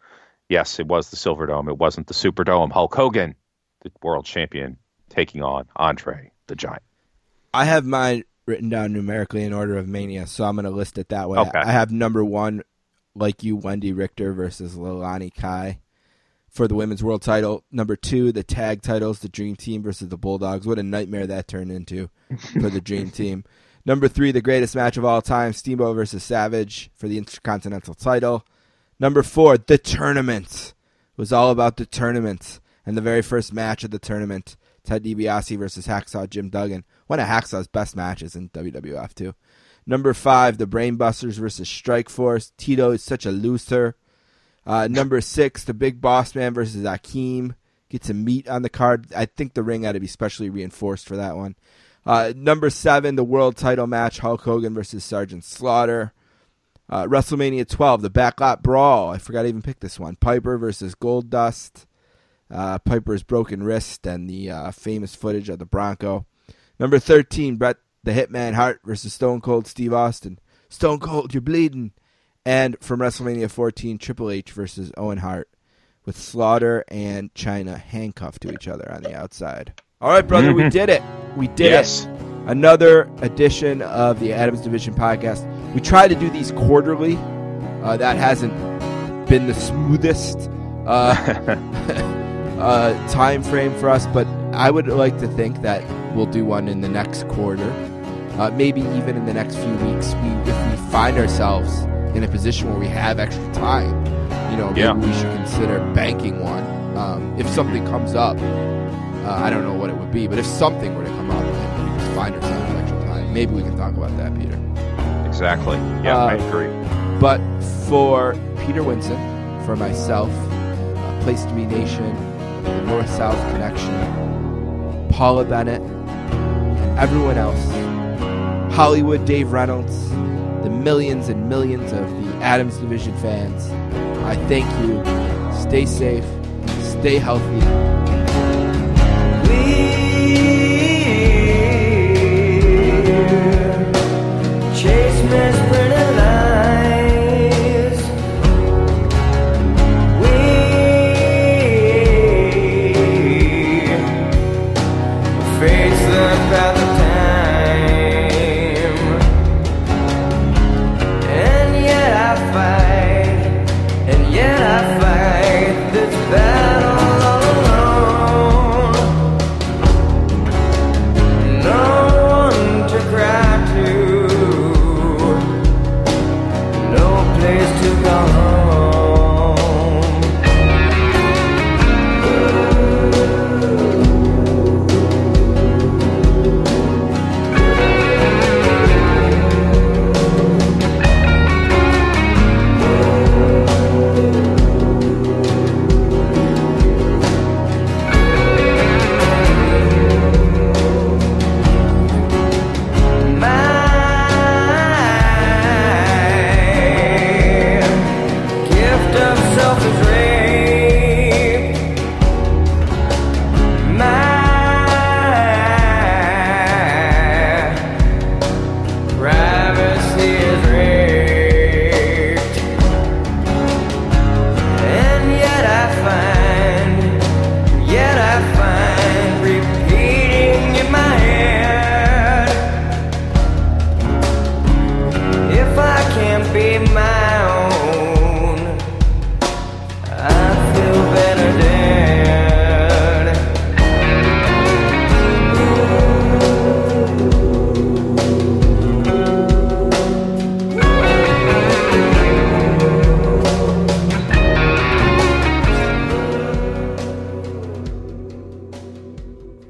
Yes, it was the Silverdome. It wasn't the Superdome. Hulk Hogan, the world champion, taking on Andre the Giant. I have mine written down numerically in order of Mania, so I'm going to list it that way. Okay. I have number 1, like you, Wendy Richter versus Leilani Kai for the women's world title. Number 2, the tag titles, the Dream Team versus the Bulldogs. What a nightmare that turned into for the Dream Team. Number 3, the greatest match of all time, Steamboat versus Savage for the Intercontinental title. Number 4, the tournament. It was all about the tournament. And the very first match of the tournament, Ted DiBiase versus Hacksaw Jim Duggan. One of Hacksaw's best matches in WWF, too. Number 5, the Brainbusters versus Strikeforce. Tito is such a loser. Number 6, the Big Boss Man versus Akeem. Get some meat on the card. I think the ring had to be specially reinforced for that one. Number 7, the world title match, Hulk Hogan versus Sergeant Slaughter. WrestleMania 12, the Backlot Brawl. I forgot to even pick this one. Piper versus Goldust. Piper's broken wrist and the famous footage of the Bronco. Number 13, Bret the Hitman Hart versus Stone Cold Steve Austin. Stone Cold, you're bleeding. And from WrestleMania 14, Triple H versus Owen Hart with Slaughter and Chyna handcuffed to each other on the outside. All right, brother, we did it. We did it. Another edition of the Adams Division podcast. We try to do these quarterly. That hasn't been the smoothest time frame for us, but I would like to think that we'll do one in the next quarter, maybe even in the next few weeks. If we find ourselves in a position where we have extra time, maybe we should consider banking one. If something comes up, I don't know what it would be, but if something were to come up and we just find ourselves with extra time, maybe we can talk about that, Peter. Exactly. Yeah, I agree. But for Peter Winson, for myself, Place to Be Nation, the North-South Connection, Paula Bennett, everyone else, Hollywood Dave Reynolds, the millions and millions of the Adams Division fans, I thank you. Stay safe. Stay healthy. Chase